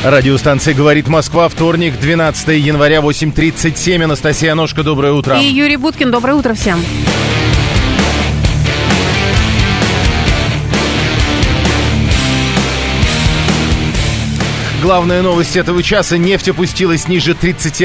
Радиостанция «Говорит Москва», вторник, 12 января, 8:37. Анастасия Ножка, доброе утро. И Юрий Буткин, доброе утро всем. Главная новость этого часа. Нефть опустилась ниже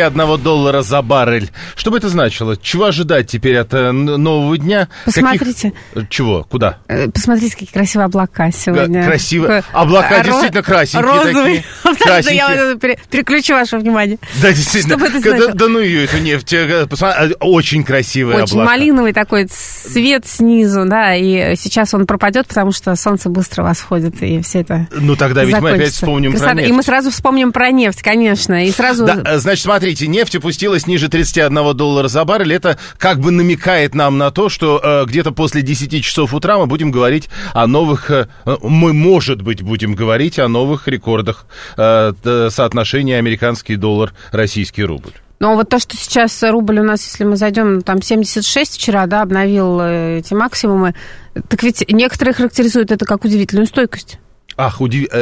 $31 за баррель. Что бы это значило? Чего ожидать теперь от нового дня? Посмотрите. Чего? Куда? Посмотрите, какие красивые облака сегодня. Красивые. Облака действительно красенькие розовые. такие. Я переключу ваше внимание. Да, действительно. Да ну ее, эту нефть. Очень красивые облака. Очень малиновый такой цвет снизу, да, и сейчас он пропадет, потому что солнце быстро восходит, и все это Ну тогда ведь мы опять вспомним про нефть. И мы сразу вспомним про нефть, конечно, и сразу... Да, значит, смотрите, нефть опустилась ниже $31 за баррель. Это как бы намекает нам на то, что где-то после 10 часов утра мы будем говорить о новых... мы, может быть, будем говорить о новых рекордах соотношения американский доллар, российский рубль. Но вот то, что сейчас рубль у нас, если мы зайдем, там 76 вчера, да, обновил эти максимумы, так ведь некоторые характеризуют это как удивительную стойкость. Ах,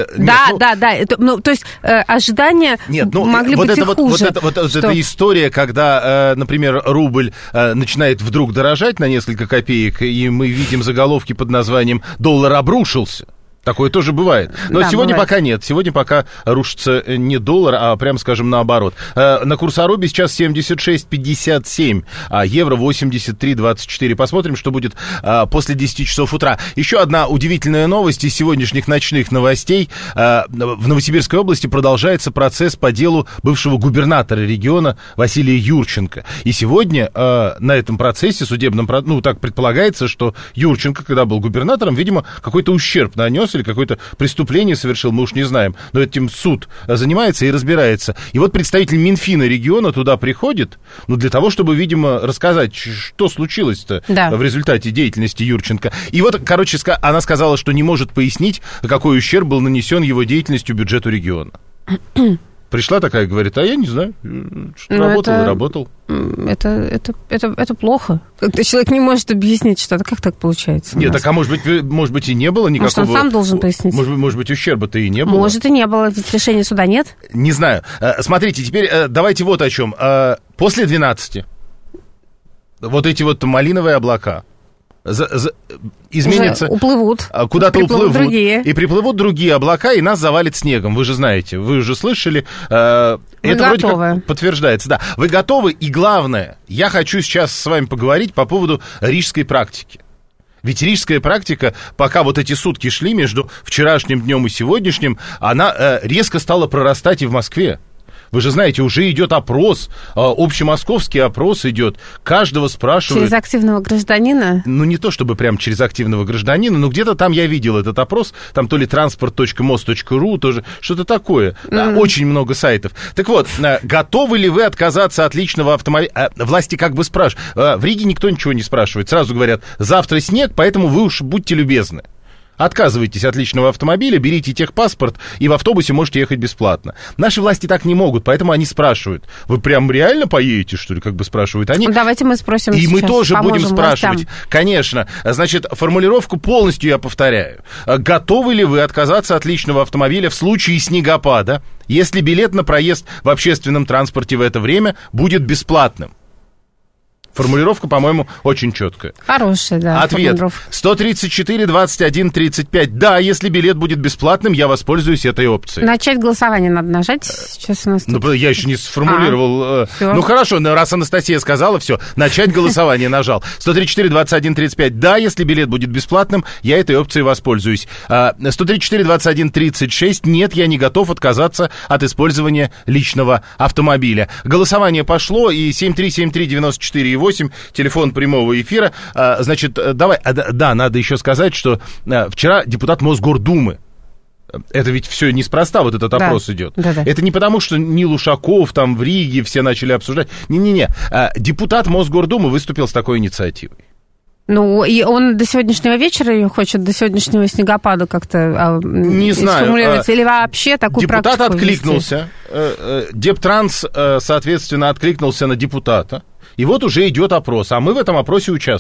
Да. Это, ну, то есть ожидания могли быть и хуже. Вот эта история, когда, например, рубль начинает вдруг дорожать на несколько копеек, и мы видим заголовки под названием «Доллар обрушился». Такое тоже бывает. Но да, сегодня бывает. Пока нет. Сегодня пока рушится не доллар, а прямо скажем наоборот. На курс Аруби сейчас 76.57, а евро 83.24. Посмотрим, что будет после 10 часов утра. Еще одна удивительная новость из сегодняшних ночных новостей. В Новосибирской области продолжается процесс по делу бывшего губернатора региона Василия Юрченко. И сегодня на этом процессе судебном, ну так предполагается, что Юрченко, когда был губернатором, видимо, какой-то ущерб нанес или какое-то преступление совершил, мы уж не знаем, но этим суд занимается и разбирается. И вот представитель Минфина региона туда приходит, ну, для того, чтобы, видимо, рассказать, что случилось-то в результате деятельности Юрченко. И вот, короче, она сказала, что не может пояснить, какой ущерб был нанесен его деятельностью бюджету региона. Пришла такая, говорит, а я не знаю, что работал. Это плохо. Когда человек не может объяснить что-то, как так получается? Нет, так а может быть и не было никакого... Может, он сам должен пояснить? Может быть, ущерба-то и не было? Может, и не было, ведь решения суда нет? Не знаю. Смотрите, теперь давайте вот о чем. После 12 вот эти вот малиновые облака изменятся, уплывут, куда-то уплывут, другие. И приплывут другие облака, и нас завалит снегом. Вы же знаете, вы уже слышали. Это вроде как подтверждается. Да. Вы готовы? И главное, я хочу сейчас с вами поговорить по поводу рижской практики. Ведь рижская практика, пока вот эти сутки шли между вчерашним днем и сегодняшним, она резко стала прорастать и в Москве. Вы же знаете, уже идет опрос, общемосковский опрос идет. Каждого спрашивают... Через активного гражданина? Ну, не то чтобы прям через активного гражданина, но где-то там я видел этот опрос, там то ли transport.mos.ru, тоже что-то такое. Очень много сайтов. Так вот, готовы ли вы отказаться от личного автомобиля? Власти как бы спрашивают. В Риге никто ничего не спрашивает. Сразу говорят, завтра снег, поэтому вы уж будьте любезны. Отказывайтесь от личного автомобиля, берите техпаспорт, и в автобусе можете ехать бесплатно. Наши власти так не могут, поэтому они спрашивают. Вы прям реально поедете, что ли, как бы спрашивают они? Давайте мы спросим и сейчас. Мы тоже будем спрашивать. Властям. Конечно. Значит, формулировку полностью я повторяю. Готовы ли вы отказаться от личного автомобиля в случае снегопада, если билет на проезд в общественном транспорте в это время будет бесплатным? Формулировка, по-моему, очень четкая. Хорошая, да. Ответ. 134-21-35. Да, если билет будет бесплатным, я воспользуюсь этой опцией. Начать голосование надо нажать. Сейчас у нас тут... Ну, я еще не сформулировал. Ну, хорошо, раз Анастасия сказала, все. Начать голосование нажал. 134-21-35. Да, если билет будет бесплатным, я этой опцией воспользуюсь. 134-21-36. Нет, я не готов отказаться от использования личного автомобиля. Голосование пошло, и 7373948, телефон прямого эфира. Значит, давай, да, надо еще сказать, что вчера депутат Мосгордумы, это ведь все неспроста, вот этот опрос идет. Да. Это не потому, что Нил Ушаков там в Риге все начали обсуждать. Не-не-не, депутат Мосгордумы выступил с такой инициативой. Ну, и он до сегодняшнего вечера ее хочет, до сегодняшнего снегопада как-то не знаю, сформулировать, или вообще такую депутат практику откликнулся, Дептранс, соответственно, откликнулся на депутата, и вот уже идет опрос, а мы в этом опросе участвуем.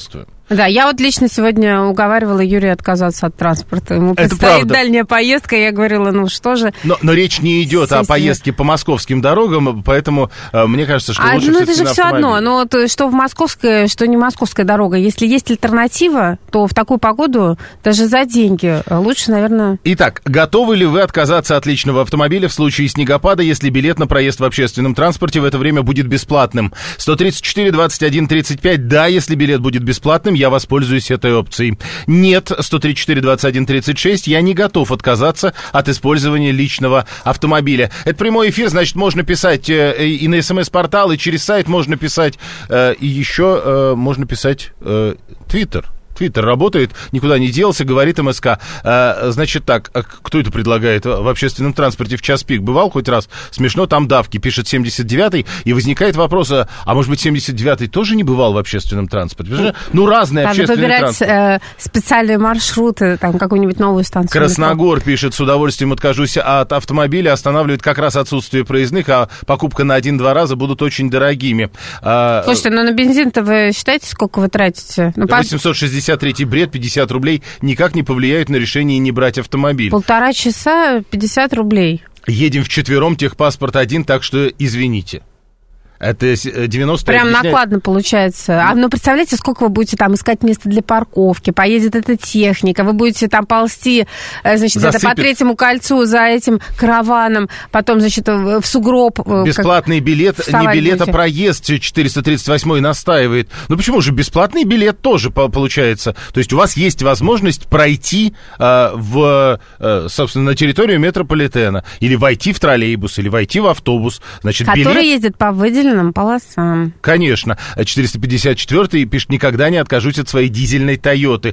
Да, я вот лично сегодня уговаривала Юрия отказаться от транспорта. Ему предстоит дальняя поездка, я говорила, ну что же... Но речь не идет о поездке по московским дорогам, поэтому мне кажется, что лучше ну это же все одно, но что в московская, что не московская дорога. Если есть альтернатива, то в такую погоду даже за деньги лучше, наверное... Итак, готовы ли вы отказаться от личного автомобиля в случае снегопада, если билет на проезд в общественном транспорте в это время будет бесплатным? 134, 21, 35, да, если билет будет бесплатным, я воспользуюсь этой опцией. Нет, 134, 21, 36, я не готов отказаться от использования личного автомобиля. Это прямой эфир, значит, можно писать и на СМС-портал, и через сайт можно писать, и еще можно писать Твиттер. Твиттер работает, никуда не делся, говорит МСК. Значит так, кто это предлагает в общественном транспорте в час пик? Бывал хоть раз? Смешно, там давки, пишет 79-й, и возникает вопрос, а может быть 79-й тоже не бывал в общественном транспорте? Ну, разные общественные транспорты. Надо выбирать специальные маршруты, там, какую-нибудь новую станцию. Красногор пишет, с удовольствием откажусь от автомобиля, останавливает как раз отсутствие проездных, а покупка на 1-2 раза будут очень дорогими. Слушайте, ну на бензин-то вы считаете, сколько вы тратите? 863 бред, 50 рублей никак не повлияют на решение не брать автомобиль. 1,5 часа 50 рублей. Едем вчетвером, техпаспорт один, так что извините. Это 90. Прям накладно получается. Ну, представляете, сколько вы будете там искать место для парковки, поедет эта техника, вы будете там ползти, значит, где-то по Третьему кольцу за этим караваном, потом, значит, в сугроб. Бесплатный билет, не билет, а проезд 438 настаивает. Ну, почему же бесплатный билет тоже получается? То есть у вас есть возможность пройти собственно, на территорию метрополитена, или войти в троллейбус, или войти в автобус. Значит, который ездит по выделенным полосам. Конечно. 454-й пишет, никогда не откажусь от своей дизельной Тойоты.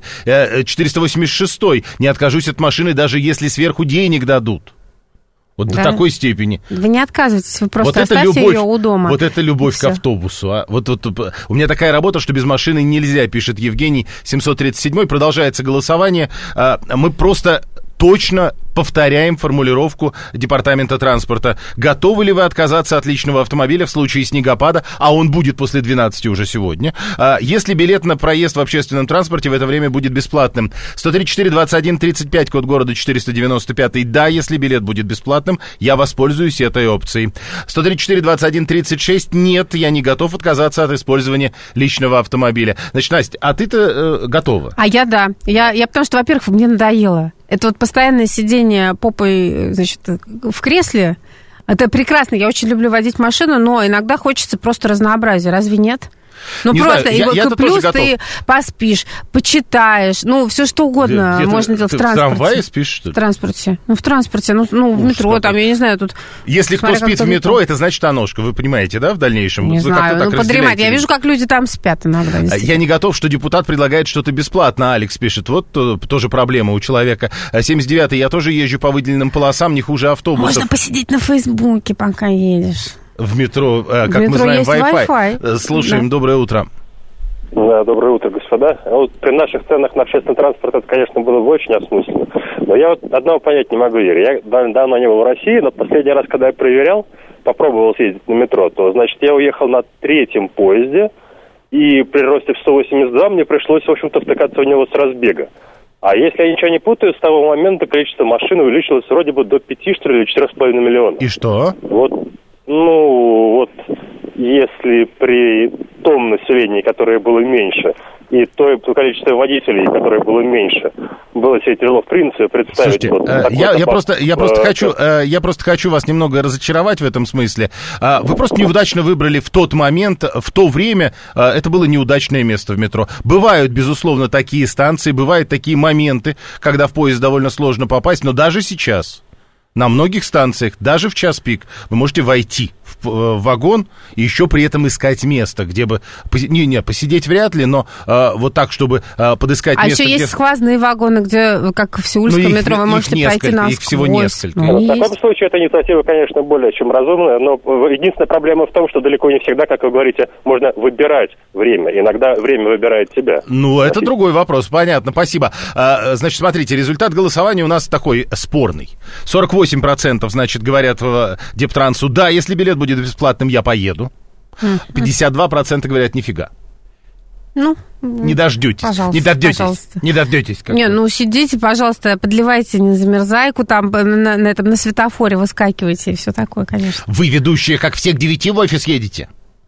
486-й, не откажусь от машины, даже если сверху денег дадут. Вот до такой степени. Вы не отказываетесь, вы просто оставьте ее у дома. Вот это любовь к автобусу. Вот у меня такая работа, что без машины нельзя, пишет Евгений 737-й. Продолжается голосование. Мы просто точно повторяем формулировку Департамента транспорта. Готовы ли вы отказаться от личного автомобиля в случае снегопада, а он будет после 12 уже сегодня, если билет на проезд в общественном транспорте в это время будет бесплатным? 134, 21, 35, код города 495. Да, если билет будет бесплатным, я воспользуюсь этой опцией. 134, 21, 36. Нет, я не готов отказаться от использования личного автомобиля. Значит, Настя, а ты-то готова? А я да. Я потому что, во-первых, мне надоело. Это вот постоянное сидение попой, значит, в кресле. Это прекрасно. Я очень люблю водить машину, но иногда хочется просто разнообразия. Разве нет? Ну, не просто, знаю, плюс ты поспишь, почитаешь, ну, все что угодно можно делать в транспорте. В трамвае спишь, что ли? В транспорте. Ну, в транспорте, в метро, там, я не знаю, тут... Если кто спит в метро, это значит аношка, вы понимаете, да, в дальнейшем? Не знаю, подремать. Я вижу, как люди там спят иногда. Я не готов, что депутат предлагает что-то бесплатно, Алекс пишет. Вот тоже проблема у человека. 79-й, я тоже езжу по выделенным полосам, не хуже автобусов. Можно посидеть на Фейсбуке, пока едешь. В метро, как мы знаем, Wi-Fi. Слушаем, да. Доброе утро. Да, доброе утро, господа. Вот при наших ценах на общественный транспорт это, конечно, было бы очень осмысленно. Но я вот одного понять не могу, Юрий. Я давно не был в России, но последний раз, когда я проверял, попробовал съездить на метро, то, значит, я уехал на 3-м поезде, и при росте в 182 мне пришлось, в общем-то, втыкаться в него с разбега. А если я ничего не путаю, с того момента количество машин увеличилось вроде бы до 5, что ли, или 4,5 миллиона. И что? Вот, если при том населении, которое было меньше, и то количество водителей, которое было меньше, было себе тяжело в принципе представить. Слушайте, я просто хочу вас немного разочаровать в этом смысле. Вы просто неудачно выбрали в тот момент, в то время, это было неудачное место в метро. Бывают, безусловно, такие станции, бывают такие моменты, когда в поезд довольно сложно попасть, но даже сейчас... На многих станциях, даже в час пик, вы можете войти в вагон и еще при этом искать место, где бы... посидеть вряд ли, но вот так, чтобы подыскать место... А еще есть сквозные вагоны, где, как в сеульском метро, вы можете пройти насквозь. Их всего несколько. В таком случае эта инициатива, конечно, более чем разумная, но единственная проблема в том, что далеко не всегда, как вы говорите, можно выбирать время. Иногда время выбирает тебя. Ну, это другой вопрос, понятно, спасибо. Значит, смотрите, результат голосования у нас такой спорный. 48%, значит, говорят в Дептрансу, да, если билет будет бесплатным, я поеду. 52% говорят, нифига. Ну, не дождетесь. Пожалуйста, не дождетесь. Пожалуйста. Не дождетесь. Не, ну сидите, пожалуйста, подливайте незамерзайку, там на светофоре выскакивайте и все такое, конечно. Вы, ведущие, как все к 9 в офис едете?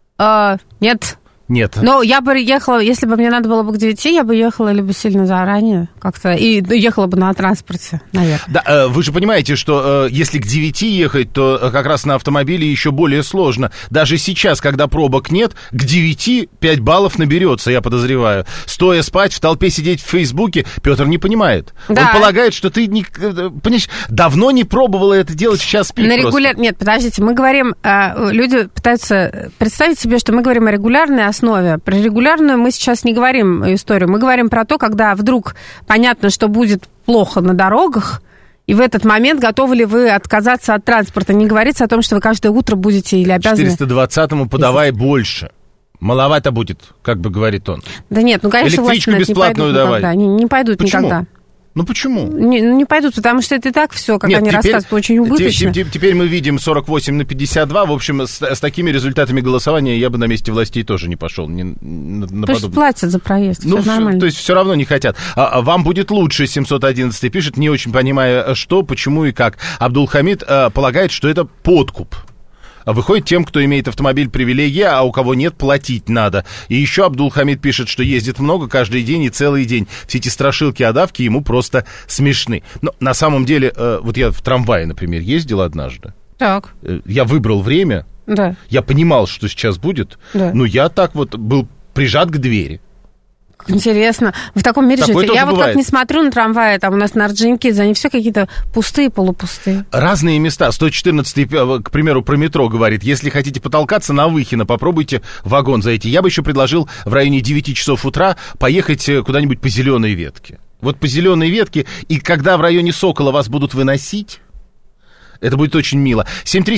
Нет. Нет. Но я бы ехала, если бы мне надо было бы к 9, я бы ехала либо сильно заранее как-то, и ехала бы на транспорте, наверное. Да, вы же понимаете, что если к 9 ехать, то как раз на автомобиле еще более сложно. Даже сейчас, когда пробок нет, к 9 5 баллов наберется, я подозреваю. Стоя спать, в толпе сидеть в Фейсбуке, Петр не понимает. Да. Он полагает, что ты понимаешь, давно не пробовала это делать, сейчас спит просто. Нет, подождите, мы говорим, люди пытаются представить себе, что мы говорим о регулярной основе. Про регулярную мы сейчас не говорим историю. Мы говорим про то, когда вдруг понятно, что будет плохо на дорогах, и в этот момент готовы ли вы отказаться от транспорта. Не говорится о том, что вы каждое утро будете или обязаны... 420-му подавай больше. Маловато будет, как бы говорит он. Да нет, ну, конечно, электричку бесплатную давай. Не пойдут никогда. Ну почему? Не пойдут, потому что это и так все, как они рассказывают, очень убыточно. Теперь мы видим 48-52. В общем, с такими результатами голосования я бы на месте властей тоже не пошел. Пусть платят за проезд, все нормально. То есть все равно не хотят. Вам будет лучше, 711 пишет, не очень понимая, что, почему и как. Абдулхамид полагает, что это подкуп. Выходит, тем, кто имеет автомобиль, привилегия, а у кого нет, платить надо. И еще Абдулхамид пишет, что ездит много каждый день и целый день. Все эти страшилки о давке ему просто смешны. Но на самом деле, вот я в трамвае, например, ездил однажды. Так. Я выбрал время. Да. Я понимал, что сейчас будет. Да. Но я так вот был прижат к двери. Интересно. Вы в таком мире живете. Я вот как не смотрю на трамваи, там у нас на Орджоникидзе, они все какие-то пустые, полупустые. Разные места. 114-й, к примеру, про метро говорит, если хотите потолкаться на Выхино, попробуйте в вагон зайти. Я бы еще предложил в районе 9 часов утра поехать куда-нибудь по зеленой ветке. Вот по зеленой ветке, и когда в районе Сокола вас будут выносить... Это будет очень мило.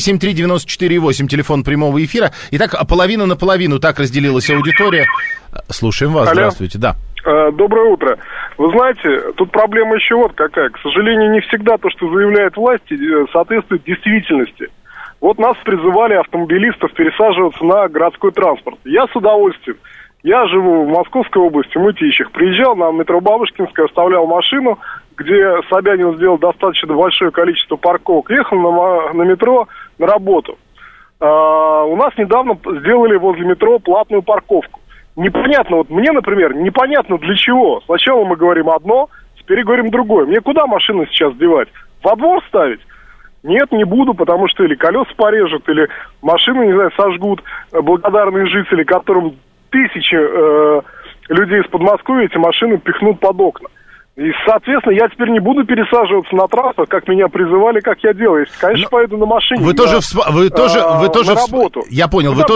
7373948, телефон прямого эфира. Итак, половина на половину, так разделилась аудитория. Слушаем вас. Алло. Здравствуйте, да. Доброе утро. Вы знаете, тут проблема еще вот какая. К сожалению, не всегда то, что заявляют власти, соответствует действительности. Вот нас призывали автомобилистов пересаживаться на городской транспорт. Я с удовольствием. Я живу в Московской области, в Мытищах. Приезжал на метро Бабушкинская, оставлял машину, где Собянин сделал достаточно большое количество парковок. Ехал на метро на работу. У нас недавно сделали возле метро платную парковку. Непонятно, вот мне, например, непонятно для чего. Сначала мы говорим одно, теперь говорим другое. Мне куда машину сейчас девать? Во двор ставить? Нет, не буду, потому что или колеса порежут, или машину, не знаю, сожгут благодарные жители, которым тысячи людей из Подмосковья эти машины пихнут под окна. И, соответственно, я теперь не буду пересаживаться на транспорт, как меня призывали, как я делаю. Если, конечно, поеду на машине. Вы тоже на работу. Я понял, вы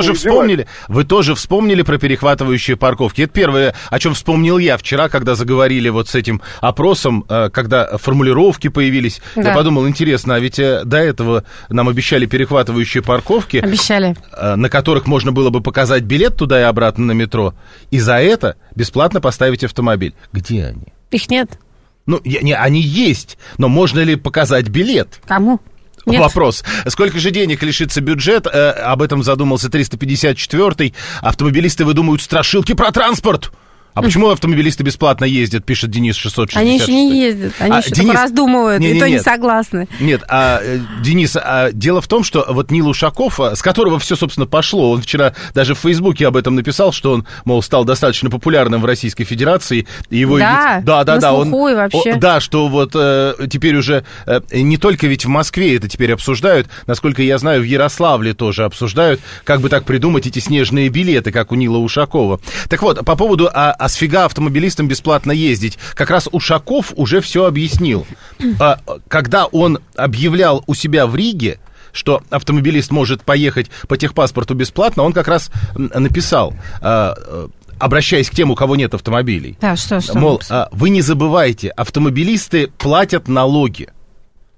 тоже вспомнили про перехватывающие парковки. Это первое, о чем вспомнил я вчера, когда заговорили вот с этим опросом, когда формулировки появились. Да. Я подумал, интересно, а ведь до этого нам обещали перехватывающие парковки. Обещали. На которых можно было бы показать билет туда и обратно на метро. И за это бесплатно поставить автомобиль. Где они? Их нет. Ну, они есть, но можно ли показать билет? Кому? Нет. Вопрос. Сколько же денег лишится бюджет? Об этом задумался 354-й. Автомобилисты выдумывают страшилки про транспорт. А почему автомобилисты бесплатно ездят, пишет Денис 666. Они еще не ездят, они еще только раздумывают, и то не согласны. Нет, Денис, дело в том, что вот Нил Ушаков, с которого все, собственно, пошло, он вчера даже в Фейсбуке об этом написал, что он, мол, стал достаточно популярным в Российской Федерации. И его на слуху и вообще. Да, что вот теперь уже не только ведь в Москве это теперь обсуждают, насколько я знаю, в Ярославле тоже обсуждают, как бы так придумать эти снежные билеты, как у Нила Ушакова. Так вот, по поводу... А сфига автомобилистам бесплатно ездить? Как раз Ушаков уже все объяснил. Когда он объявлял у себя в Риге, что автомобилист может поехать по техпаспорту бесплатно, он как раз написал, обращаясь к тем, у кого нет автомобилей. Да, что мол, вы не забывайте, автомобилисты платят налоги.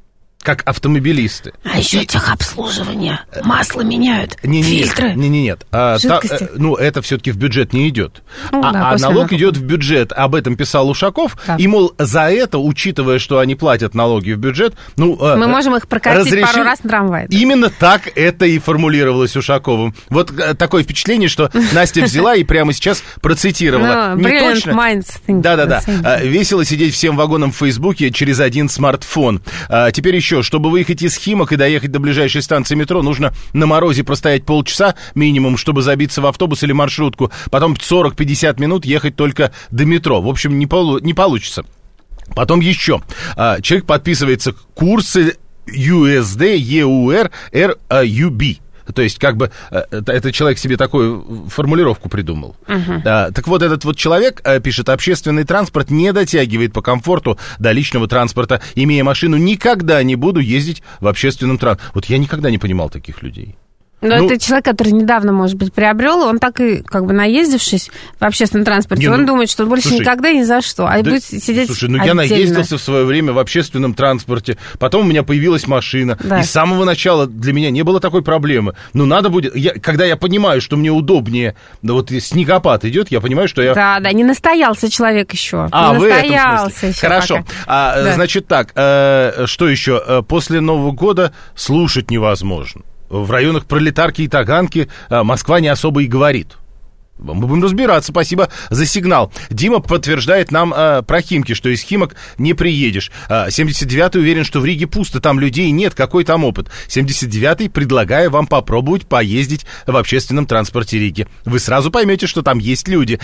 как автомобилисты. А еще техобслуживание, масло меняют, фильтры. Нет. Жидкости. Это все-таки в бюджет не идет. Да, налог идет в бюджет. Об этом писал Ушаков. Да. И, мол, за это, учитывая, что они платят налоги в бюджет, мы можем их прокатить пару раз на трамвае. Да? Именно так это и формулировалось Ушаковым. Вот такое впечатление, что Настя взяла и прямо сейчас процитировала. Не точно. Да. Весело сидеть всем вагонам в Фейсбуке через один смартфон. Теперь еще, чтобы выехать из Химок и доехать до ближайшей станции метро, нужно на морозе простоять полчаса минимум, чтобы забиться в автобус или маршрутку. Потом 40-50 минут ехать только до метро. В общем, не получится. Потом еще. Человек подписывается курсы USD, EUR, RUB. То есть, как бы, этот человек себе такую формулировку придумал. Так вот, этот вот человек пишет: общественный транспорт не дотягивает по комфорту до личного транспорта. Имея машину, никогда не буду ездить в общественном транспорте. Вот я никогда не понимал таких людей. Но это человек, который недавно, может быть, приобрел, он так и, как бы, наездившись в общественном транспорте, он думает, что больше никогда ни за что, будет сидеть отдельно. Я наездился в свое время в общественном транспорте, потом у меня появилась машина, и с самого начала для меня не было такой проблемы. Но надо будет, когда я понимаю, что мне удобнее, вот снегопад идет, я понимаю, что я... Да, не настоялся человек еще. В этом смысле. Хорошо. Значит так, что еще? После Нового года слушать невозможно. В районах Пролетарки и Таганки Москва не особо и говорит. Мы будем разбираться, спасибо за сигнал. Дима подтверждает нам про Химки, что из Химок не приедешь. 79-й уверен, что в Риге пусто, там людей нет, какой там опыт. 79-й предлагаю вам попробовать поездить в общественном транспорте Риги. Вы сразу поймете, что там есть люди.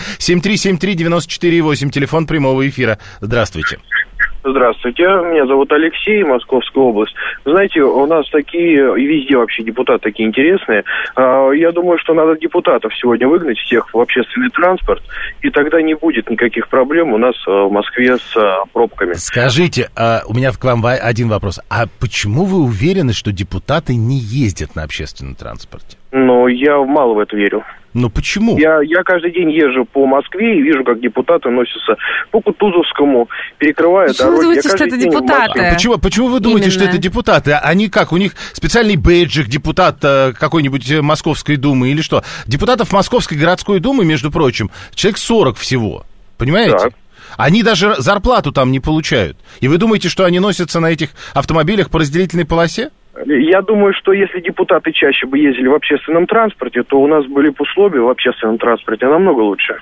7373948, телефон прямого эфира. Здравствуйте. Здравствуйте, меня зовут Алексей, Московская область. Знаете, у нас такие, и везде вообще депутаты такие интересные. Я думаю, что надо депутатов сегодня выгнать всех в общественный транспорт, и тогда не будет никаких проблем у нас в Москве с пробками. Скажите, у меня к вам один вопрос. А почему вы уверены, что депутаты не ездят на общественном транспорте? Я мало в это верю. Почему? Я каждый день езжу по Москве и вижу, как депутаты носятся по Кутузовскому, перекрывая дороги. Вы думаете, что это депутаты? Почему вы думаете, что это депутаты? Они как? У них специальный бейджик, депутат какой-нибудь Московской Думы или что? Депутатов Московской городской думы, между прочим, человек 40 всего. Понимаете? Так. Они даже зарплату там не получают. И вы думаете, что они носятся на этих автомобилях по разделительной полосе? Я думаю, что если депутаты чаще бы ездили в общественном транспорте, то у нас были бы условия в общественном транспорте намного лучше,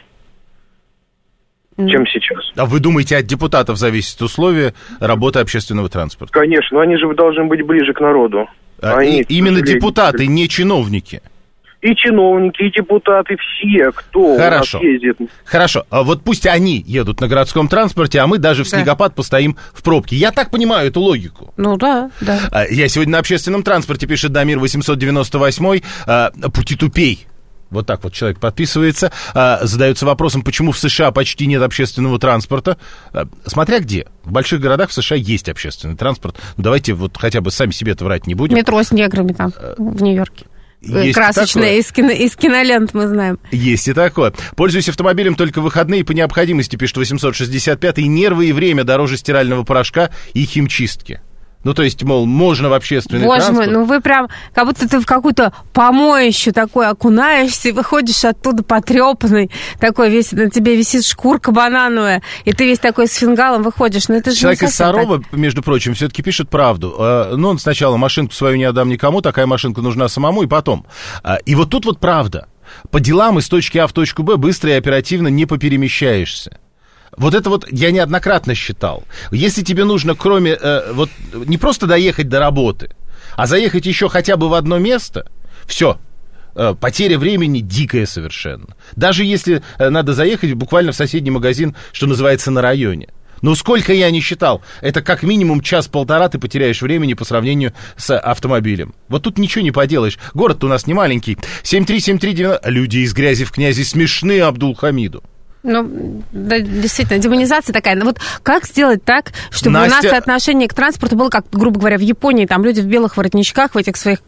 чем сейчас. А вы думаете, от депутатов зависят условия работы общественного транспорта? Конечно, но они же должны быть ближе к народу. Именно депутаты, не чиновники. И чиновники, и депутаты, все, кто у нас ездит. Хорошо, вот пусть они едут на городском транспорте, а мы даже в снегопад постоим в пробке. Я так понимаю эту логику. Да. Я сегодня на общественном транспорте, пишет Дамир 898, пути тупей. Вот так вот человек подписывается, задается вопросом, почему в США почти нет общественного транспорта. Смотря где. В больших городах в США есть общественный транспорт. Давайте вот хотя бы сами себе это врать не будем. Метро с неграми там, в Нью-Йорке. Есть красочное, из кинолент мы знаем. Есть и такое. Пользуюсь автомобилем только в выходные по необходимости, пишет 865-й. Нервы и время дороже стирального порошка и химчистки. То есть, мол, можно в общественный транспорт. Боже мой, вы прям, как будто ты в какую-то помоищу такой окунаешься и выходишь оттуда потрепанный, такой весь, на тебе висит шкурка банановая, и ты весь такой с фингалом выходишь. Это же человек из Сарова, между прочим, все-таки пишет правду. Он сначала машинку свою не отдам никому, такая машинка нужна самому, и потом. И вот тут вот правда. По делам из точки А в точку Б быстро и оперативно не поперемещаешься. Вот это вот я неоднократно считал. Если тебе нужно, кроме, не просто доехать до работы, а заехать еще хотя бы в одно место, все, потеря времени дикая совершенно. Даже если надо заехать буквально в соседний магазин, что называется, на районе. Сколько я не считал, это как минимум час-полтора ты потеряешь времени по сравнению с автомобилем. Вот тут ничего не поделаешь. Город-то у нас не маленький. 73739. Люди из грязи в князи смешны Абдулхамиду. Да, действительно, демонизация такая. Вот как сделать так, чтобы у нас отношение к транспорту было, как, грубо говоря, в Японии, там люди в белых воротничках, в этих своих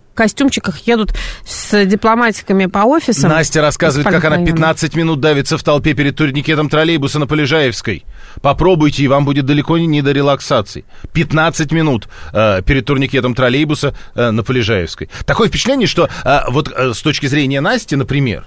костюмчиках едут с дипломатиками по офисам. Настя рассказывает, как она 15 минут давится в толпе перед турникетом троллейбуса на Полежаевской. Попробуйте, и вам будет далеко не до релаксации. 15 минут перед турникетом троллейбуса на Полежаевской. Такое впечатление, что с точки зрения Насти, например,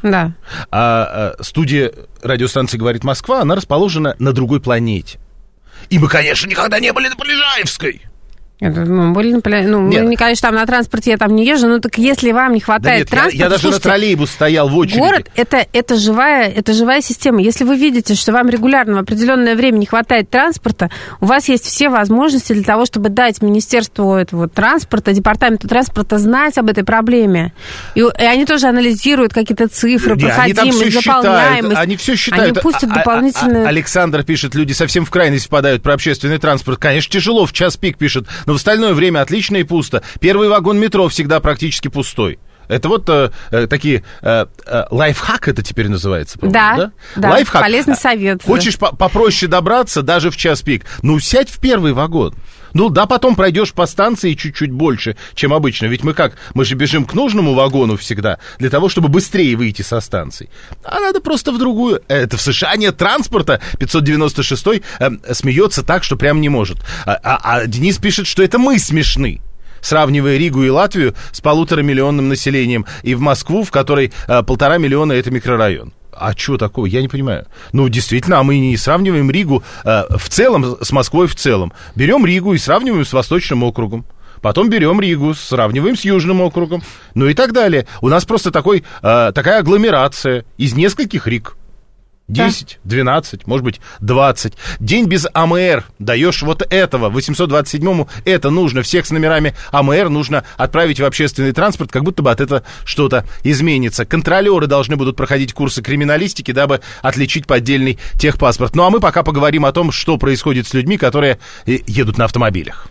студия радиостанции «Говорит Москва», она расположена на другой планете. И мы, конечно, никогда не были на Полежаевской. Мы, конечно, там на транспорте я там не езжу, но так если вам не хватает транспорта... Я даже на троллейбус стоял в очереди. Город это живая система. Если вы видите, что вам регулярно в определенное время не хватает транспорта, у вас есть все возможности для того, чтобы дать Министерству этого транспорта, Департаменту транспорта знать об этой проблеме. И они тоже анализируют какие-то цифры, проходимость, заполняемость. Они все считают. Они пустят дополнительные... Александр пишет, люди совсем в крайность впадают про общественный транспорт. Конечно, тяжело, в час пик пишет. Но в остальное время отлично и пусто. Первый вагон метро всегда практически пустой. Это вот такие лайфхак это теперь называется, да? Лайфхак. Полезный совет. Хочешь попроще добраться даже в час пик? Ну, сядь в первый вагон. Ну, да, потом пройдешь по станции чуть-чуть больше, чем обычно. Ведь мы же бежим к нужному вагону всегда, для того, чтобы быстрее выйти со станции. А надо просто в другую. Это в США нет транспорта. 596-й смеется так, что прям не может. А Денис пишет, что это мы смешны, сравнивая Ригу и Латвию с 1,5-миллионным населением, и в Москву, в которой 1,5 миллиона это микрорайон. А что такого? Я не понимаю. Ну, действительно, мы не сравниваем Ригу в целом с Москвой в целом. Берем Ригу и сравниваем с Восточным округом. Потом берем Ригу, сравниваем с Южным округом. Ну и так далее. У нас просто такая агломерация из нескольких Риг. 10, 12, может быть, 20. День без АМР. Даешь вот этого. 827-му это нужно. Всех с номерами АМР нужно отправить в общественный транспорт, как будто бы от этого что-то изменится. Контролеры должны будут проходить курсы криминалистики, дабы отличить поддельный техпаспорт. Ну, а мы пока поговорим о том, что происходит с людьми, которые едут на автомобилях.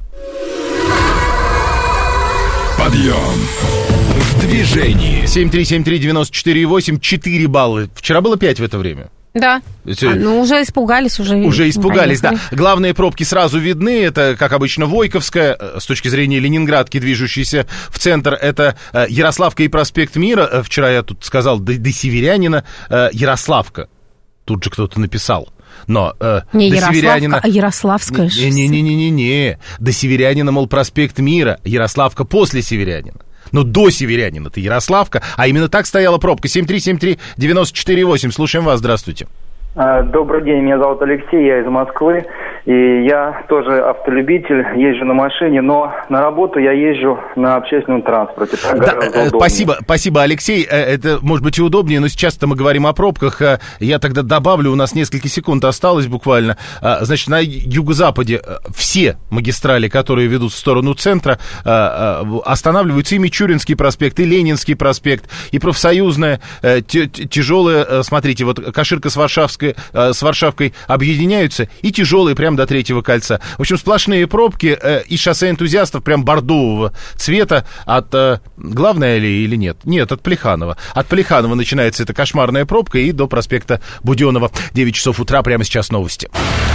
Подъем. В движении. 7373948, 4 балла. Вчера было 5 в это время. Да, уже испугались. Уже испугались, да. Главные пробки сразу видны, это, как обычно, Войковская, с точки зрения Ленинградки, движущейся в центр, это Ярославка и проспект Мира, вчера я тут сказал, до Северянина, Ярославка, тут же кто-то написал. Но не Ярославка, а Ярославская. Не, до Северянина, мол, проспект Мира, Ярославка после Северянина. Но до Северянина это Ярославка, а именно так стояла пробка. 7373948. Слушаем вас, здравствуйте. Добрый день, меня зовут Алексей, я из Москвы, и я тоже автолюбитель, езжу на машине, но на работу я езжу на общественном транспорте. Спасибо, Алексей, это может быть и удобнее, но сейчас-то мы говорим о пробках, я тогда добавлю, у нас несколько секунд осталось буквально, значит, на юго-западе все магистрали, которые ведут в сторону центра, останавливаются и Мичуринский проспект, и Ленинский проспект, и Профсоюзная, тяжелая, смотрите, вот Каширка с Варшавкой объединяются, и тяжелые прямо до Третьего кольца. В общем, сплошные пробки и шоссе энтузиастов прям бордового цвета от Главной аллеи или нет? Нет, от Плеханова. От Плеханова начинается эта кошмарная пробка и до проспекта Буденова. 9 часов утра, прямо сейчас новости.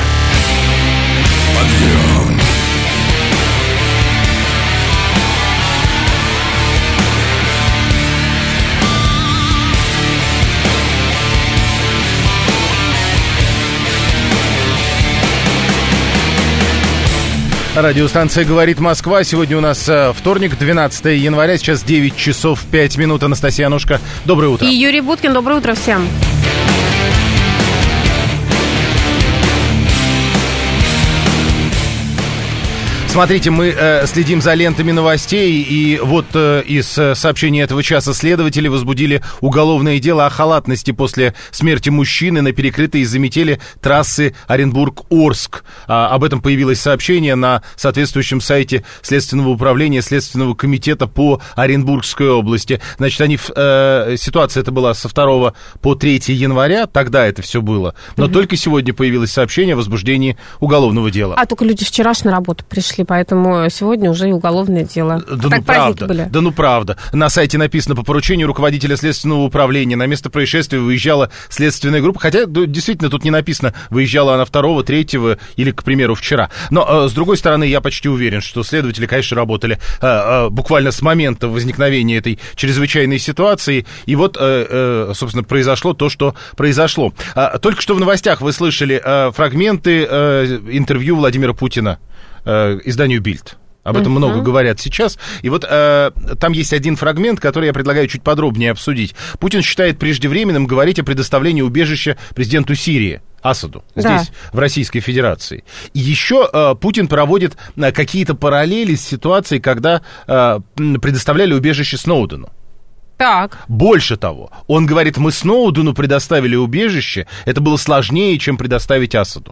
Подъем. Радиостанция «Говорит Москва». Сегодня у нас вторник, 12 января. Сейчас 9 часов 5 минут. Анастасия Анушка, доброе утро. И Юрий Буткин, доброе утро всем. Смотрите, мы следим за лентами новостей, и вот из сообщения этого часа следователи возбудили уголовное дело о халатности после смерти мужчины на перекрытой из-за метели трассы Оренбург-Орск. Об этом появилось сообщение на соответствующем сайте Следственного управления Следственного комитета по Оренбургской области. Значит, ситуация эта была со 2 по 3 января, тогда это все было, но только сегодня появилось сообщение о возбуждении уголовного дела. Только люди вчера на работу пришли, поэтому сегодня уже и уголовное дело. Да так ну правда, были. да ну правда. На сайте написано: по поручению руководителя следственного управления на место происшествия выезжала следственная группа. Хотя, действительно, тут не написано, выезжала она 2, 3 или, к примеру, вчера. Но, с другой стороны, я почти уверен, что следователи, конечно, работали буквально с момента возникновения этой чрезвычайной ситуации. И вот, собственно, произошло то, что произошло. Только что в новостях вы слышали фрагменты интервью Владимира Путина изданию «Бильд». Об этом много говорят сейчас. И вот там есть один фрагмент, который я предлагаю чуть подробнее обсудить. Путин считает преждевременным говорить о предоставлении убежища президенту Сирии, Асаду, здесь, в Российской Федерации. И еще Путин проводит какие-то параллели с ситуацией, когда предоставляли убежище Сноудену. Так. Больше того, он говорит, мы Сноудену предоставили убежище, это было сложнее, чем предоставить Асаду.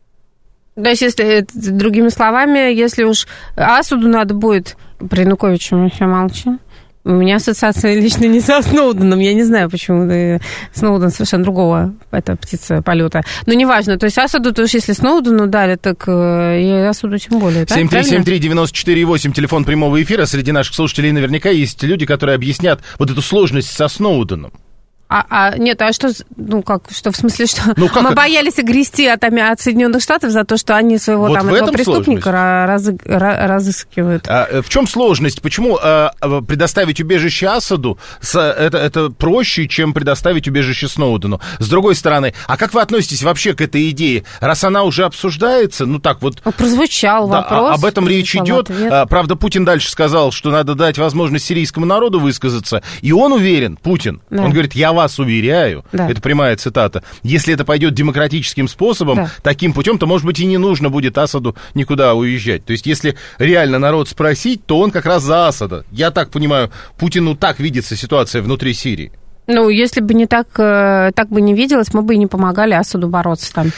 То есть, если, другими словами, если уж Асаду надо будет, при Януковиче мы еще молчим, у меня ассоциация лично не со Сноуденом, я не знаю, почему Сноуден совершенно другого, это птица полета. Но неважно, то есть Асаду, то есть если Сноудену дали, так и Асаду тем более, да? 7373948, телефон прямого эфира. Среди наших слушателей наверняка есть люди, которые объяснят вот эту сложность со Сноуденом. Нет, а что, что в смысле, что мы боялись огрести от Соединенных Штатов за то, что они своего вот этого преступника разыскивают. В чем сложность? Почему предоставить убежище Асаду это проще, чем предоставить убежище Сноудену? С другой стороны, а как вы относитесь вообще к этой идее? Раз она уже обсуждается, прозвучал вопрос. Об этом речь идет. Правда, Путин дальше сказал, что надо дать возможность сирийскому народу высказаться. И он уверен, Путин, он говорит, я вас уверяю, это прямая цитата, если это пойдет демократическим способом, таким путем, то, может быть, и не нужно будет Асаду никуда уезжать. То есть, если реально народ спросить, то он как раз за Асада. Я так понимаю, Путину так видится ситуация внутри Сирии. Если бы не так бы не виделось, мы бы и не помогали Асаду бороться там.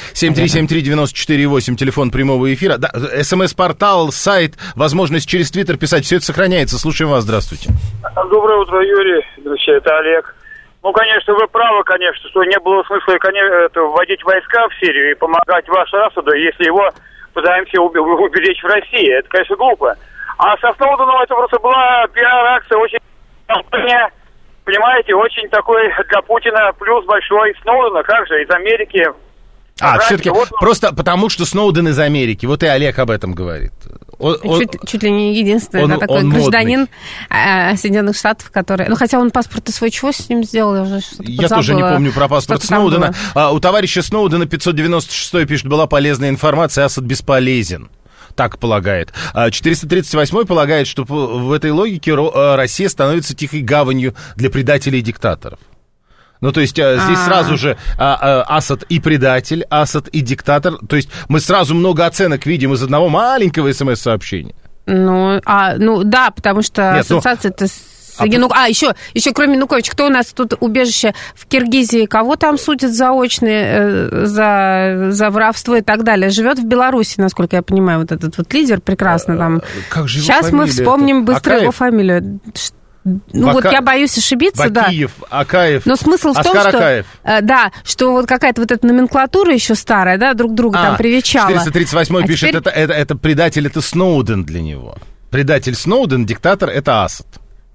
7373948, телефон прямого эфира. Да, СМС-портал, сайт, возможность через Твиттер писать, все это сохраняется. Слушаем вас, здравствуйте. Доброе утро, Юрий. Здравствуйте, это Олег. Конечно, вы правы, конечно, что не было смысла, вводить войска в Сирию и помогать вашему Асаду, если его пытаемся уберечь в России. Это, конечно, глупо. А со Сноуденом это просто была пиар-акция, очень, понимаете, очень такой для Путина плюс большой. Сноудена, как же, из Америки. Все-таки просто потому, что Сноуден из Америки. Вот и Олег об этом говорит. Чуть ли не единственный такой гражданин Соединенных Штатов, который... хотя он паспорт свой чего с ним сделал? Я тоже не помню про паспорт Сноудена. У товарища Сноудена 596 пишет, была полезная информация, Асад бесполезен. Так полагает. 438 полагает, что в этой логике Россия становится тихой гаванью для предателей и диктаторов. То есть здесь сразу же Асад и предатель, Асад и диктатор. То есть мы сразу много оценок видим из одного маленького СМС-сообщения. Да, потому что ассоциация-то... Еще кроме Януковича, кто у нас тут убежище в Киргизии, кого там судят заочно за воровство и так далее, живет в Беларуси, насколько я понимаю, вот этот вот лидер прекрасно там. Как же его сейчас фамилия? Мы вспомним быстро его фамилию. Я боюсь ошибиться, Бакиев, Акаев, но смысл в том, Акаев. что вот какая-то вот эта номенклатура еще старая, друг друга там привечала. 438 пишет, теперь... это предатель, это Сноуден для него. Предатель Сноуден, диктатор, это Асад.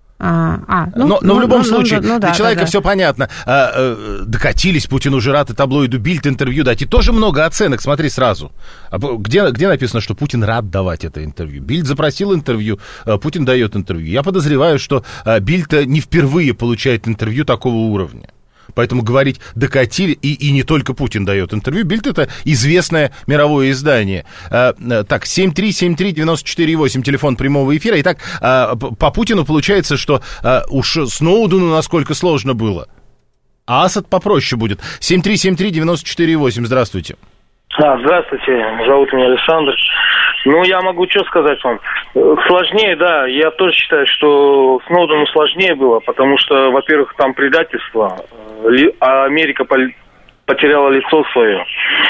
Но в любом случае, для человека все понятно. Докатились, Путин уже рад и таблоиду Бильд интервью дать. И тоже много оценок, смотри сразу. Где написано, что Путин рад давать это интервью? Бильд запросил интервью, Путин дает интервью. Я подозреваю, что Бильд не впервые получает интервью такого уровня. Поэтому говорить докатили, и не только Путин дает интервью. Бильд — это известное мировое издание. Так, 7373948, телефон прямого эфира. Итак, по Путину получается, что уж Сноудену насколько сложно было. А Асад попроще будет. 7373948, здравствуйте. Здравствуйте, зовут меня Александр. Я могу что сказать вам. Сложнее, да, я тоже считаю, что Сноудену сложнее было, потому что, во-первых, там предательство, а Америка потеряла лицо свое.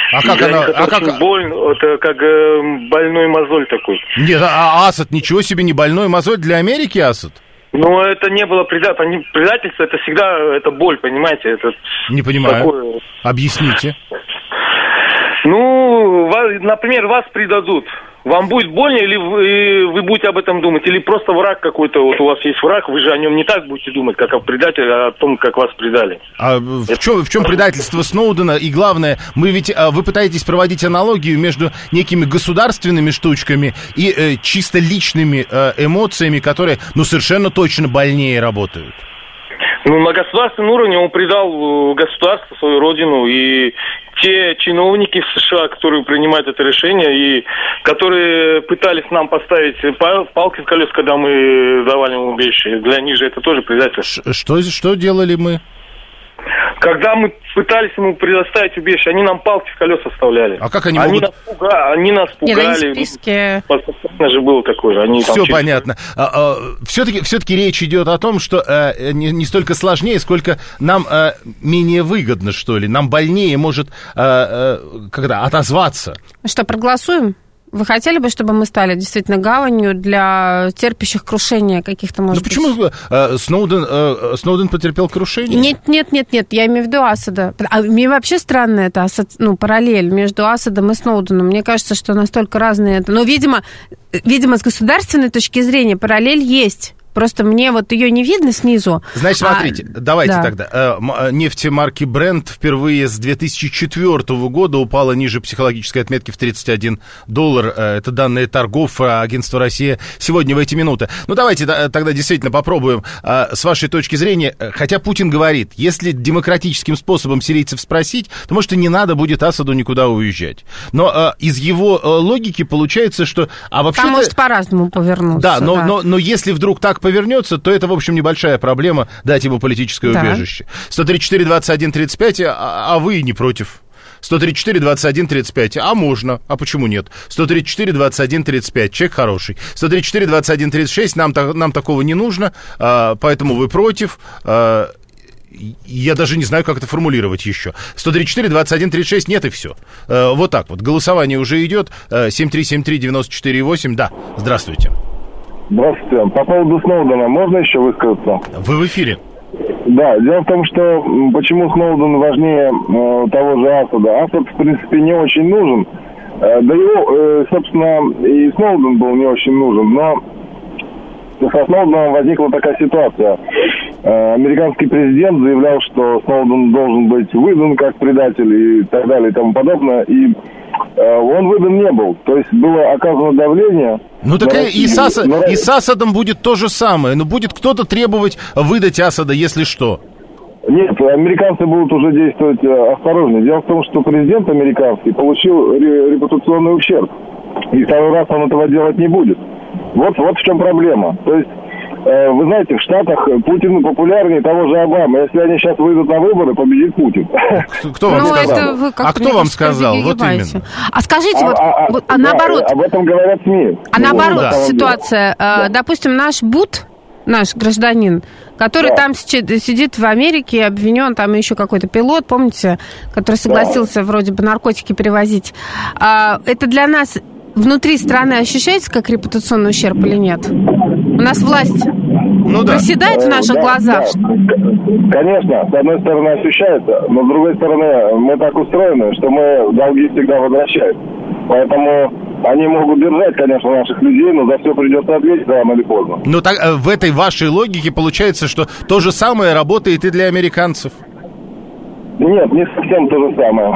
Как больно, это как больной мозоль такой. Нет, Асад, ничего себе, не больной мозоль для Америки, Асад? Это не было предательство, это всегда это боль, понимаете? Это не понимаю. Такое... Объясните. Ну, например, вас предадут. Вам будет больно, или вы будете об этом думать? Или просто враг какой-то, вот у вас есть враг, вы же о нем не так будете думать, как о предателе, а о том, как вас предали. А в чем предательство Сноудена? И главное, вы пытаетесь проводить аналогию между некими государственными штучками и чисто личными эмоциями, которые, совершенно точно больнее работают. На государственном уровне он предал государство, свою родину, и те чиновники в США, которые принимают это решение, и которые пытались нам поставить палки в колеса, когда мы давали им убежище, для них же это тоже предательство. Что делали мы? Когда мы пытались ему предоставить убежище, они нам палки в колеса вставляли. А как они могут... Они нас пугали. Постоянно же было такое же. Все понятно. Все-таки речь идет о том, что не столько сложнее, сколько нам менее выгодно, что ли. Нам больнее может отозваться. Что, проголосуем? Вы хотели бы, чтобы мы стали действительно гаванью для терпящих крушения каких-то, может быть? Почему Сноуден потерпел крушение? Нет, я имею в виду Асада. Мне вообще странно это, параллель между Асадом и Сноуденом. Мне кажется, что настолько разные это. Но, видимо, с государственной точки зрения параллель есть. Просто мне ее не видно снизу. Значит, смотрите, давайте тогда. Нефть марки Brent впервые с 2004 года упала ниже психологической отметки в $31. Это данные торгов агентства «Россия» сегодня в эти минуты. Давайте тогда действительно попробуем с вашей точки зрения. Хотя Путин говорит, если демократическим способом сирийцев спросить, то, может, и не надо будет Асаду никуда уезжать. Но из его логики получается, что... Там может по-разному повернуться. Да, но если вдруг так повернется, то это, в общем, небольшая проблема дать ему политическое убежище. 134-21-35, а вы не против. 134-21-35, а можно, а почему нет? 134-21-35, человек хороший. 134-21-36, нам такого не нужно, поэтому вы против. Я даже не знаю, как это формулировать еще. 134-21-36, нет, и все. Вот так вот. Голосование уже идет. 7373948, да, здравствуйте. Здравствуйте. По поводу Сноудена можно еще высказаться? Вы в эфире. Да, дело в том, что почему Сноуден важнее того же Асада. Асад, в принципе, не очень нужен. Да его, собственно, и Сноуден был не очень нужен, но со Сноуденом возникла такая ситуация. Американский президент заявлял, что Сноуден должен быть выдан как предатель и так далее и тому подобное, и он выдан не был. То есть было оказано давление. Так и с Асадом будет то же самое. Но будет кто-то требовать выдать Асада, если что. Нет, американцы будут уже действовать осторожнее. Дело в том, что президент американский получил репутационный ущерб. И второй раз он этого делать не будет. Вот в чем проблема. То есть, вы знаете, в Штатах Путин популярнее того же Обамы. Если они сейчас выйдут на выборы, победит Путин. Кто вам сказал? Кто вам сказал? Вот именно. А скажите, наоборот... Об этом говорят СМИ. А наоборот ситуация. Допустим, наш гражданин, который там сидит в Америке, обвинен, там еще какой-то пилот, помните, который согласился вроде бы наркотики перевозить. Это для нас... Внутри страны ощущается как репутационный ущерб или нет? У нас власть проседает в наших глазах? Да. Конечно, с одной стороны ощущается, но с другой стороны мы так устроены, что мы долги всегда возвращаем. Поэтому они могут держать, конечно, наших людей, но за все придется ответить рано или поздно. В этой вашей логике получается, что то же самое работает и для американцев? Нет, не совсем то же самое.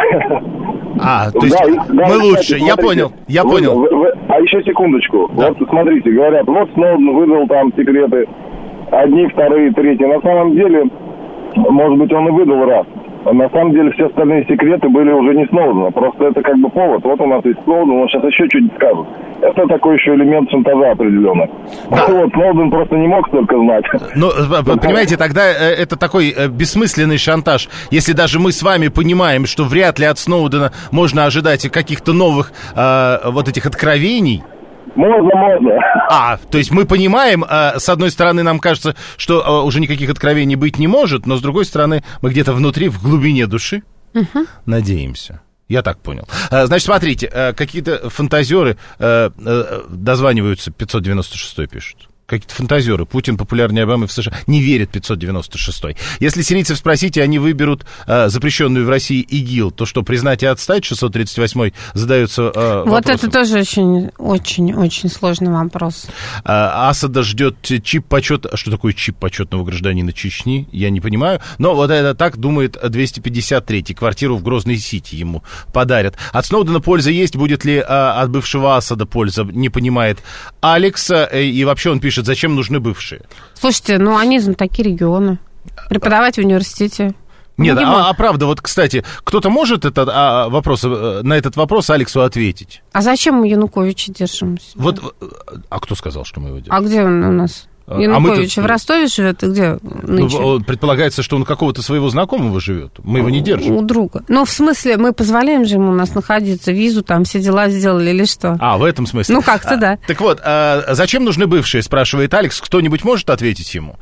То есть мы лучше, я понял. А еще секундочку. Да. Вот смотрите, говорят, Сноуден выдал там секреты. Одни, вторые, третьи. На самом деле, может быть, он и выдал раз. На самом деле, все остальные секреты были уже не Сноудена. Просто это как бы повод. Вот у нас есть Сноуден, он сейчас еще чуть-чуть скажет. Это такой еще элемент шантажа определенный. Да. Сноуден просто не мог столько знать. Понимаете, тогда это такой бессмысленный шантаж. Если даже мы с вами понимаем, что вряд ли от Сноудена можно ожидать каких-то новых этих откровений. Можно. То есть мы понимаем, с одной стороны, нам кажется, что уже никаких откровений быть не может, но с другой стороны, мы где-то внутри, в глубине души надеемся. Я так понял. Значит, смотрите, какие-то фантазеры дозваниваются, 596 пишут. Какие-то фантазеры. Путин популярнее Обамы в США. Не верит 596-й. Если сирийцев спросите, они выберут запрещенную в России ИГИЛ. То что, признать и отстать? 638-й задается вот вопросом. Это тоже очень сложный вопрос. Асада ждет чип почета. Что такое чип почетного гражданина Чечни? Я не понимаю. Но вот это так думает 253-й. Квартиру в Грозной-Сити ему подарят. От Сноудена польза есть. Будет ли от бывшего Асада польза? Не понимает Алекс. И вообще он пишет, зачем нужны бывшие? Слушайте, они такие регионы. Преподавать в университете. Нет, правда, вот, кстати, кто-то может на этот вопрос Алексу ответить? А зачем мы Януковича держим? Вот, кто сказал, что мы его держим? А где он у нас? Янукович в Ростове живет, и где нынче? Предполагается, что он у какого-то своего знакомого живет. Мы его не держим. У друга. В смысле, мы позволяем же ему у нас находиться, визу, там, все дела сделали или что? В этом смысле. Как-то да. Так вот, зачем нужны бывшие, спрашивает Алекс. Кто-нибудь может ответить ему?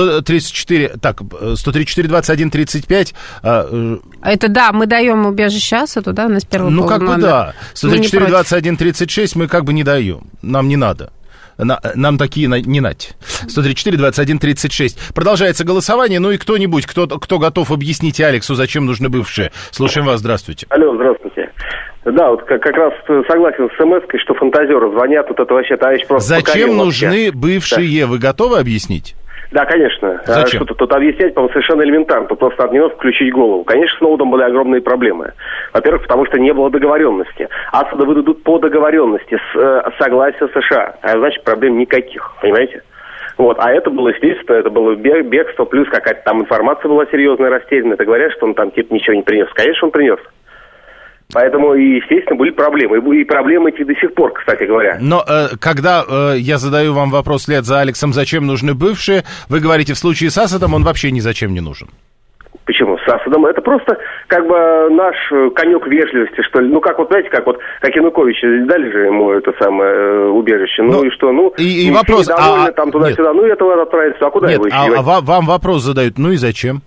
134, 21, 35. Это да, мы даем убежище Асаду, да, у нас первый был как бы да. 134, 21, 36 мы как бы не даем. Нам не надо. Нам такие не нать. 134, 21, 36. Продолжается голосование. И кто-нибудь, кто готов объяснить Алексу, зачем нужны бывшие? Слушаем вас. Здравствуйте. Алло, здравствуйте. Да, вот как раз согласен с СМС-кой, что фантазеры звонят. Вот это вообще товарищ просто зачем нужны бывшие? Да. Вы готовы объяснить? Да, конечно. Зачем? Что-то тут объяснять, по-моему, совершенно элементарно. Тут просто надо немного включить голову. Конечно, с Сноудом были огромные проблемы. Во-первых, потому что не было договоренности. Асада выдадут по договоренности с согласия США. А значит, проблем никаких. Понимаете? Вот. А это было, естественно, это было бегство, плюс какая-то там информация была серьезная, растерянная. Это говорят, что он там типа ничего не принес. Конечно, он принес. Поэтому, естественно, были проблемы. И проблемы эти до сих пор, кстати говоря. Но когда я задаю вам вопрос вслед за Алексом, зачем нужны бывшие, вы говорите, в случае с Асадом он вообще ни зачем не нужен. Почему? С Асадом это просто как бы наш конек вежливости, что ли. Как Янукович, дали же ему это самое убежище. И что? И вопрос, недовольны, там туда-сюда, это отправится. А куда его еще? Вам вопрос задают, и зачем?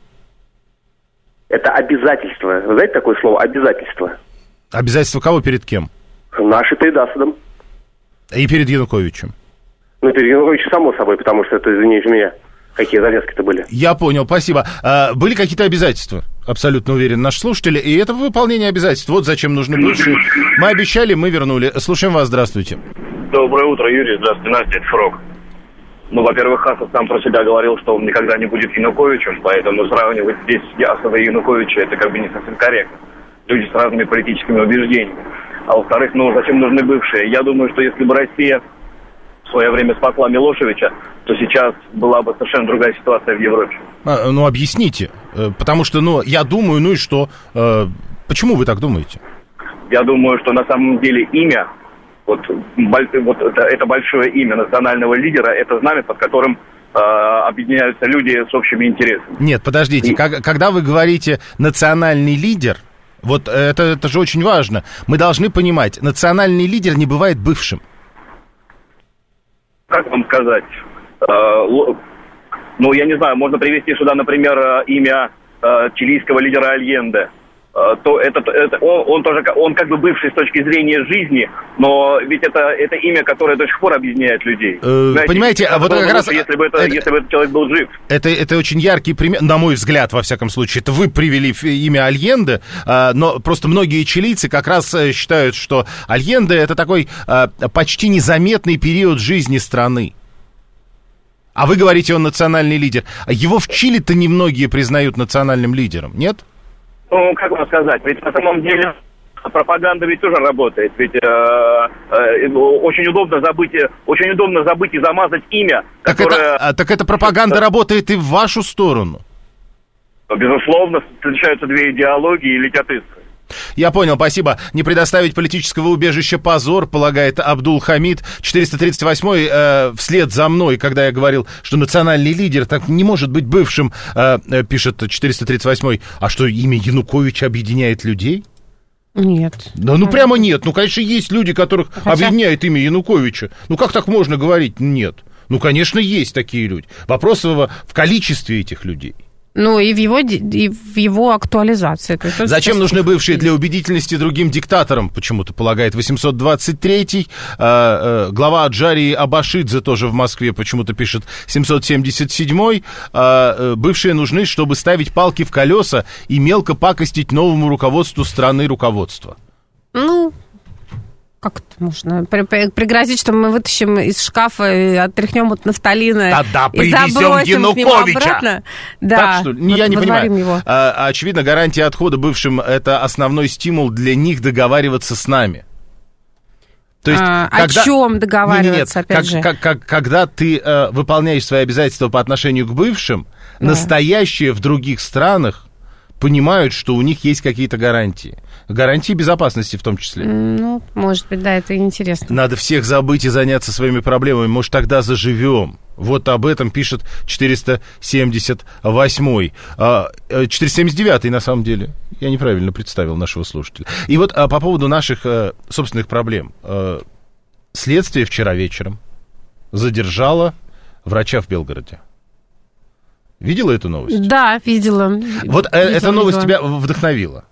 Это обязательство. Вы знаете такое слово? Обязательство. Обязательство кого перед кем? Наши перед Асадом. И перед Януковичем? Перед Януковичем, само собой, потому что это, извините меня, какие завязки-то были. Я понял, спасибо. Были какие-то обязательства? Абсолютно уверен, наши слушатели. И это выполнение обязательств. Вот зачем нужны бывшие. Мы обещали, мы вернули. Слушаем вас, здравствуйте. Доброе утро, Юрий. Здравствуйте, Настя, это Фрог. Во-первых, Асад сам про себя говорил, что он никогда не будет Януковичем, поэтому сравнивать здесь Асада и Януковича это как бы не совсем корректно. Люди с разными политическими убеждениями. А во-вторых, зачем нужны бывшие? Я думаю, что если бы Россия в свое время спасла Милошевича, то сейчас была бы совершенно другая ситуация в Европе. Объясните. Потому что, я думаю, и что? Почему вы так думаете? Я думаю, что на самом деле имя, это большое имя национального лидера, это знамя, под которым объединяются люди с общими интересами. Нет, подождите, когда вы говорите «национальный лидер», это же очень важно. Мы должны понимать, национальный лидер не бывает бывшим. Как вам сказать? Я не знаю, можно привести сюда, например, имя чилийского лидера Альенде. То он как бы бывший с точки зрения жизни, но ведь это имя, которое до сих пор объединяет людей. Понимаете, как раз... Если бы этот человек был жив. Это очень яркий пример, на мой взгляд, во всяком случае. Это вы привели имя Альенде, но просто многие чилийцы как раз считают, что Альенде это такой почти незаметный период жизни страны. А вы говорите, он национальный лидер. Его в Чили-то немногие признают национальным лидером, нет? Как вам сказать, ведь на самом деле пропаганда ведь тоже работает, ведь очень удобно забыть и замазать имя, которое... Так эта пропаганда работает и в вашу сторону. Безусловно, встречаются две идеологии и летят искры. Я понял, спасибо. Не предоставить политического убежища позор, полагает Абдул-Хамид. 438-й вслед за мной, когда я говорил, что национальный лидер так не может быть бывшим, пишет 438-й. А что, имя Януковича объединяет людей? Нет. Прямо нет. Конечно, есть люди, которых объединяет имя Януковича. Как так можно говорить? Нет. Конечно, есть такие люди. Вопрос в количестве этих людей. Ну, и в его актуализации. Зачем нужны бывшие для убедительности другим диктаторам, почему-то полагает 823-й. Глава Аджарии Абашидзе тоже в Москве почему-то пишет 777-й. Бывшие нужны, чтобы ставить палки в колеса и мелко пакостить новому руководству страны руководства. Ну... Как это можно? Пригрозить, что мы вытащим из шкафа и отряхнем от нафталина и забросим к нему обратно? Да, так что ли? Я не понимаю. Его. Очевидно, гарантия отхода бывшим – это основной стимул для них договариваться с нами. То есть, о чем договариваться, опять же? Когда ты выполняешь свои обязательства по отношению к бывшим, настоящие в других странах понимают, что у них есть какие-то гарантии. Гарантии безопасности в том числе. Ну, может быть, да, это интересно. Надо всех забыть и заняться своими проблемами. Может, тогда заживем. Вот об этом пишет 478-й. 479-й, на самом деле. Я неправильно представил нашего слушателя. И вот по поводу наших собственных проблем. Следствие вчера вечером задержало врача в Белгороде. Видела эту новость? Да, видела. Вот эта новость тебя вдохновила?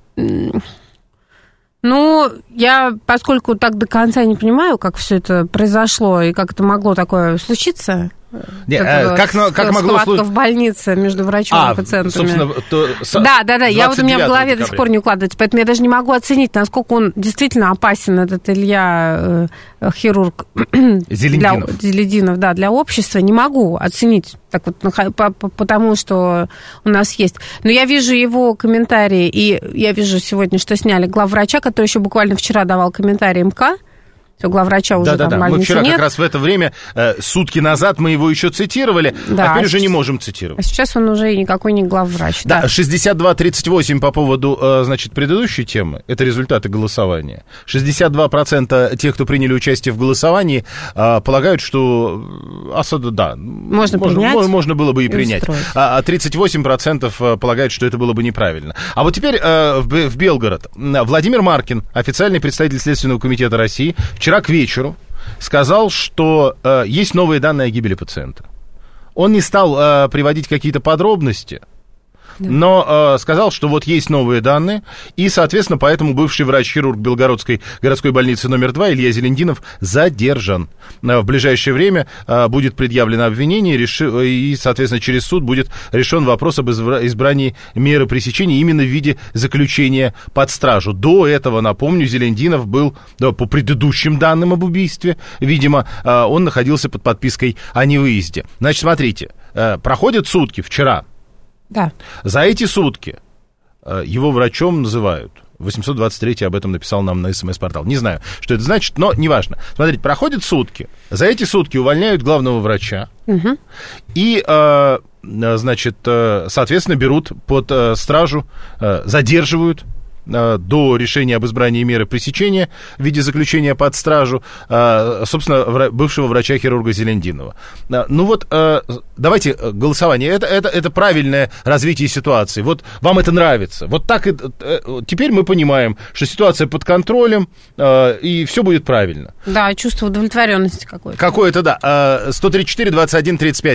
Ну, я, поскольку так до конца не понимаю, как все это произошло и как это могло такое случиться... Как могло схватка в больнице между врачом и пациентами. Да, я вот у меня в голове до сих пор не укладывается, поэтому я даже не могу оценить, насколько он действительно опасен, этот Илья, хирург Зелединов, да, для общества, не могу оценить, так вот, потому что у нас есть. Но я вижу его комментарии, и я вижу сегодня, что сняли главврача, который еще буквально вчера давал комментарий МК. Главврача уже там в больнице мы вчера нет. как раз в это время, сутки назад, мы его еще цитировали, а теперь уже не можем цитировать. А сейчас он уже никакой не главврач. Да, 62-38 по поводу, значит, предыдущей темы, это результаты голосования. 62% тех, кто приняли участие в голосовании, полагают, что Асада, да, можно было бы и принять. А 38% полагают, что это было бы неправильно. А вот теперь в Белгород. Владимир Маркин, официальный представитель Следственного комитета России, вчера к вечеру сказал, что есть новые данные о гибели пациента. Он не стал приводить какие-то подробности, но сказал, что вот есть новые данные, и, соответственно, поэтому бывший врач-хирург Белгородской городской больницы номер 2 Илья Зелендинов задержан. В ближайшее время будет предъявлено обвинение, и, соответственно, через суд будет решен вопрос об избрании меры пресечения именно в виде заключения под стражу. До этого, напомню, Зелендинов был, по предыдущим данным об убийстве, видимо, он находился под подпиской о невыезде. Значит, смотрите, проходят сутки вчера. Да. За эти сутки его врачом называют. 823 об этом написал нам на СМС-портал. Не знаю, что это значит, но неважно. Смотрите, проходят сутки. За эти сутки увольняют главного врача. Угу. И, значит, соответственно, берут под стражу, задерживают до решения об избрании меры пресечения в виде заключения под стражу, собственно, бывшего врача-хирурга Зелендинова. Ну вот, давайте голосование. Это правильное развитие ситуации. Вот вам это нравится. Вот так теперь мы понимаем, что ситуация под контролем, и все будет правильно. Да, чувство удовлетворенности какое-то. Какое-то, да. 134-21-35,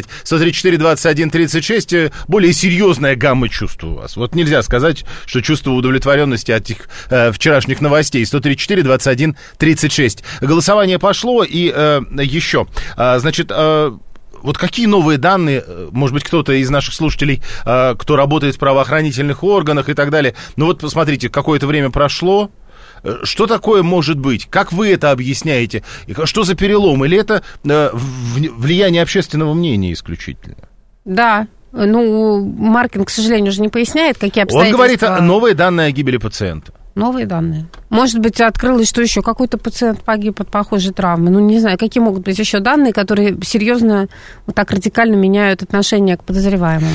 134-21-36, более серьезная гамма чувств у вас. Вот нельзя сказать, что чувство удовлетворенности от этих вчерашних новостей. 134-21-36. Голосование пошло, и еще. Значит, вот какие новые данные, может быть, кто-то из наших слушателей, кто работает в правоохранительных органах и так далее, ну вот посмотрите, какое-то время прошло. Что такое может быть? Как вы это объясняете? Что за перелом? Или это влияние общественного мнения исключительно? Да. Ну, Маркин, к сожалению, уже не поясняет, какие обстоятельства. Он говорит новые данные о гибели пациента. Новые данные. Может быть, открылось, что еще какой-то пациент погиб от похожей травмы. Ну, не знаю, какие могут быть еще данные, которые серьезно, вот так радикально меняют отношение к подозреваемому.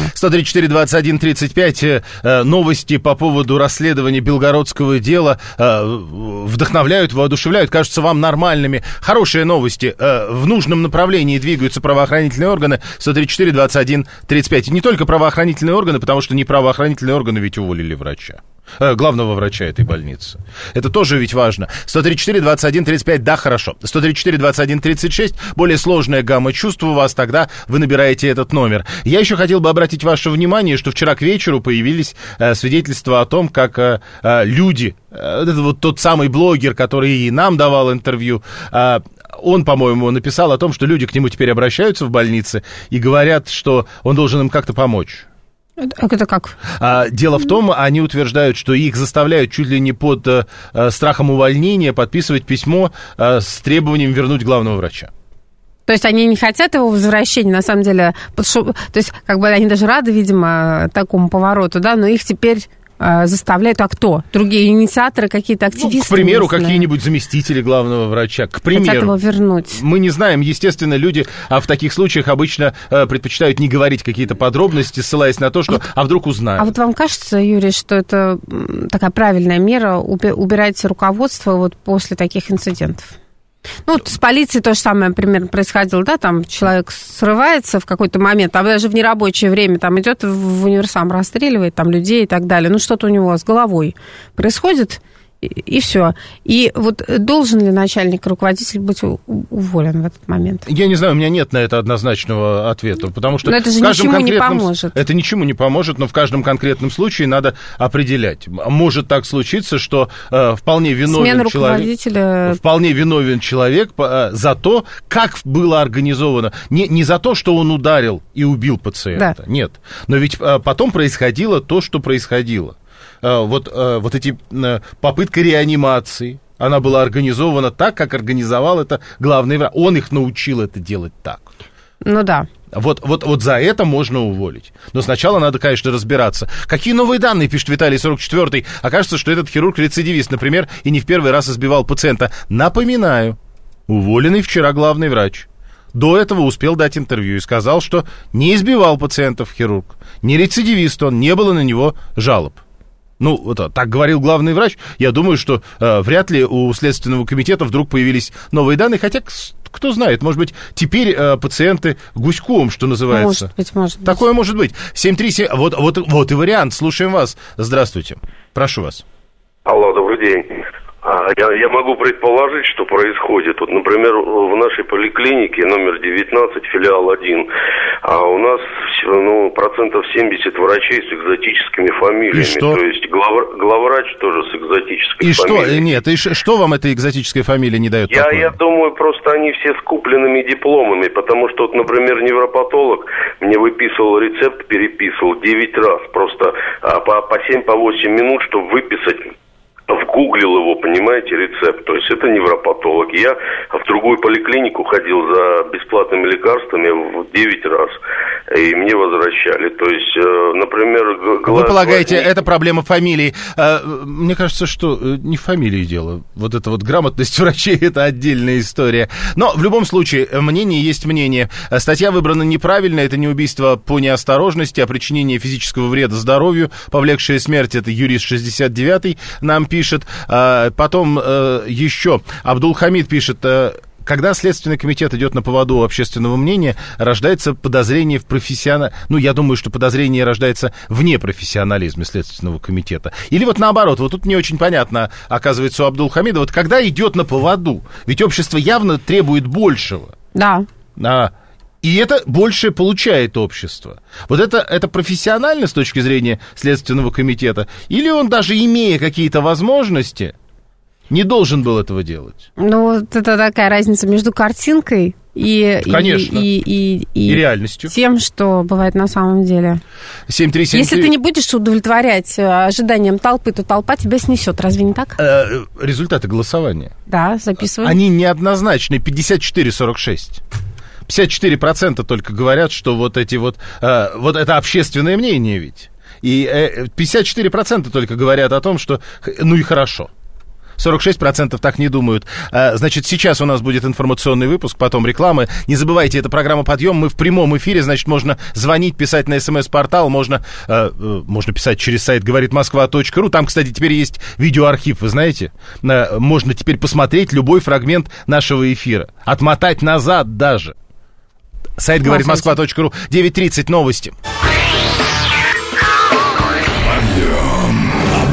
134-21-35. Новости по поводу расследования белгородского дела вдохновляют, воодушевляют, кажутся вам нормальными. Хорошие новости. В нужном направлении двигаются правоохранительные органы. 134-21-35. И не только правоохранительные органы, потому что не правоохранительные органы ведь уволили врача. главного врача этой больницы. Это тоже ведь важно. 134-21-35, да, хорошо. 134-21-36, более сложная гамма чувств у вас, тогда вы набираете этот номер. Я еще хотел бы обратить ваше внимание, что вчера к вечеру появились свидетельства о том, как люди, это вот тот самый блогер, который и нам давал интервью, он, по-моему, написал о том, что люди к нему теперь обращаются в больнице и говорят, что он должен им как-то помочь. Это как? Дело в том, они утверждают, что их заставляют чуть ли не под страхом увольнения подписывать письмо с требованием вернуть главного врача. То есть они не хотят его возвращения, на самом деле. То есть как бы они даже рады, видимо, такому повороту, да, но их теперь заставляют, а кто? Другие инициаторы, какие-то активисты? К примеру, какие-нибудь заместители главного врача. К примеру. Хотят его вернуть. Мы не знаем. Естественно, люди в таких случаях обычно предпочитают не говорить какие-то подробности, ссылаясь на то, что а вдруг узнают. А вот вам кажется, Юрий, что это такая правильная мера, убирать руководство вот после таких инцидентов? Ну, вот с полицией то же самое примерно происходило, да, там человек срывается в какой-то момент, а даже в нерабочее время там идет в универсам, расстреливает там людей и так далее. Ну, что-то у него с головой происходит, и все. И вот должен ли начальник, руководитель быть уволен в этот момент? Я не знаю, у меня нет на это однозначного ответа, потому что... Но это же ничему не поможет. Это ничему не поможет, но в каждом конкретном случае надо определять. Может так случиться, что вполне виновен человек за то, как было организовано. Не за то, что он ударил и убил пациента, да. Нет. Но ведь потом происходило то, что происходило. Вот эти попытка реанимации, она была организована так, как организовал это главный врач. Он их научил это делать так. Ну да. Вот за это можно уволить. Но сначала надо, конечно, разбираться. Какие новые данные, пишет Виталий 44-й. Окажется, что этот хирург-рецидивист, например, и не в первый раз избивал пациента. Напоминаю, уволенный вчера главный врач. До этого успел дать интервью и сказал, что не избивал пациентов хирург. Не рецидивист он, не было на него жалоб. Ну, вот так говорил главный врач. Я думаю, что вряд ли у Следственного комитета вдруг появились новые данные, хотя, кто знает, может быть, теперь пациенты гуськом, что называется. Может быть. Такое может быть. 737, вот и вариант. Слушаем вас. Здравствуйте. Прошу вас. Алло, добрый день. Я могу предположить, что происходит. Вот, например, в нашей поликлинике номер 19, филиал 1, у нас 70% врачей с экзотическими фамилиями. И что? То есть главврач тоже с экзотической фамилией. И что вам эта экзотическая фамилия не дает покоя? Я думаю, просто они все с купленными дипломами, потому что, вот, например, невропатолог мне выписывал рецепт, переписывал 9 раз, просто по 7-8 минут, чтобы выписать. Вгуглил его, понимаете, рецепт. То есть это невропатолог. Я в другую поликлинику ходил за бесплатными лекарствами в 9 раз. И мне возвращали. То есть, например... Вы полагаете, это проблема фамилии? Мне кажется, что не в фамилии дело. Вот эта вот грамотность врачей – это отдельная история. Но в любом случае, мнение есть мнение. Статья выбрана неправильно. Это не убийство по неосторожности, а причинение физического вреда здоровью, повлекшее смерть. Это юрист 69-й нам пишет. Потом еще Абдулхамид пишет: когда Следственный комитет идет на поводу у общественного мнения, рождается подозрение в я думаю, что подозрение рождается в непрофессионализме Следственного комитета. Или вот наоборот, вот тут не очень понятно, оказывается, у Абдулхамида, вот когда идет на поводу, ведь общество явно требует большего. Да. И это больше получает общество. Вот это профессионально с точки зрения Следственного комитета? Или он, даже имея какие-то возможности, не должен был этого делать? Ну, вот это такая разница между картинкой и реальностью. Тем, что бывает на самом деле. 73739. Если ты не будешь удовлетворять ожиданиям толпы, то толпа тебя снесет. Разве не так? Результаты голосования. Да, записываем. Они неоднозначны. 54-46. 54% только говорят, что вот это общественное мнение ведь. И 54% только говорят о том, что ну и хорошо. 46% так не думают. Значит, сейчас у нас будет информационный выпуск, потом реклама. Не забывайте, это программа «Подъем». Мы в прямом эфире, значит, можно звонить, писать на СМС-портал, можно писать через сайт говоритмосква.ру. Там, кстати, теперь есть видеоархив, вы знаете? Можно теперь посмотреть любой фрагмент нашего эфира. Отмотать назад даже. Сайт говоритмосква.ру. 9:30 новости.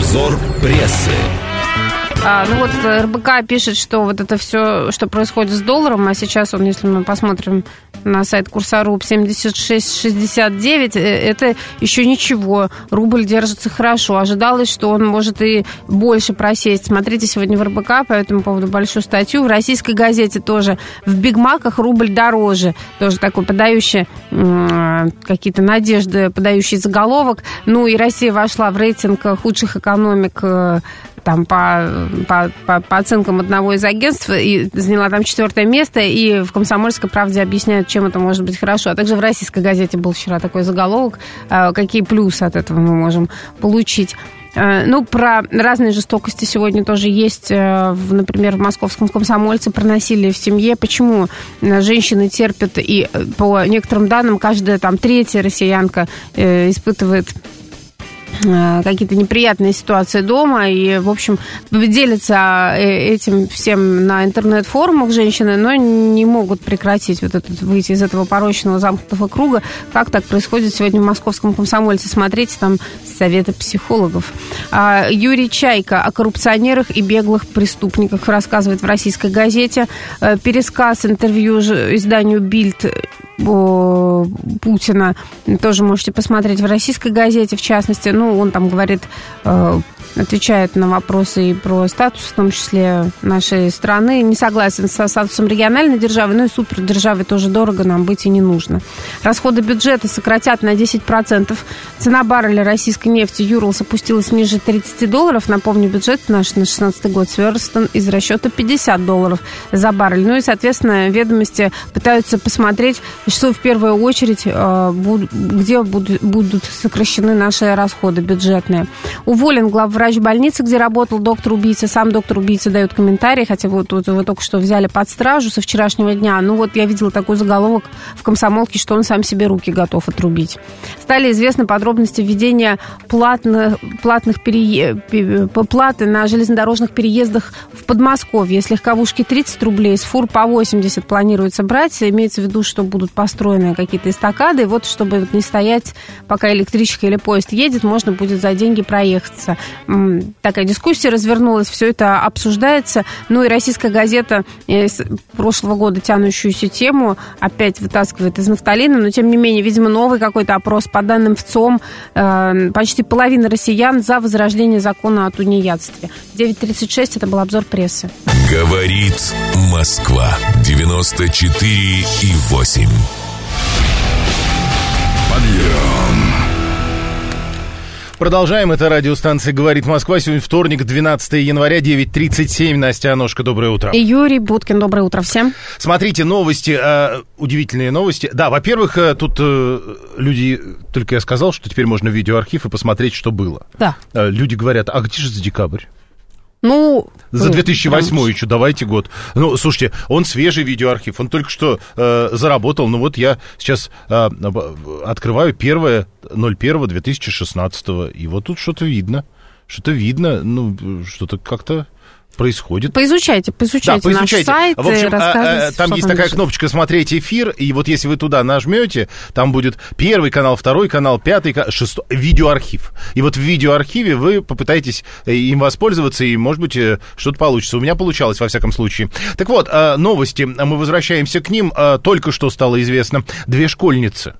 Обзор прессы. Ну вот РБК пишет, что вот это все, что происходит с долларом, а сейчас он, если мы посмотрим на сайт Курса.ру, 76,69, это еще ничего. Рубль держится хорошо. Ожидалось, что он может и больше просесть. Смотрите сегодня в РБК по этому поводу большую статью. В российской газете тоже в Бигмаках рубль дороже. Тоже такой подающий какие-то надежды, подающий заголовок. Ну и Россия вошла в рейтинг худших экономик там, по оценкам одного из агентств, и заняла там 4-е место, и в «Комсомольской правде» объясняют, чем это может быть хорошо. А также в «Российской газете» был вчера такой заголовок, какие плюсы от этого мы можем получить. Ну, про разные жестокости сегодня тоже есть. Например, в московском «Комсомольце» про насилие в семье. Почему женщины терпят, и по некоторым данным, каждая там 3-я россиянка испытывает какие-то неприятные ситуации дома, и, в общем, делятся этим всем на интернет-форумах женщины, но не могут прекратить выйти из этого порочного замкнутого круга. Как так происходит сегодня в московском «Комсомольце»? Смотрите, там советы психологов. Юрий Чайка о коррупционерах и беглых преступниках рассказывает в «Российской газете». Пересказ интервью изданию «Бильд» Путина тоже можете посмотреть в «Российской газете», в частности. Ну, он там говорит, отвечает на вопросы и про статус, в том числе нашей страны. Не согласен со статусом региональной державы, но и супердержавой тоже дорого нам быть и не нужно. Расходы бюджета сократят на 10%. Цена барреля российской нефти Юрлс опустилась ниже $30. Напомню, бюджет наш на 2016 год сверстан из расчета $50 за баррель. Ну и, соответственно, ведомости пытаются посмотреть, что в первую очередь, где будут сокращены наши расходы бюджетные. Уволен главврач больницы, где работал доктор-убийца. Сам доктор-убийца дает комментарии, хотя вот его только что взяли под стражу со вчерашнего дня. Ну вот я видела такой заголовок в «Комсомолке», что он сам себе руки готов отрубить. Стали известны подробности введения платы на железнодорожных переездах в Подмосковье. С легковушки 30 рублей, с фур по 80 планируется брать. Имеется в виду, что будут построены какие-то эстакады. И вот, чтобы не стоять, пока электричка или поезд едет, можно будет за деньги проехаться. Такая дискуссия развернулась, все это обсуждается. Ну и «Российская газета» с прошлого года тянущуюся тему опять вытаскивает из нафталина, но тем не менее, видимо, новый какой-то опрос. По данным ВЦИОМ, почти половина россиян за возрождение закона о тунеядстве. 9:36, это был обзор прессы. Говорит Москва, 94,8. Подъем. Продолжаем. Это радиостанция «Говорит Москва». Сегодня вторник, 12 января, 9:37. Настя Аношка, доброе утро. И Юрий Буткин, доброе утро всем. Смотрите, новости, удивительные новости. Да, во-первых, тут люди, только я сказал, что теперь можно в видеоархив и посмотреть, что было. Да. Люди говорят, а где же за декабрь? Ну, за 2008 еще, давайте год. Ну, слушайте, он свежий видеоархив, он только что заработал. Ну, вот я сейчас открываю 1.01.2016, и вот тут что-то видно, ну, что-то как-то происходит. Поизучайте наш сайт. В общем, там есть такая кнопочка «Смотреть эфир», и вот если вы туда нажмете, там будет 1 канал, 2 канал, 5, 6, видеоархив. И вот в видеоархиве вы попытаетесь им воспользоваться, и, может быть, что-то получится. У меня получалось, во всяком случае. Так вот, новости, мы возвращаемся к ним. Только что стало известно, две школьницы.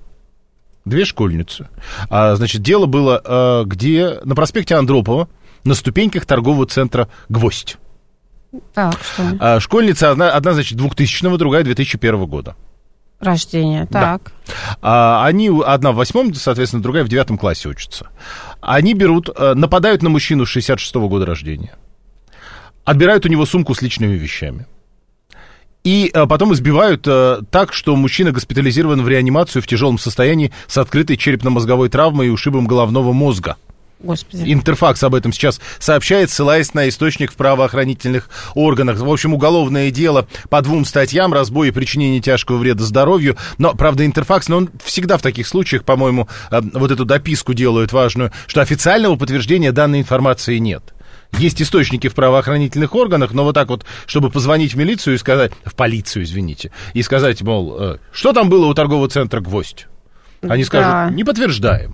Значит, дело было где? На проспекте Андропова, на ступеньках торгового центра «Гвоздь». Так, что? Школьница, одна, значит, 2000-го, другая 2001 года. Рождения, так. Да. Они, одна в 8-м, соответственно, другая в 9 классе учатся. Они нападают на мужчину 66-го года рождения, отбирают у него сумку с личными вещами. И потом избивают так, что мужчина госпитализирован в реанимацию в тяжелом состоянии с открытой черепно-мозговой травмой и ушибом головного мозга. Господи. Интерфакс об этом сейчас сообщает, ссылаясь на источник в правоохранительных органах. В общем, уголовное дело по 2 статьям: разбой и причинение тяжкого вреда здоровью. Но, правда, Интерфакс, он всегда в таких случаях, по-моему, вот эту дописку делают важную, что официального подтверждения данной информации нет. Есть источники в правоохранительных органах, но вот так вот, чтобы позвонить в милицию и сказать, в полицию, извините, и сказать, мол, что там было у торгового центра «Гвоздь»? Они скажут, не подтверждаем.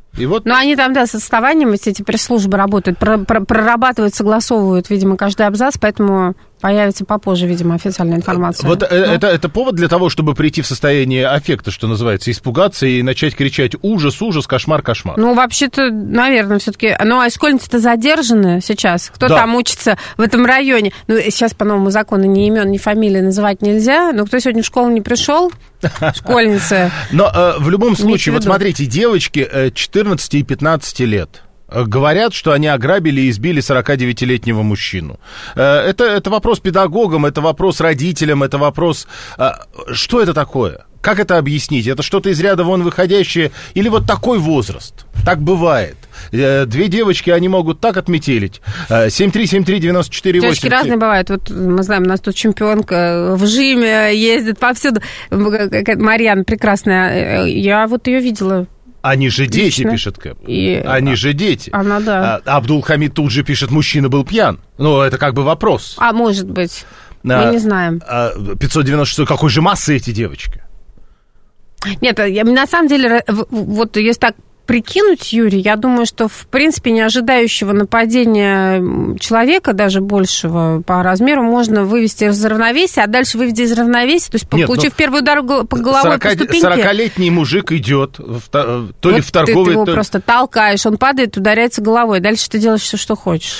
И вот... Ну, они там, да, с отставанием, эти пресс-службы работают, прорабатывают, согласовывают, видимо, каждый абзац, поэтому появится попозже, видимо, официальная информация. Вот это повод для того, чтобы прийти в состояние аффекта, что называется, испугаться и начать кричать «ужас, ужас, кошмар, кошмар». Ну, вообще-то, наверное, все-таки... Ну, а школьницы-то задержаны сейчас? Кто там учится в этом районе? Ну, сейчас по новому закону ни имен, ни фамилии называть нельзя, но кто сегодня в школу не пришел, школьницы... Но в любом случае, вот смотрите, девочки 14 и 15 лет... Говорят, что они ограбили и избили 49-летнего мужчину. Это вопрос педагогам, это вопрос родителям, это вопрос... Что это такое? Как это объяснить? Это что-то из ряда вон выходящее? Или вот такой возраст? Так бывает. Две девочки, они могут так отметелить. 7373948. Девочки разные бывают. Вот мы знаем, у нас тут чемпионка в жиме ездит повсюду. Марьяна прекрасная. Я вот ее видела. Они же дети, пишет Кэп. Они же дети. Она, да. Абдул-Хамид тут же пишет, мужчина был пьян. Ну, это как бы вопрос. А может быть. Мы не знаем. 596, какой же массы эти девочки? Нет, на самом деле, вот если так прикинуть, Юрий, я думаю, что, в принципе, не ожидающего нападения человека, даже большего по размеру, можно вывести из равновесия, а дальше вывести из равновесия, то есть, получив первый удар по головой по ступеньке... 40-летний мужик идет, то ли в торговый... Ты его просто толкаешь, он падает, ударяется головой, дальше ты делаешь все, что хочешь.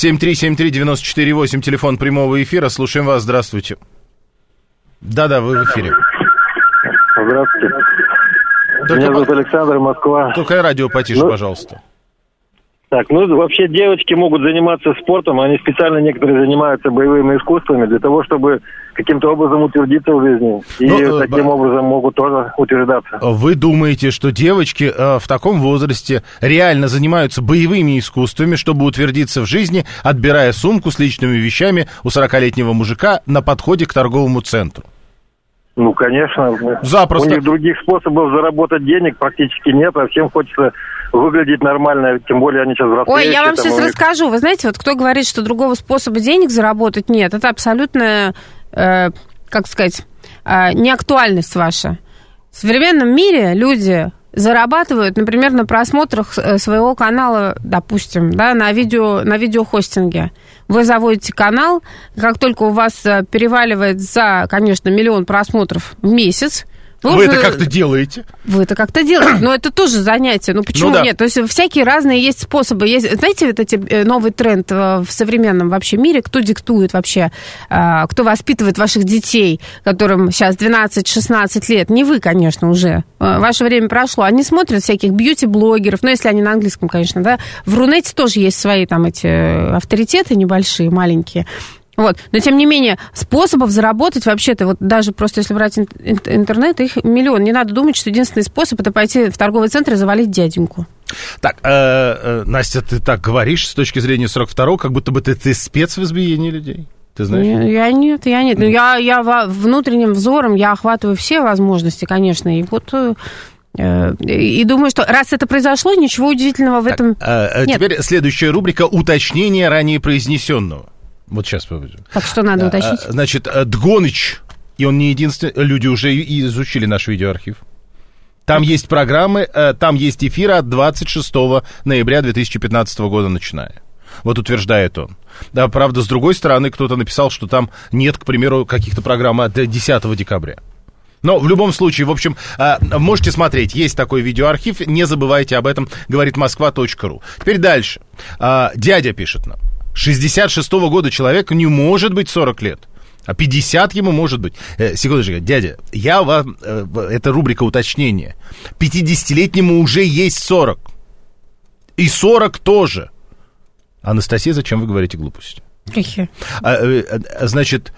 7373948, телефон прямого эфира, слушаем вас, здравствуйте. Да-да, вы в эфире. Здравствуйте. Меня зовут Александр, Москва. Только радио потише, пожалуйста. Так, вообще девочки могут заниматься спортом, они специально некоторые занимаются боевыми искусствами для того, чтобы каким-то образом утвердиться в жизни. И таким образом могут тоже утверждаться. Вы думаете, что девочки в таком возрасте реально занимаются боевыми искусствами, чтобы утвердиться в жизни, отбирая сумку с личными вещами у 40-летнего мужика на подходе к торговому центру? Ну, конечно. Запросто. У них других способов заработать денег практически нет, а всем хочется выглядеть нормально, тем более они сейчас взрослеют. Ой, я вам сейчас расскажу. Вы знаете, вот кто говорит, что другого способа денег заработать нет, это абсолютная, как сказать, неактуальность ваша. В современном мире люди зарабатывают, например, на просмотрах своего канала, допустим, да, на видеохостинге. Вы заводите канал, как только у вас переваливает за, конечно, 1 миллион просмотров в месяц, вы это как-то делаете? Вы это как-то делаете, но это тоже занятие. Ну почему нет? То есть всякие разные есть способы. Знаете, вот эти новый тренд в современном вообще мире, кто диктует вообще, кто воспитывает ваших детей, которым сейчас 12-16 лет? Не вы, конечно, уже. Ваше время прошло. Они смотрят всяких бьюти-блогеров, ну если они на английском, конечно, да. В Рунете тоже есть свои там эти авторитеты небольшие, маленькие. Вот. Но, тем не менее, способов заработать вообще-то, вот даже просто если брать интернет, их миллион. Не надо думать, что единственный способ – это пойти в торговый центр и завалить дяденьку. Так, Настя, ты так говоришь с точки зрения 42-го, как будто бы ты спец в избиении людей. Ты знаешь? Я нет. Ну, я внутренним взором, я охватываю все возможности, конечно, и вот... И думаю, что раз это произошло, ничего удивительного в этом нет. Теперь следующая рубрика «Уточнение ранее произнесенного». Вот сейчас побудем. Так что надо уточнить? Значит, Дгоныч, и он не единственный, люди уже изучили наш видеоархив. Там есть программы, там есть эфиры от 26 ноября 2015 года начиная. Вот утверждает он. Да, правда, с другой стороны, кто-то написал, что там нет, к примеру, каких-то программ от 10 декабря. Но в любом случае, в общем, можете смотреть, есть такой видеоархив, не забывайте об этом, говорит Москва.ру. Теперь дальше. Дядя пишет нам. 66-го года человеку не может быть 40 лет, а 50 ему может быть. Секундочку, дядя, я вам... Это рубрика уточнения. 50-летнему уже есть 40. И 40 тоже. Анастасия, зачем вы говорите глупости? Какие? Значит...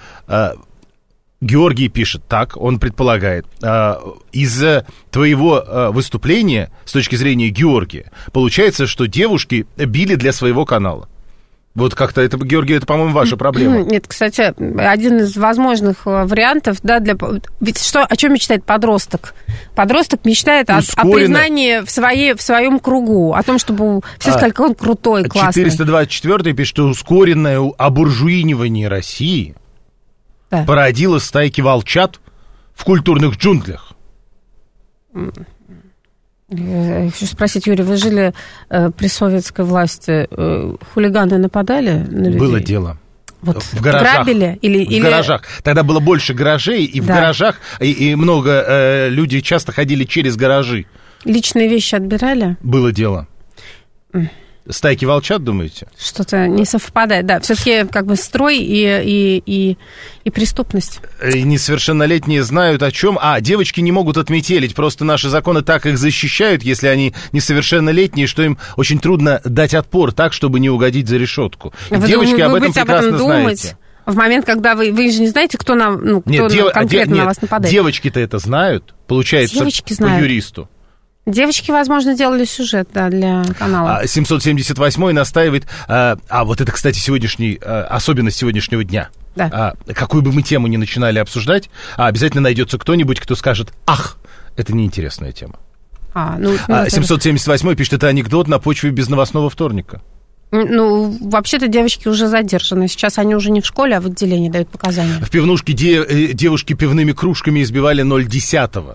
Георгий пишет так, он предполагает, из твоего выступления, с точки зрения Георгия, получается, что девушки били для своего канала. Вот как-то это, Георгий, это, по-моему, ваша проблема. Нет, кстати, один из возможных вариантов, да, ведь что, о чем мечтает подросток? Подросток мечтает о признании в своем кругу, о том, чтобы все сказали, как он крутой, классный. 424 пишет, что ускоренное обуржуинивание России породило стайки волчат в культурных джунглях. Я хочу спросить, Юрий, вы жили при советской власти, хулиганы нападали на людей? Было дело. Вот в гаражах. Грабили? В гаражах. Тогда было больше гаражей, и в гаражах, и много людей часто ходили через гаражи. Личные вещи отбирали? Было дело. Стайки волчат, думаете? Что-то не совпадает, да. Все-таки как бы строй и преступность. И несовершеннолетние знают о чем. Девочки не могут отметелить. Просто наши законы так их защищают, если они несовершеннолетние, что им очень трудно дать отпор так, чтобы не угодить за решетку. Девочки об этом прекрасно знаете. В момент, когда вы же не знаете, кто конкретно на вас нападает. Девочки-то это знают, получается, девочки по юристу. Девочки, возможно, делали сюжет, для канала. 778-й настаивает... вот это, кстати, особенность сегодняшнего дня. Да. Какую бы мы тему ни начинали обсуждать, обязательно найдется кто-нибудь, кто скажет: ах, это неинтересная тема. 778-й пишет: это анекдот на почве безновостного вторника. Вообще-то девочки уже задержаны. Сейчас они уже не в школе, а в отделении дают показания. В пивнушке девушки пивными кружками избивали 0,10.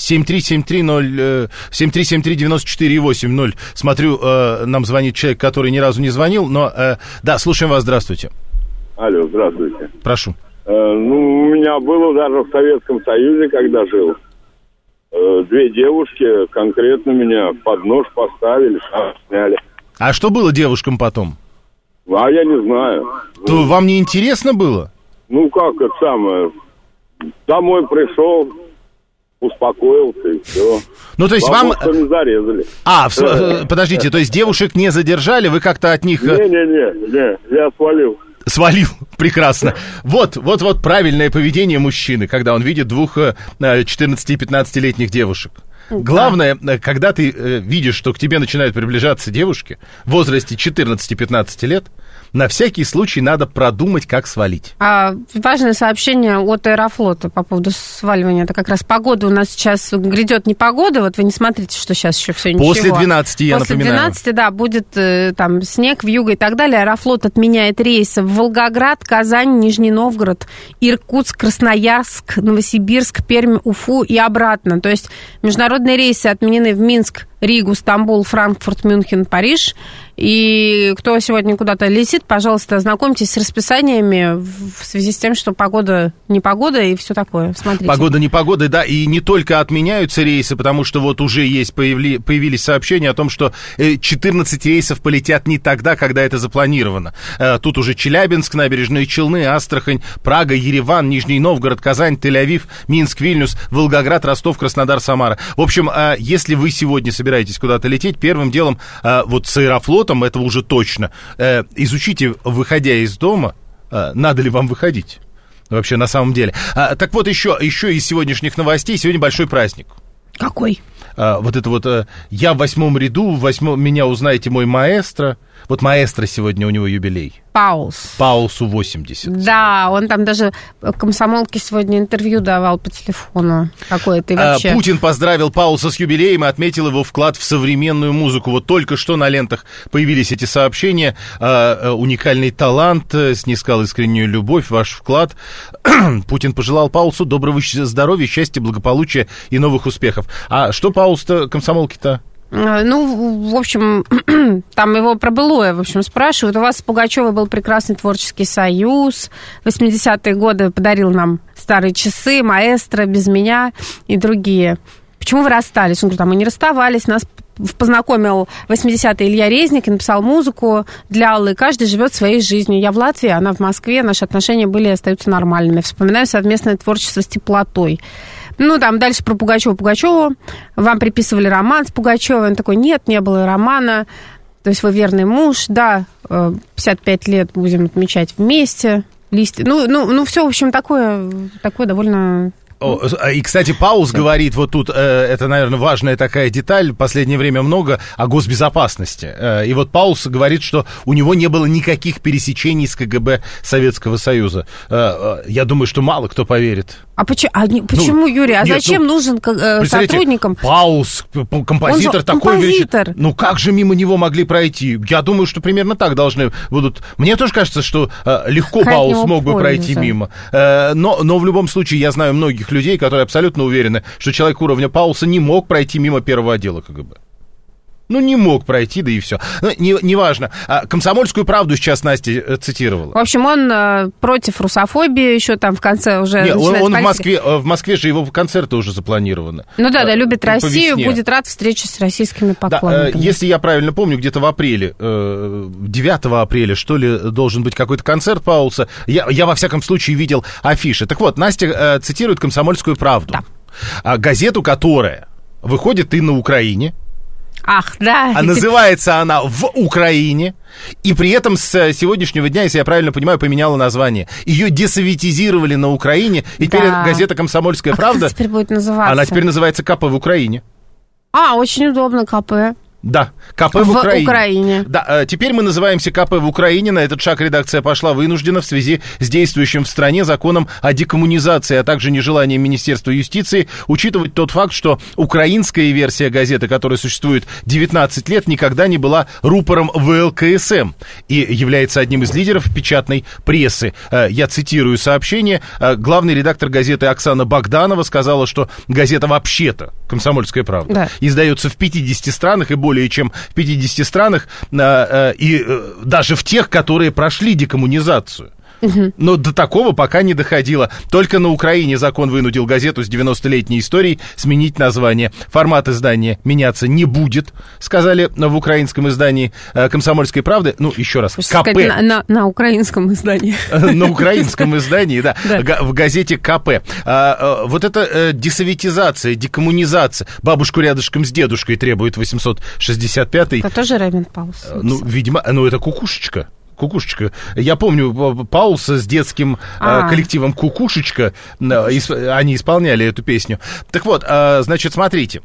7373948. Смотрю, нам звонит человек, который ни разу не звонил, но... Да, слушаем вас, здравствуйте. Алло, здравствуйте. Прошу. У меня было даже в Советском Союзе, когда жил, 2 девушки конкретно меня под нож поставили, сняли. А что было девушкам потом? Я не знаю. То вам не интересно было? Домой пришел... успокоился и все. То есть вам... зарезали. Подождите, то есть девушек не задержали, вы как-то от них... Не, я свалил. Свалил, прекрасно. Вот правильное поведение мужчины, когда он видит 2 14- и 15-летних девушек. Главное, когда ты видишь, что к тебе начинают приближаться девушки в возрасте 14-15 лет, на всякий случай надо продумать, как свалить. Важное сообщение от Аэрофлота по поводу сваливания. Это как раз погода. У нас сейчас грядет непогода. Вот вы не смотрите, что сейчас еще все ничего. После 12, я напоминаю. После 12, да, будет там снег, вьюга и так далее. Аэрофлот отменяет рейсы в Волгоград, Казань, Нижний Новгород, Иркутск, Красноярск, Новосибирск, Пермь, Уфу и обратно. То есть международные рейсы отменены в Минск, Ригу, Стамбул, Франкфурт, Мюнхен, Париж. И кто сегодня куда-то летит, пожалуйста, ознакомьтесь с расписаниями в связи с тем, что погода, непогода и все такое. Смотрите. Погода, непогода, да, и не только отменяются рейсы, потому что вот уже появились сообщения о том, что 14 рейсов полетят не тогда, когда это запланировано. Тут уже Челябинск, Набережные Челны, Астрахань, Прага, Ереван, Нижний Новгород, Казань, Тель-Авив, Минск, Вильнюс, Волгоград, Ростов, Краснодар, Самара. В общем, если вы сегодня собираетесь куда-то лететь, первым делом вот с Аэрофлотом, этого уже точно, изучите, выходя из дома, надо ли вам выходить вообще на самом деле. Так вот, еще из сегодняшних новостей, сегодня большой праздник. Какой? Вот это вот «Я в 8 ряду, меня узнаете, мой маэстро». Вот маэстро сегодня у него юбилей. Паулсу 80. Да, он там даже комсомолке сегодня интервью давал по телефону какое-то. И вообще... Путин поздравил Паулса с юбилеем и отметил его вклад в современную музыку. Вот только что на лентах появились эти сообщения. Уникальный талант, снискал искреннюю любовь, ваш вклад. Путин пожелал Паулсу доброго здоровья, счастья, благополучия и новых успехов. А что Паулс-то комсомолки-то? В общем, там его про былое, в общем, спрашивают. У вас с Пугачевой был прекрасный творческий союз. 80-е годы подарил нам старые часы, маэстро, без меня и другие. Почему вы расстались? Он говорит, мы не расставались, нас познакомил 80-й Илья Резник и написал музыку для Аллы. Каждый живет своей жизнью. Я в Латвии, она в Москве. Наши отношения были и остаются нормальными. Вспоминаю совместное творчество с теплотой. Там дальше про Пугачеву. Вам приписывали роман с Пугачевой. Он такой, нет, не было романа. То есть вы верный муж. Да, 55 лет будем отмечать вместе. Листья. Все, в общем, такое довольно... И, кстати, Паулс говорит, вот тут, это, наверное, важная такая деталь, в последнее время много о госбезопасности. И вот Паулс говорит, что у него не было никаких пересечений с КГБ Советского Союза. Я думаю, что мало кто поверит. А почему, Юрий? А зачем нужен сотрудникам? Паулс, композитор такой величины. Ну, как же мимо него могли пройти? Я думаю, что примерно так должны будут. Мне тоже кажется, что легко Паулс мог бы пройти мимо. Но в любом случае я знаю многих людей, которые абсолютно уверены, что человек уровня Паулса не мог пройти мимо первого отдела КГБ. Ну, не мог пройти, да и все. Ну, неважно. «Комсомольскую правду» сейчас Настя цитировала. В общем, он против русофобии, еще там в конце уже... Нет, он в Москве же его концерты уже запланированы. Ну да, любит Россию, будет рад встрече с российскими поклонниками. Да, если я правильно помню, где-то в апреле, 9 апреля, что ли, должен быть какой-то концерт Паулса. Я во всяком случае видел афиши. Так вот, Настя цитирует «Комсомольскую правду». Да. Газету, которая выходит и на Украине. Ах, да. А называется она «В Украине». И при этом с сегодняшнего дня, если я правильно понимаю, поменяла название. Ее десоветизировали на Украине. И теперь газета «Комсомольская правда». Как теперь будет называться? Она теперь называется «КП в Украине». Очень удобно, КП. Да, КП в Украине. Да, теперь мы называемся КП в Украине. На этот шаг редакция пошла вынуждена в связи с действующим в стране законом о декоммунизации, а также нежеланием Министерства юстиции учитывать тот факт, что украинская версия газеты, которая существует 19 лет, никогда не была рупором ВЛКСМ и является одним из лидеров печатной прессы. Я цитирую сообщение. Главный редактор газеты Оксана Богданова сказала, что газета вообще-то, «Комсомольская правда», да, издается в 50 странах и более чем в 50 странах, и даже в тех, которые прошли декоммунизацию. Но до такого пока не доходило. Только на Украине закон вынудил газету с 90-летней историей сменить название. Формат издания меняться не будет, сказали в украинском издании «Комсомольской правды». Ну, еще раз, КП. На украинском издании. На украинском издании, да, в газете КП. Вот эта десоветизация, декоммунизация. Бабушку рядышком с дедушкой требует 865-й. Это тоже Раймонд Паулс. Ну, видимо, это кукушечка. Кукушечка. Я помню Паулса с детским коллективом «Кукушечка». Они исполняли эту песню. Так вот, значит, смотрите.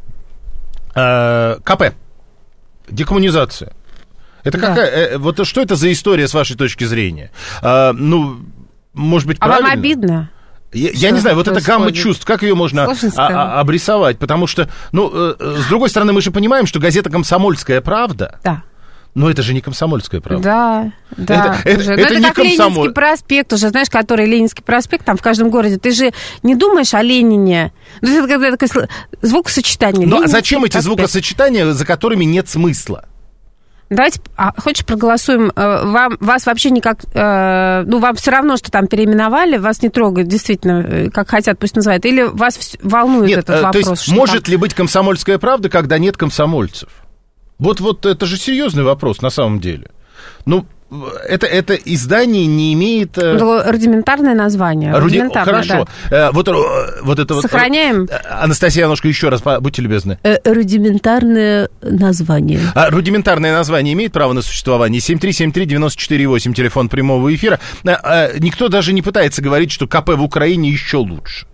КП. Декоммунизация. Это какая... Вот что это за история с вашей точки зрения? Ну, может быть, правильно? А вам обидно? Я не знаю, вот эта гамма чувств, как ее можно обрисовать? Потому что, с другой стороны, мы же понимаем, что газета «Комсомольская правда». Да. Но это же не «Комсомольская правда». Да. Это не как Ленинский проспект уже, знаешь, который Ленинский проспект, там в каждом городе. Ты же не думаешь о Ленине. Это когда такое звукосочетание. Ну, а зачем эти звукосочетания, за которыми нет смысла? Давайте, хочешь, проголосуем? Вас вообще никак... вам все равно, что там переименовали, вас не трогает, действительно, как хотят, пусть называют. Или вас волнует этот вопрос? То есть может ли быть «Комсомольская правда», когда нет комсомольцев? Вот это же серьезный вопрос на самом деле. Ну, это издание не имеет... Рудиментарное название. Хорошо. Да. Вот это сохраняем. Анастасия Янушка, еще раз, будьте любезны. Рудиментарное название. Рудиментарное название имеет право на существование. 7373948, телефон прямого эфира. Никто даже не пытается говорить, что КП в Украине еще лучше.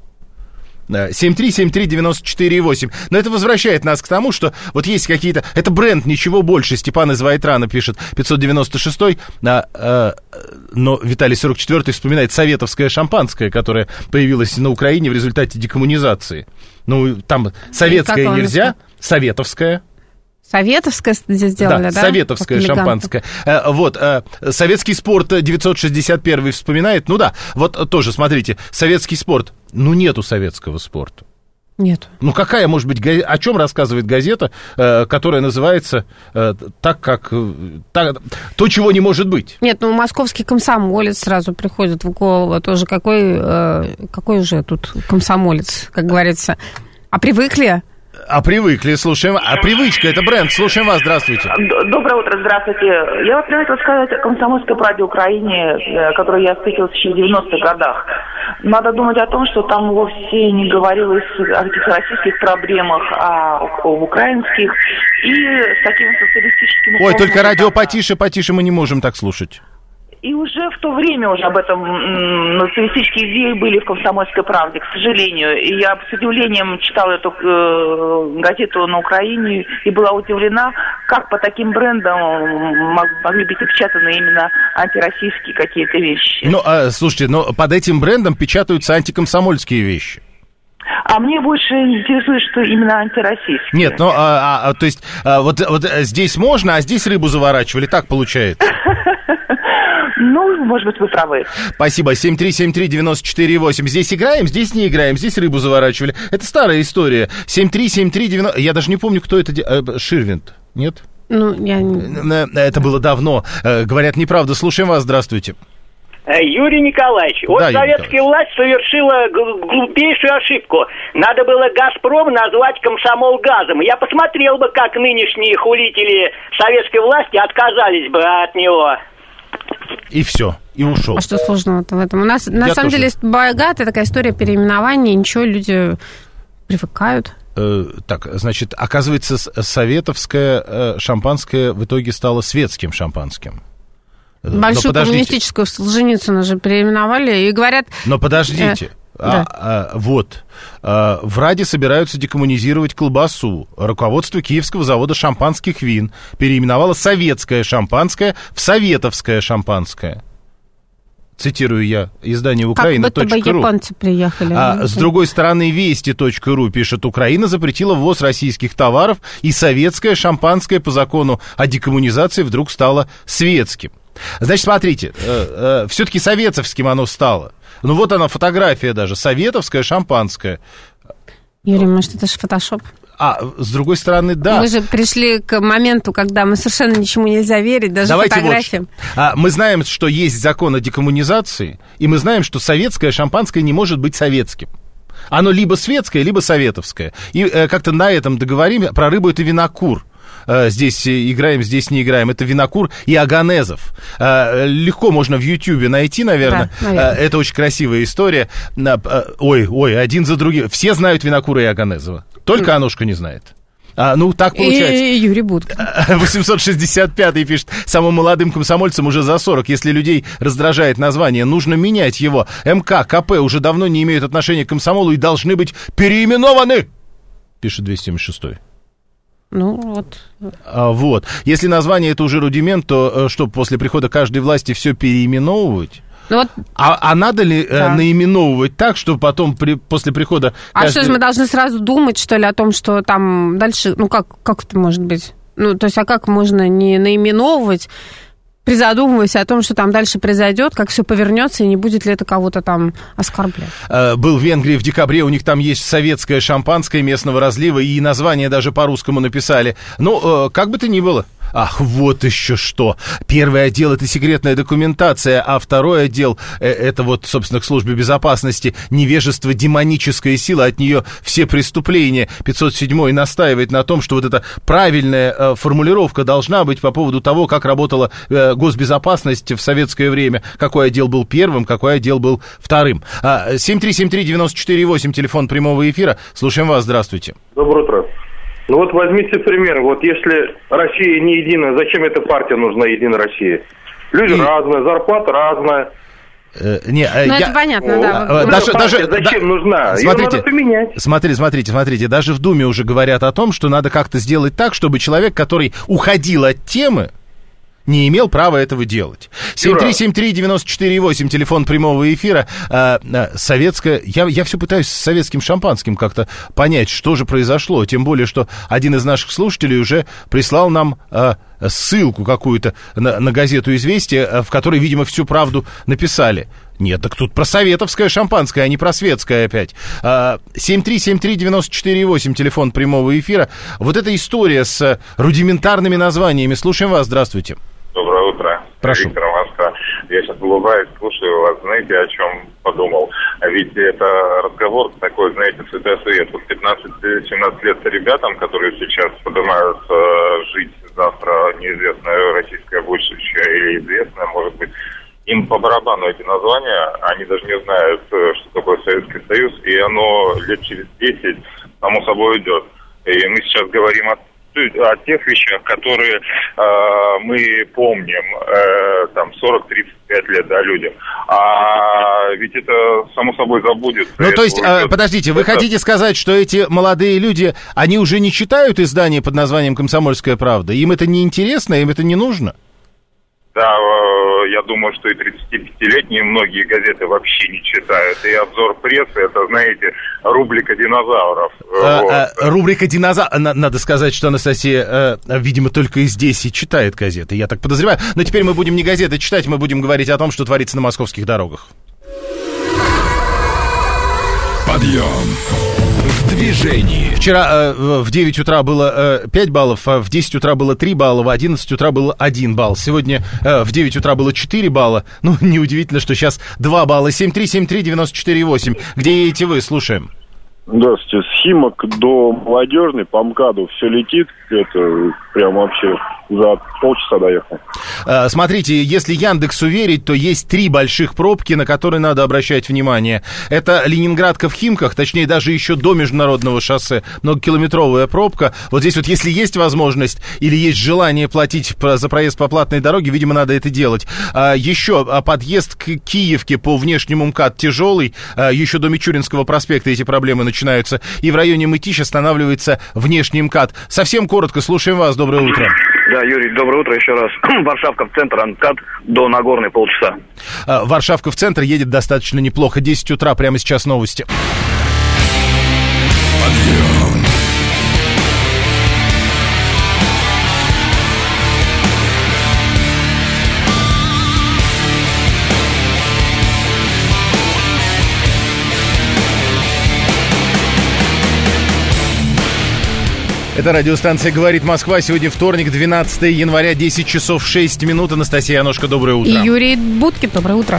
7373948. Но это возвращает нас к тому, что вот есть какие-то... Это бренд, ничего больше. Степан из Вайтрана пишет 596-й. Но Виталий 44-й вспоминает советовское шампанское, которое появилось на Украине в результате декоммунизации. Ну, там советское нельзя, советовское. Советовское здесь сделали, да? Советовское шампанское. Вот, советский спорт 961-й вспоминает. Ну да, вот тоже, смотрите, советский спорт. Ну, нету советского спорта. Нет. Ну, какая может быть... О чем рассказывает газета, которая называется так, как... то, чего не может быть? Нет, московский комсомолец сразу приходит в голову. Тоже какой уже тут комсомолец, как говорится. А привыкли? Слушаем. Привычка, это бренд. Слушаем вас, здравствуйте. Доброе утро, здравствуйте. Я вот хотела сказать о «Комсомольской правде» Украине, которую я встретилась еще в 90-х годах. Надо думать о том, что там вовсе не говорилось о этих российских проблемах, а об украинских и с такими социалистическими... Ой, только радио потише, мы не можем так слушать. И уже в то время уже об этом социалистические идеи были в «Комсомольской правде», к сожалению. И я с удивлением читала эту газету на Украине и была удивлена, как по таким брендам могли быть напечатаны именно антироссийские какие-то вещи. Ну, слушайте, но под этим брендом печатаются антикомсомольские вещи. А мне больше интересует, что именно антироссийские. Нет, ну, то есть, вот здесь можно, а здесь рыбу заворачивали, так получается. Ну, может быть, вы правы. Спасибо. 7373948. Здесь играем, здесь не играем, здесь рыбу заворачивали. Это старая история. 73739... Я даже не помню, кто это... Ширвинд, нет? Ну, я не... Это было давно. Говорят неправду. Слушаем вас. Здравствуйте. Юрий Николаевич, вот советская власть совершила глупейшую ошибку. Надо было «Газпром» назвать «Комсомол» газом. Я посмотрел бы, как нынешние хулители советской власти отказались бы от него. И все, и ушел. А что сложного-то в этом? У нас, на самом деле, богатая такая история переименования, ничего, люди привыкают. Так, значит, оказывается, советовское шампанское в итоге стало светским шампанским. Большую коммунистическую Солженицына же переименовали и говорят... Но подождите. Вот. В Раде собираются декоммунизировать колбасу. Руководство Киевского завода шампанских вин переименовало советское шампанское в советовское шампанское. Цитирую я издание Украина.ру. Как будто бы японцы приехали. С другой стороны, Вести.ру пишет: Украина запретила ввоз российских товаров, и советское шампанское по закону о декоммунизации вдруг стало светским. Значит, смотрите, все-таки советовским оно стало. Ну вот она, фотография даже, советовское шампанское. Юрий, может, это же фотошоп? С другой стороны, да. Мы же пришли к моменту, когда мы совершенно ничему нельзя верить, даже давайте фотографиям. Вот мы знаем, что есть закон о декоммунизации, и мы знаем, что советское шампанское не может быть советским. Оно либо светское, либо советовское. И как-то на этом договорим. Про рыбу это винокур. Здесь играем, здесь не играем. Это винокур и Оганезов. Легко можно в Ютьюбе найти, наверное. Да, это очень красивая история. Ой, один за другим. Все знают винокура и Оганезова. Только Анушка не знает. Ну, так получается. И Юрий Будкин. 865-й пишет: самым молодым комсомольцам уже за 40. Если людей раздражает название, нужно менять его. МК, КП уже давно не имеют отношения к комсомолу и должны быть переименованы, пишет 276-й. Ну, вот. Вот. Если название это уже рудимент, то что, после прихода каждой власти все переименовывать? Ну, вот... а надо ли наименовывать так, что потом после прихода... А что же, мы должны сразу думать, что ли, о том, что там дальше... Ну, как это может быть? Ну, то есть, а как можно не наименовывать, призадумываясь о том, что там дальше произойдет, как все повернется, и не будет ли это кого-то там оскорблять? Был в Венгрии в декабре, у них там есть советское шампанское местного разлива, и название даже по-русскому написали. Ну, как бы то ни было. Ах, вот еще что. Первый отдел — это секретная документация, а второй отдел — это вот, собственно, к службе безопасности, невежество, демоническая сила, от нее все преступления. 507-й настаивает на том, что вот эта правильная формулировка должна быть по поводу того, как работала госбезопасность в советское время, какой отдел был первым, какой отдел был вторым. 7373948, телефон прямого эфира. Слушаем вас, здравствуйте. Доброе утро. Ну вот возьмите пример, вот если Россия не единая, зачем эта партия нужна, Единая Россия? Люди разные, зарплата разная. Это понятно, да. Зачем нужна? Ее надо поменять. Смотрите, даже в Думе уже говорят о том, что надо как-то сделать так, чтобы человек, который уходил от темы, не имел права этого делать. 7373948, телефон прямого эфира. Советское... Я все пытаюсь с советским шампанским как-то понять, что же произошло. Тем более, что один из наших слушателей уже прислал нам ссылку какую-то на газету «Известия», в которой, видимо, всю правду написали. Нет, так тут про советовское шампанское, а не про светское опять. 7373948, телефон прямого эфира. Вот эта история с рудиментарными названиями. Слушаем вас, здравствуйте. Доброе утро. Прошу. Виктор Москва. Я сейчас улыбаюсь, слушаю вас. Знаете, о чем подумал? Ведь это разговор такой, знаете, святой свет. Вот 15-17 лет ребятам, которые сейчас поднимаются жить завтра, неизвестное российское будущее или известное, может быть, им по барабану эти названия, они даже не знают, что такое Советский Союз, и оно лет через 10 само собой идет. И мы сейчас говорим о о тех вещах, которые мы помним, там, 40-35 лет, да, людям. А ведь это, само собой, забудется. Ну, то есть, подождите, вы хотите сказать, что эти молодые люди, они уже не читают издание под названием «Комсомольская правда»? Им это не интересно, им это не нужно? Да, я думаю, что и 35-летние многие газеты вообще не читают. И обзор прессы, это, знаете, рубрика динозавров. Рубрика «Динозавр». Надо сказать, что Анастасия, видимо, только и здесь и читает газеты, я так подозреваю. Но теперь мы будем не газеты читать, мы будем говорить о том, что творится на московских дорогах. Подъем в движении. Вчера в 9 утра было 5 баллов, а в 10 утра было 3 балла, в 11 утра было 1 балл. Сегодня в 9 утра было 4 балла. Ну, неудивительно, что сейчас 2 балла. 7373948. Где едете вы? Слушаем. Здравствуйте. С Химок до Молодежной по МКАДу все летит. Это прям вообще за полчаса доехал. Смотрите, если Яндексу верить, то есть 3 больших пробки, на которые надо обращать внимание. Это Ленинградка в Химках, точнее, даже еще до Международного шоссе, многокилометровая пробка. Вот здесь вот, если есть возможность или есть желание платить за проезд по платной дороге, видимо, надо это делать. Еще подъезд к Киевке по внешнему МКАД тяжелый. Еще до Мичуринского проспекта эти проблемы начинаются. И в районе Мытищ останавливается внешний МКАД. Совсем коротко, слушаем вас. Доброе утро. Да, Юрий, доброе утро еще раз. Варшавка в центр, МКАД до Нагорной полчаса. Варшавка в центр едет достаточно неплохо. 10 утра, прямо сейчас новости. Подъем. Это радиостанция «Говорит Москва». Сегодня вторник, 12 января, 10 часов 6 минут. Анастасия Яношко, доброе утро. И Юрий Буткин, доброе утро.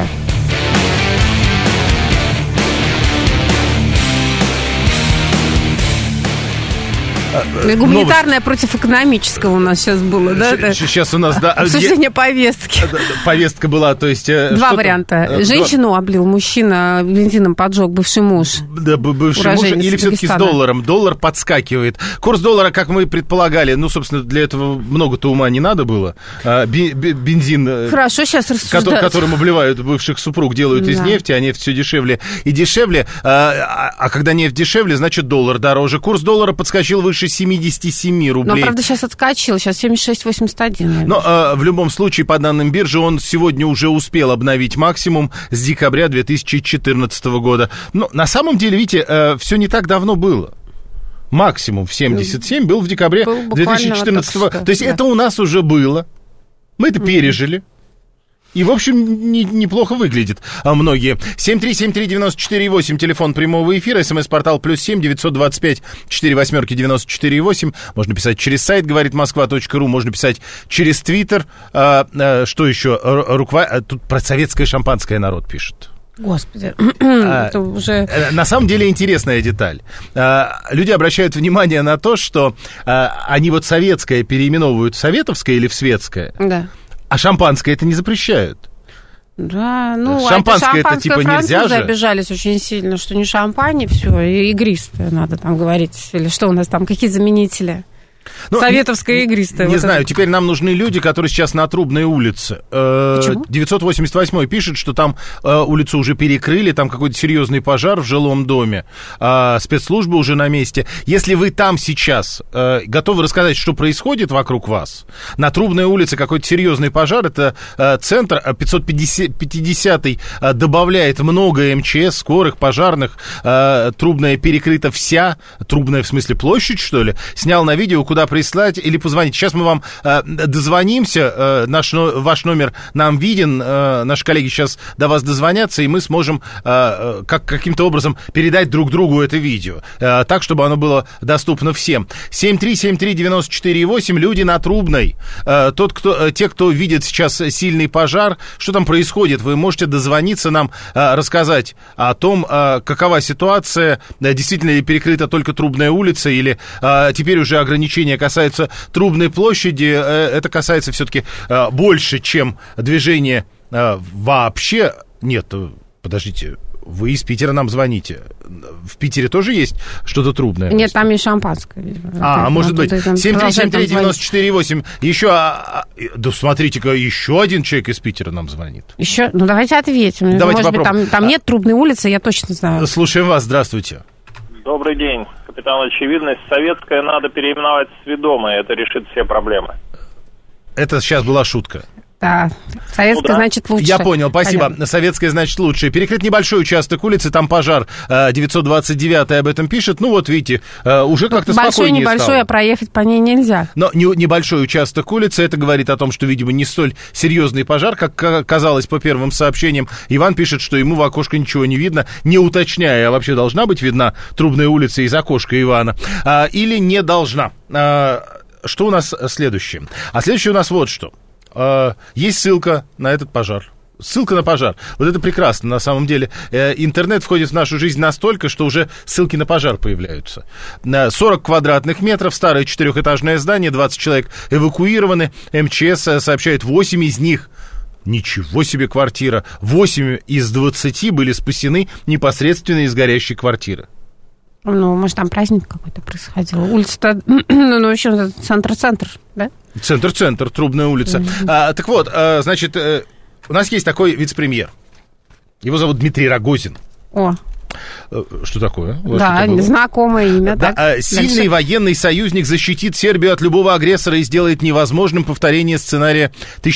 Гуманитарное против экономического у нас сейчас было, да? Сейчас у нас, да. Обсуждение повестки. Повестка была, то есть... Два варианта. Женщину облил мужчина, бензином поджег бывший муж. Да, бывший муж, или все-таки с долларом. Доллар подскакивает. Курс доллара, как мы предполагали, ну, собственно, для этого много-то ума не надо было. Бензин... Хорошо, сейчас рассуждать. Которым обливают бывших супруг, делают из нефти, а нефть все дешевле и дешевле. А когда нефть дешевле, значит, доллар дороже. Курс доллара подскочил выше 77 рублей. Но, правда, сейчас отскочил, сейчас 76,81. Но в любом случае, по данным биржи, он сегодня уже успел обновить максимум с декабря 2014 года. Но на самом деле, видите, все не так давно было. Максимум в 77 был в декабре 2014 года. То есть это у нас уже было. Мы это пережили. И, в общем, неплохо выглядит многие. 7373948, телефон прямого эфира, смс-портал +7 925 48 94 Можно писать через сайт говоритмосква.ру, можно писать через Твиттер. Что еще? Тут про советское шампанское народ пишет. Господи, это уже... На самом деле интересная деталь. Люди обращают внимание на то, что они вот советское переименовывают в советовское или в светское. Да. А шампанское это не запрещают. Да, ну, шампанское это типа нельзя же. Обижались очень сильно, что не шампань, все, игристое надо там говорить. Или что у нас там, какие заменители? Ну, советовское игристое. Не знаю, теперь нам нужны люди, которые сейчас на Трубной улице. Почему? 988 пишет, что там улицу уже перекрыли, там какой-то серьезный пожар в жилом доме. Спецслужбы уже на месте. Если вы там сейчас готовы рассказать, что происходит вокруг вас, на Трубной улице какой-то серьезный пожар, это центр, 550-й добавляет много МЧС, скорых, пожарных, Трубная перекрыта вся, Трубная в смысле площадь, что ли, снял на видео, куда прислать или позвонить. Сейчас мы вам дозвонимся, ваш номер нам виден, наши коллеги сейчас до вас дозвонятся, и мы сможем каким-то образом передать друг другу это видео, так, чтобы оно было доступно всем. 7373948, люди на Трубной. Те, кто видит сейчас сильный пожар, что там происходит, вы можете дозвониться нам, рассказать о том, какова ситуация, действительно ли перекрыта только Трубная улица, или теперь уже ограничения касаются Трубной площади. Это касается все-таки больше, чем движение вообще. Нет, подождите. Вы из Питера нам звоните. В Питере тоже есть что-то трудное? Нет, там есть шампанское. Может быть. 7373948. Еще, да смотрите-ка, еще один человек из Питера нам звонит. Еще? Ну, давайте ответим. Давайте Может быть, там нет трудной улицы, я точно знаю. Слушаем вас, здравствуйте. Добрый день. Капитан Очевидность. Советское надо переименовать в сведомое, это решит все проблемы. Это сейчас была шутка. Да, советская, значит, лучше. Я понял, спасибо. Понятно. Советская, значит, лучше. Перекрыт небольшой участок улицы, там пожар. 929-й об этом пишет. Ну, вот видите, уже как-то спокойнее стало. Небольшой, а проехать по ней нельзя. Но небольшой участок улицы, это говорит о том, что, видимо, не столь серьезный пожар, как казалось по первым сообщениям. Иван пишет, что ему в окошко ничего не видно, не уточняя, а вообще должна быть видна Трубная улица из окошка Ивана. Или не должна. Что у нас следующее? А следующее у нас вот что. Есть ссылка на этот пожар. Ссылка на пожар. Вот это прекрасно, на самом деле. Интернет входит в нашу жизнь настолько, что уже ссылки на пожар появляются. 40 квадратных метров, старое 4-этажное здание, 20 человек эвакуированы. МЧС сообщает, 8 из них... Ничего себе квартира. 8 из 20 были спасены непосредственно из горящей квартиры. Ну, может, там праздник какой-то происходил. Улица-то, ну, еще центр-центр, да? Центр-центр, Трубная улица. Так вот, значит, у нас есть такой вице-премьер. Его зовут Дмитрий Рогозин. О. Что такое? Да, знакомое имя. Да, сильный военный союзник защитит Сербию от любого агрессора и сделает невозможным повторение сценария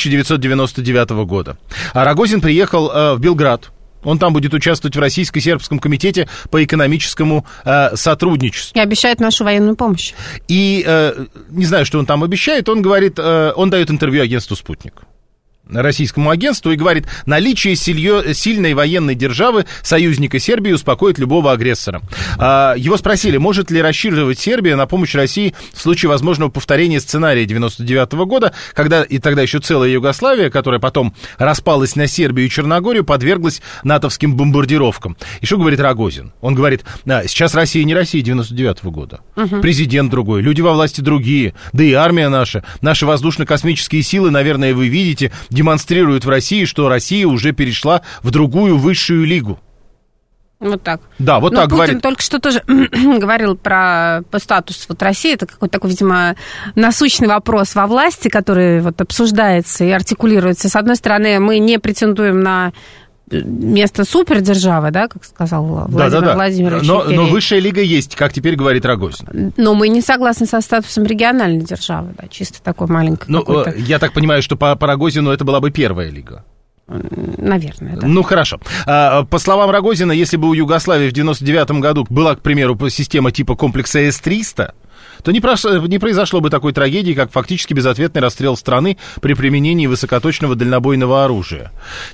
1999 года. А Рогозин приехал в Белград. Он там будет участвовать в Российско-сербском комитете по экономическому сотрудничеству. И обещает нашу военную помощь. И не знаю, что он там обещает. Он говорит, он дает интервью агентству «Спутник», российскому агентству, и говорит, наличие сильной военной державы, союзника Сербии, успокоит любого агрессора. Его спросили, может ли рассчитывать Сербия на помощь России в случае возможного повторения сценария 99 года, когда и тогда еще целая Югославия, которая потом распалась на Сербию и Черногорию, подверглась натовским бомбардировкам. И что говорит Рогозин? Он говорит, сейчас Россия не Россия 99 года. Президент другой, люди во власти другие, да и армия наша, наши воздушно-космические силы, наверное, вы видите, демонстрирует в России, что Россия уже перешла в другую высшую лигу. Вот так. Да, вот так Путин говорит. Только что тоже говорил по статусу вот России. Это какой-то такой, видимо, насущный вопрос во власти, который вот обсуждается и артикулируется. С одной стороны, мы не претендуем на место супердержавы, да, как сказал Владимир Владимирович. Но высшая лига есть, как теперь говорит Рогозин. Но мы не согласны со статусом региональной державы, да, чисто такой маленькой. Ну, я так понимаю, что по Рогозину это была бы первая лига. Наверное, да. Ну, хорошо. По словам Рогозина, если бы у Югославии в 99-м году была, к примеру, система типа комплекса С-300, то не произошло бы такой трагедии, как фактически безответный расстрел страны при применении высокоточного дальнобойного оружия.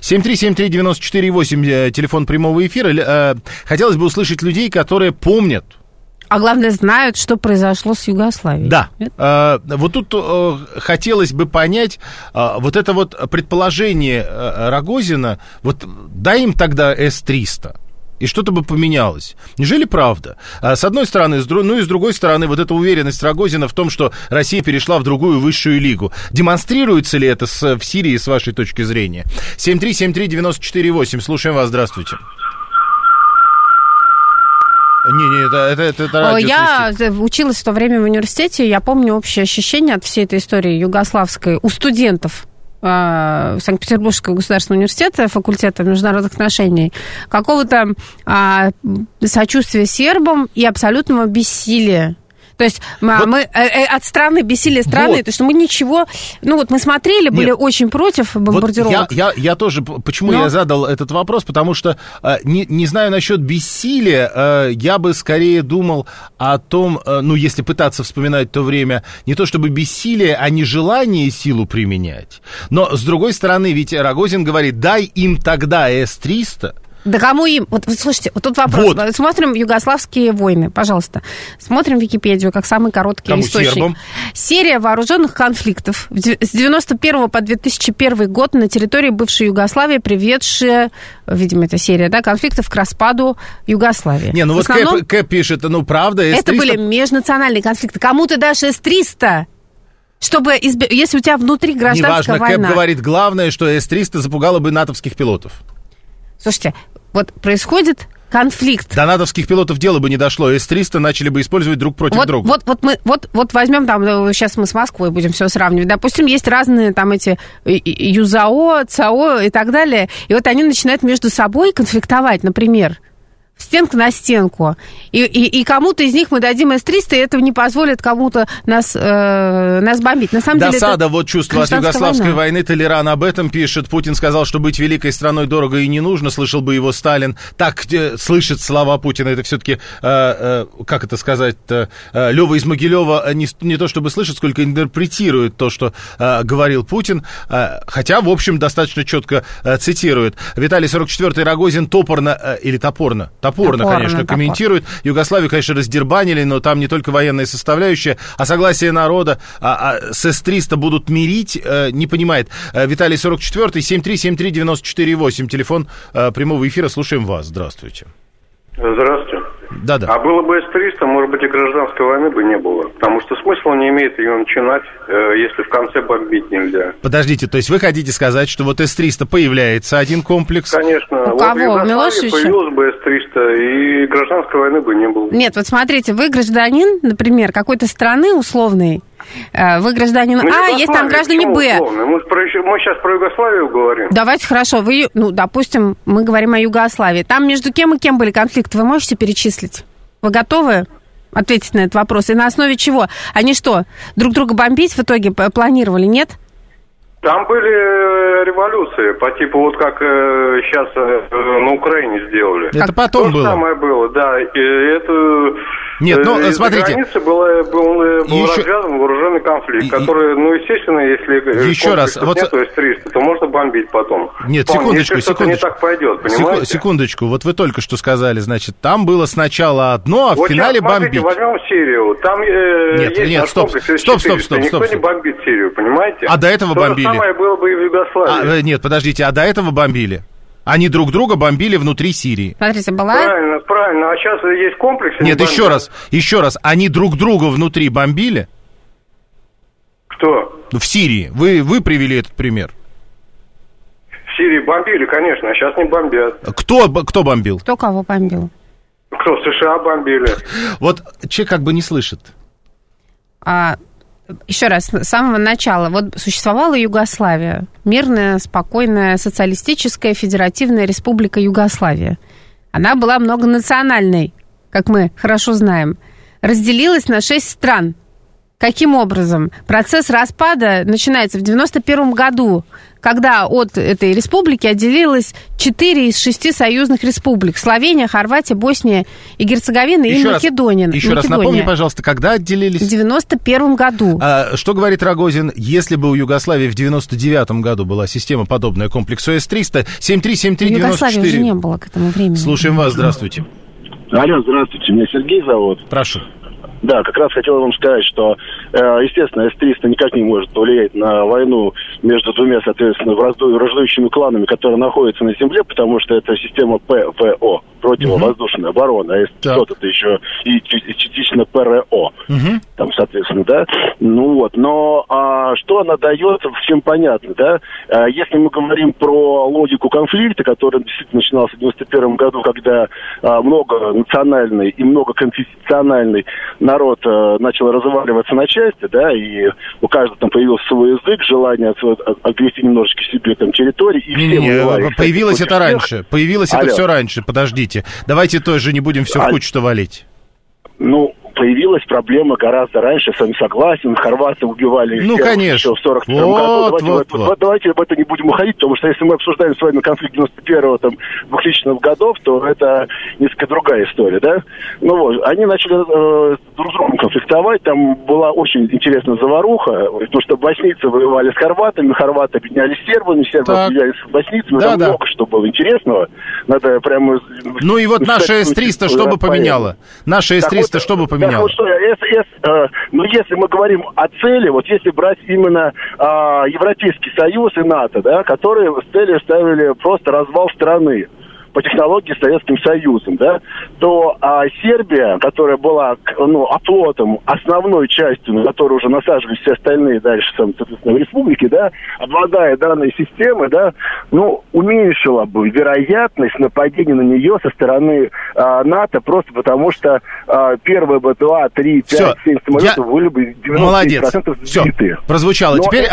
7373948, телефон прямого эфира. Хотелось бы услышать людей, которые помнят. А главное, знают, что произошло с Югославией. Да. Вот тут хотелось бы понять вот это вот предположение Рогозина, вот дай им тогда С-300. И что-то бы поменялось. Неужели правда? С одной стороны, ну и с другой стороны, вот эта уверенность Рогозина в том, что Россия перешла в другую высшую лигу. Демонстрируется ли это в Сирии, с вашей точки зрения? 7373948, слушаем вас, здравствуйте. Это радио. Я училась в то время в университете, я помню общее ощущение от всей этой истории югославской у студентов Санкт-Петербургского государственного университета, факультета международных отношений, какого-то сочувствия сербам и абсолютного бессилия. То есть мы от страны, бессилия страны, то, что мы ничего... Ну вот мы смотрели, были очень против бомбардировок. Вот я тоже... Почему я задал этот вопрос? Потому что, не знаю насчет бессилия, я бы скорее думал о том, ну если пытаться вспоминать то время, не то чтобы бессилие, а нежелание силу применять. Но, с другой стороны, ведь Рогозин говорит, дай им тогда С-300... Да кому им? Вот слушайте, вот тут вопрос. Вот. Смотрим югославские войны, пожалуйста. Смотрим Википедию, как самый короткий источник. Сербам? Серия вооруженных конфликтов с 91 по 2001 год на территории бывшей Югославии, приведшая, видимо, это серия, да, конфликтов к распаду Югославии. Не, ну вот Кэп пишет, ну правда, С-300... Это были межнациональные конфликты. Кому ты дашь С-300? Чтобы, если у тебя внутри гражданская война... Кэп говорит, главное, что С-300 запугало бы натовских пилотов. Слушайте, Вот происходит конфликт. До натовских пилотов дело бы не дошло. С-300 начали бы использовать друг против друга. Вот возьмем там, сейчас мы с Москвой будем все сравнивать. Допустим, есть разные там эти ЮЗАО, ЦАО и так далее. И вот они начинают между собой конфликтовать, например. Стенка на стенку. И кому-то из них мы дадим С-300, и этого не позволит кому-то нас бомбить. На самом деле, досада, вот чувство от югославской войны. Толеран об этом пишет. Путин сказал, что быть великой страной дорого и не нужно. Слышал бы его Сталин. Так слышит слова Путина. Это все-таки, как это сказать-то, Лёва из Могилева не то чтобы слышит, сколько интерпретирует то, что говорил Путин. Хотя, в общем, достаточно четко цитирует. Виталий 44-й Рогозин топорно или топорно, конечно, комментирует. Югославию, конечно, раздербанили, но там не только военная составляющая, а согласие народа с С-300 будут мирить, не понимает. Виталий 44-й, 7373948, телефон прямого эфира, слушаем вас. Здравствуйте. Здравствуйте. Да. А было бы С-300, может быть, и гражданской войны бы не было. Потому что смысла не имеет ее начинать, если в конце бомбить нельзя. Подождите, то есть вы хотите сказать, что вот С-300 появляется один комплекс? Конечно. У кого? У Милошевича? Появилось бы С-300, и гражданской войны бы не было. Нет, вот смотрите, вы гражданин, например, какой-то страны условной, вы гражданин есть там граждане Б. Мы сейчас про Югославию говорим. Давайте, хорошо, допустим, мы говорим о Югославии. Там между кем и кем были конфликты, вы можете перечислить? Вы готовы ответить на этот вопрос? И на основе чего? Они что, друг друга бомбить в итоге планировали, нет? Там были революции, по типу вот как сейчас на Украине сделали. Это потом было. То же самое было, да. И это... Нет, смотрите. На границе был развязан вооруженный конфликт, который, естественно, если еще раз, вот С-300, то можно бомбить потом. Нет, секундочку. Не так пойдет, понимаете? Секундочку, вот вы только что сказали, значит, там было сначала одно, а в финале бомбить. Возьмем Сирию, там есть стоп. Никто не бомбит Сирию, понимаете? А до этого бомбили? То же самое было бы и в Югославии. Нет, подождите, а до этого бомбили? Они друг друга бомбили внутри Сирии. Смотрите, была... Правильно. А сейчас есть комплексы... Нет, еще раз. Они друг друга внутри бомбили? Кто? В Сирии. Вы привели этот пример. В Сирии бомбили, конечно, а сейчас не бомбят. Кто бомбил? Кто кого бомбил? Кто? США бомбили. Вот человек как бы не слышит. Еще раз, с самого начала. Вот существовала Югославия. Мирная, спокойная, социалистическая, федеративная республика Югославия. Она была многонациональной, как мы хорошо знаем. Разделилась на 6 стран. Каким образом? Процесс распада начинается в 1991 году, когда от этой республики отделилось 4 из 6 союзных республик. Словения, Хорватия, Босния и Герцеговина и Македония. Еще раз напомни, пожалуйста, когда отделились? В 1991 году. Что говорит Рогозин, если бы у Югославии в 1999 году была система, подобная комплексу С-300, 7373948? Югославии уже не было к этому времени. Слушаем вас, здравствуйте. Алло, здравствуйте, меня Сергей зовут. Прошу. Да, как раз хотел вам сказать, что, естественно, С-300 никак не может повлиять на войну между двумя, соответственно, враждующими кланами, которые находятся на земле, потому что это система ПВО, противовоздушная оборона, а С-500 это еще и частично ПРО, там, соответственно, да. Но что она дает, всем понятно, да. Если мы говорим про логику конфликта, который действительно начинался в 1991 году, когда многонациональный и многоконфессиональный народ начал разваливаться на части, да, и у каждого там появился свой язык, желание отгрести немножечко себе там территории, и все воевали. Появилось это раньше, это все раньше, подождите. Давайте тоже не будем все в кучу-то валить. Появилась проблема гораздо раньше, с вами согласен, хорваты убивали конечно. еще в 1942 году. Давайте об этом не будем уходить, потому что если мы обсуждаем с вами конфликт 91-го, 2000-х годов, то это несколько другая история, да? Они начали друг с другом конфликтовать, там была очень интересная заваруха, потому что боснийцы воевали с хорватами, хорваты объединялись с сербами, сербы объединялись с боснийцами, там много что было интересного. Надо прямо... и вот наша С-300 что бы поменяло? Наша С-300 что бы поменяло? Если мы говорим о цели, если брать именно Европейский Союз и НАТО, да, которые в цели ставили просто развал страны. по технологии с Советским Союзом, да, то Сербия, которая была, оплотом, основной частью, на которую уже насаживались все остальные дальше, соответственно, в республике, да, обладая данной системой, да, уменьшила бы вероятность нападения на нее со стороны НАТО, просто потому что первые бы 2, 3, 5, 7 самолетов были бы 90% сбиты. Прозвучало. Теперь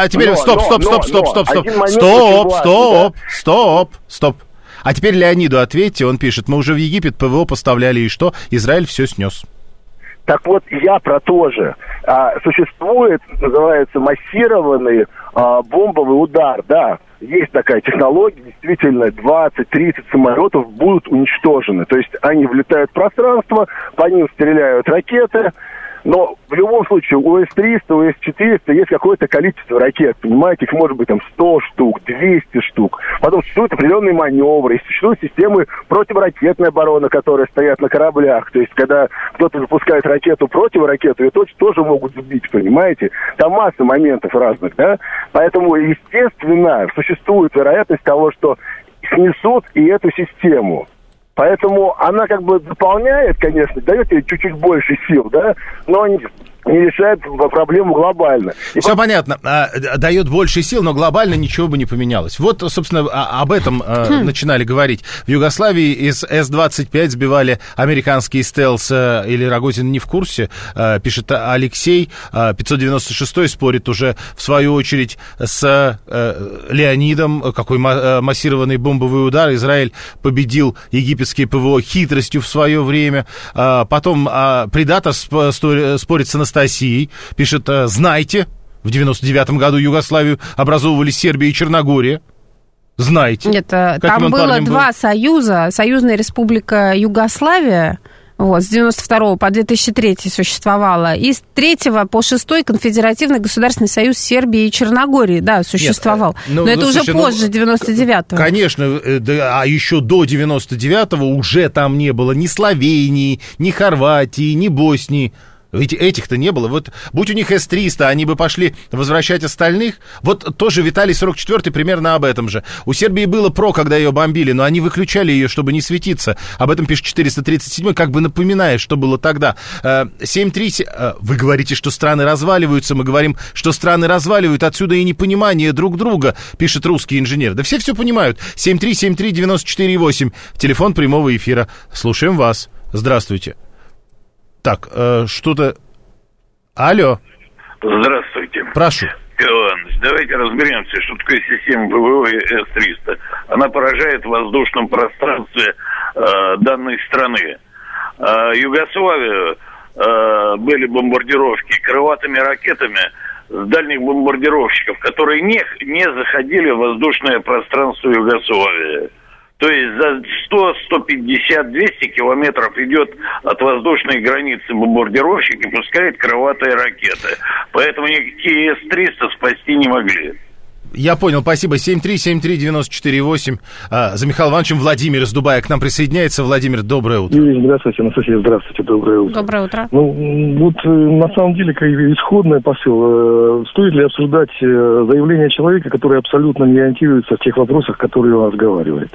стоп. А теперь Леониду ответьте, он пишет, мы уже в Египет ПВО поставляли, и что? Израиль все снес. Так вот, я про то же. Существует, называется, массированный бомбовый удар, да. Есть такая технология, действительно, 20-30 самолетов будут уничтожены. То есть они влетают в пространство, по ним стреляют ракеты. Но в любом случае у С-300, у С-400 есть какое-то количество ракет, понимаете, их может быть там 100 штук, 200 штук. Потом существуют определенные маневры, существуют системы противоракетной обороны, которые стоят на кораблях. То есть, когда кто-то запускает ракету, противоракету, ее тоже могут сбить, понимаете? Там масса моментов разных, да? Поэтому, естественно, существует вероятность того, что снесут и эту систему. Поэтому она как бы дополняет, конечно, дает ей чуть-чуть больше сил, да, но не решает проблему глобально. Все понятно. Дает больше сил, но глобально ничего бы не поменялось. Вот, собственно, об этом начинали говорить. В Югославии из С-25 сбивали американские стелс, или Рогозин не в курсе, пишет Алексей. 596-й спорит уже, в свою очередь, с Леонидом. Какой массированный бомбовый удар. Израиль победил египетские ПВО хитростью в свое время. Потом предатор спорит с Анастасией, пишет, знаете, в 99-м году Югославию образовывали Сербия и Черногория. Знаете. Нет, там было два союза. Союзная республика Югославия, с 92 по 2003 существовала, и с 3 по 6 конфедеративный государственный союз Сербии и Черногории, да, существовал. Нет, но это уже позже 99-го. Конечно, а еще до 99-го уже там не было ни Словении, ни Хорватии, ни Боснии. Ведь этих-то не было. Вот будь у них С-300, они бы пошли возвращать остальных. Вот тоже Виталий 44-й примерно об этом же. У Сербии было ПРО, когда ее бомбили, но они выключали ее, чтобы не светиться. Об этом пишет 437-й, как бы напоминая, что было тогда. 7-3... Вы говорите, что страны разваливаются. Мы говорим, что страны разваливают. Отсюда и непонимание друг друга, пишет русский инженер. Да все понимают. 7373948. Телефон прямого эфира. Слушаем вас. Здравствуйте. Так, что-то... Алло. Здравствуйте. Прошу. Иванович, давайте разберемся, что такое система ПВО С-300. Она поражает в воздушном пространстве данной страны. Югославию были бомбардировки крылатыми ракетами с дальних бомбардировщиков, которые не заходили в воздушное пространство Югославии. То есть за 100, 150, 200 километров идет от воздушной границы бомбардировщик и пускает крылатые ракеты. Поэтому никакие С-300 спасти не могли. Я понял, спасибо. 7373948. За Михаилом Ивановичем Владимир из Дубая к нам присоединяется. Владимир, доброе утро. Юрий, здравствуйте. Анастасия, здравствуйте. Доброе утро. Доброе утро. На самом деле, как исходный посыл. Стоит ли обсуждать заявление человека, который абсолютно не ориентируется в тех вопросах, которые он разговаривает?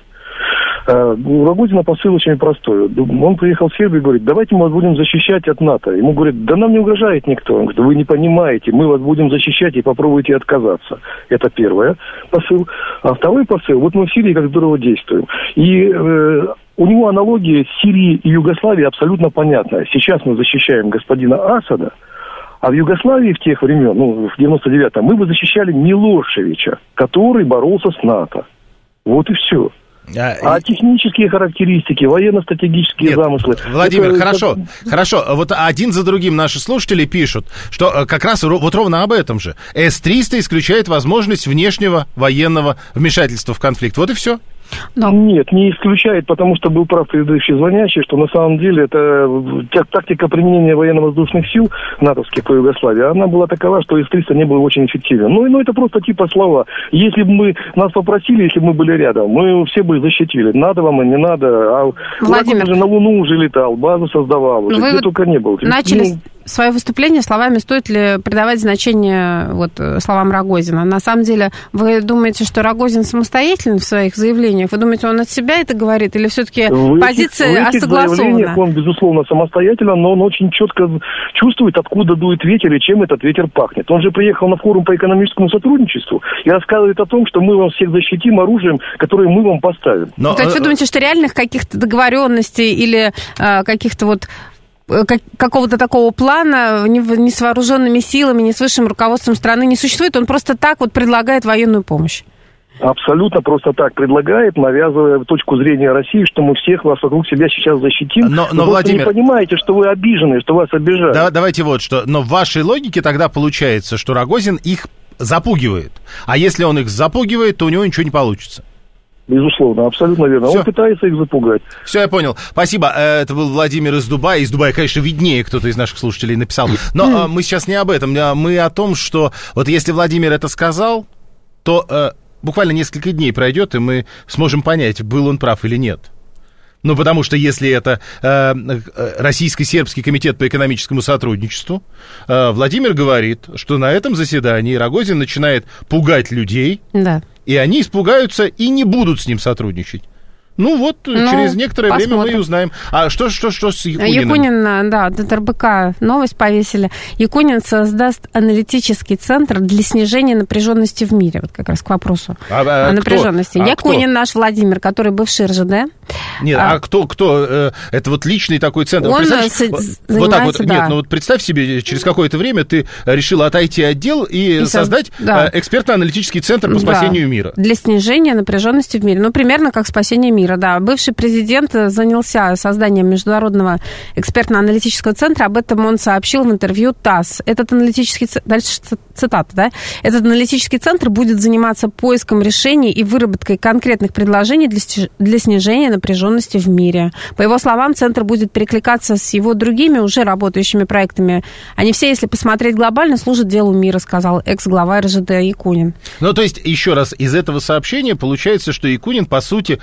У Рогозина посыл очень простой. Он приехал в Сербию и говорит, давайте мы вас будем защищать от НАТО. Ему говорят, да нам не угрожает никто. Он говорит, вы не понимаете, мы вас будем защищать и попробуйте отказаться. Это первый посыл. А второй посыл, вот мы в Сирии как здорово действуем. И у него аналогия с Сирией и Югославией абсолютно понятна. Сейчас мы защищаем господина Асада, а в Югославии в тех времен, в 99-м, мы бы защищали Милошевича, который боролся с НАТО. Вот и все. А технические характеристики, военно-стратегические замыслы... Владимир, хорошо. Вот один за другим наши слушатели пишут, что как раз вот ровно об этом же. С-300 исключает возможность внешнего военного вмешательства в конфликт. Вот и все. Да. Нет, не исключает, потому что был прав предыдущий звонящий, что на самом деле это тактика применения военно-воздушных сил натовских по Югославии, она была такова, что С-300 не был очень эффективен. Ну, это просто типа слова. Если бы нас попросили, если бы мы были рядом, мы все бы защитили. Надо вам и не надо. А Владимир уже на Луну уже летал, базу создавал, уже где только не был. свое выступление словами, стоит ли придавать значение вот, словам Рогозина. На самом деле, вы думаете, что Рогозин самостоятелен в своих заявлениях? Вы думаете, он от себя это говорит? Или все-таки позиция согласована? Он, безусловно, самостоятелен, но он очень четко чувствует, откуда дует ветер и чем этот ветер пахнет. Он же приехал на форум по экономическому сотрудничеству и рассказывает о том, что мы вам всех защитим оружием, которое мы вам поставим. Но, то есть вы думаете, что реальных каких-то договоренностей или каких-то вот какого-то такого плана ни с вооруженными силами, ни с высшим руководством страны не существует? Он просто так вот предлагает военную помощь? Абсолютно просто так предлагает, навязывая точку зрения России, что мы всех вас вокруг себя сейчас защитим. Но вы Владимир, не понимаете, что вы обижены, что вас обижают. Давайте вот что. Но в вашей логике тогда получается, что Рогозин их запугивает. А если он их запугивает, то у него ничего не получится. Безусловно, абсолютно верно. Всё. Он пытается их запугать. Все, я понял. Спасибо. Это был Владимир из Дубая. Из Дубая, конечно, виднее, кто-то из наших слушателей написал. Но мы сейчас не об этом. Мы о том, что вот если Владимир это сказал, то буквально несколько дней пройдет, и мы сможем понять, был он прав или нет. Ну, потому что если это Российско-сербский комитет по экономическому сотрудничеству, Владимир говорит, что на этом заседании Рогозин начинает пугать людей, да. И они испугаются и не будут с ним сотрудничать. Ну вот, через некоторое время мы и узнаем. А что с Якуниным? Якунин, да, от РБК новость повесили. Якунин создаст аналитический центр для снижения напряженности в мире. Вот как раз к вопросу о напряженности. Якунин наш Владимир, который бывший РЖД. Нет, кто? Это вот личный такой центр. Он вот так вот. Да. Нет, ну вот представь себе, через какое-то время ты решила отойти от дел и создать экспертно-аналитический центр по спасению мира. Для снижения напряженности в мире. Ну, примерно как спасение мира. Да, бывший президент занялся созданием международного экспертно-аналитического центра. Об этом он сообщил в интервью ТАСС. Этот аналитический дальше цитата, да? Этот аналитический центр будет заниматься поиском решений и выработкой конкретных предложений для снижения напряженности в мире. По его словам, центр будет перекликаться с его другими уже работающими проектами. Они все, если посмотреть глобально, служат делу мира, сказал экс-глава РЖД Якунин. Ну, то есть, еще раз, из этого сообщения получается, что Якунин, по сути,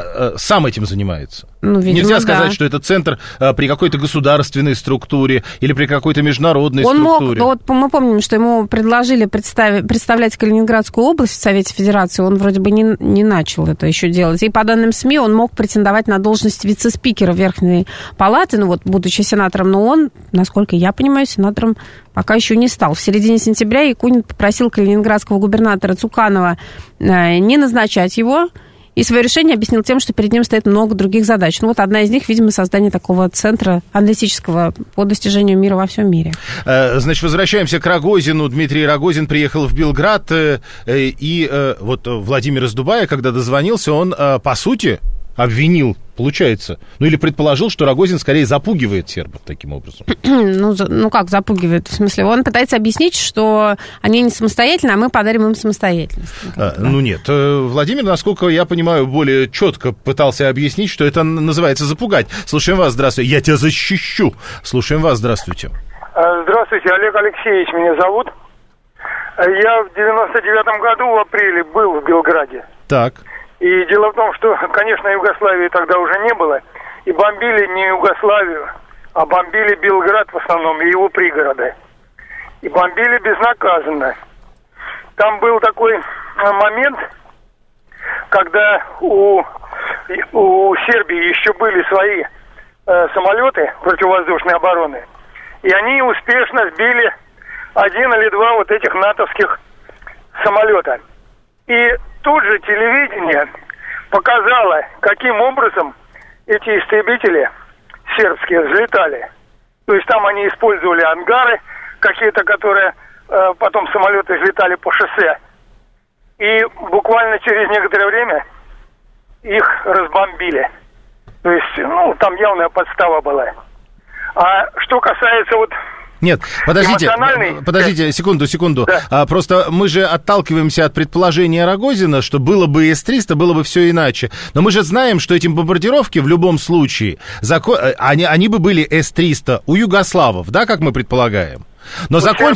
сам этим занимается. Ну, видимо, нельзя сказать, что это центр при какой-то государственной структуре или при какой-то международной структуре. Вот мы помним, что ему предложили представлять Калининградскую область в Совете Федерации. Он вроде бы не начал это еще делать. И по данным СМИ он мог претендовать на должность вице-спикера Верхней Палаты, ну вот, будучи сенатором, но он, насколько я понимаю, сенатором пока еще не стал. В середине сентября Якунин попросил калининградского губернатора Цуканова не назначать его, и свое решение объяснил тем, что перед ним стоит много других задач. Ну вот одна из них, видимо, создание такого центра аналитического по достижению мира во всем мире. Значит, возвращаемся к Рогозину. Дмитрий Рогозин приехал в Белград, и вот Владимир из Дубая, когда дозвонился, он, по сути, обвинил, получается, ну или предположил, что Рогозин скорее запугивает сербов таким образом. Ну как запугивает? В смысле, он пытается объяснить, что они не самостоятельны, а мы подарим им самостоятельность. Ну нет, Владимир, насколько я понимаю, более четко пытался объяснить, что это называется запугать. Слушаем вас, здравствуйте. Я тебя защищу. Слушаем вас, здравствуйте. Здравствуйте, Олег Алексеевич меня зовут. Я в 99-м году в апреле был в Белграде. Так. И дело в том, что, конечно, Югославии тогда уже не было. И бомбили не Югославию, а бомбили Белград в основном и его пригороды. И бомбили безнаказанно. Там был такой момент, когда у Сербии еще были свои самолеты противовоздушной обороны. И они успешно сбили один или два вот этих натовских самолета. И тут же телевидение показало, каким образом эти истребители сербские взлетали. То есть там они использовали ангары какие-то, которые потом самолеты взлетали по шоссе. И буквально через некоторое время их разбомбили. То есть, ну, там явная подстава была. А что касается вот... Нет, подождите, секунду. Да. Просто мы же отталкиваемся от предположения Рогозина, что было бы С-300, было бы все иначе. Но мы же знаем, что эти бомбардировки в любом случае, они бы были С-300 у югославов, да, как мы предполагаем? Но закончил...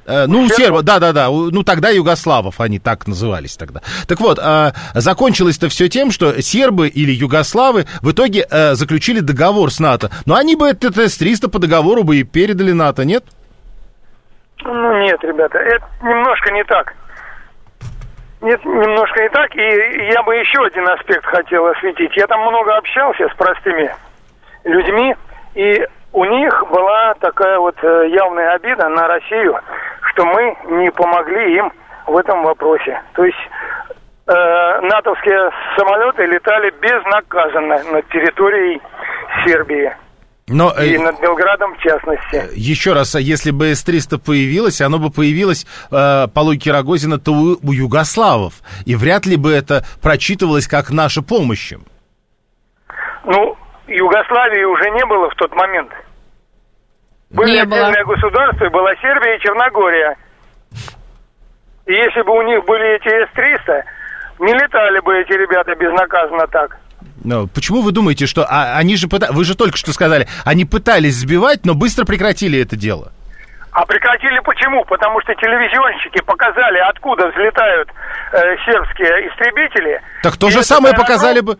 Сербов, да. Ну, тогда югославов, они так назывались тогда. Так вот, закончилось-то все тем, что сербы или югославы в итоге заключили договор с НАТО. Но они бы это С-300 по договору бы и передали НАТО, нет? Ну, нет, ребята, это немножко не так. Нет, немножко не так. И я бы еще один аспект хотел осветить. Я там много общался с простыми людьми, и у них была такая вот явная обида на Россию, что мы не помогли им в этом вопросе. То есть натовские самолеты летали безнаказанно над территорией Сербии. И над Белградом в частности. Еще раз, если бы С-300 появилось, оно бы появилось, по логике Рогозина-то у югославов. И вряд ли бы это прочитывалось как наша помощь им. Ну, Югославии уже не было в тот момент. Были отдельные государства, была Сербия и Черногория. И если бы у них были эти С-300, не летали бы эти ребята безнаказанно так. Но почему вы думаете, что они же вы же только что сказали, они пытались сбивать, но быстро прекратили это дело? А прекратили почему? Потому что телевизионщики показали, откуда взлетают сербские истребители. Так то же самое показали бы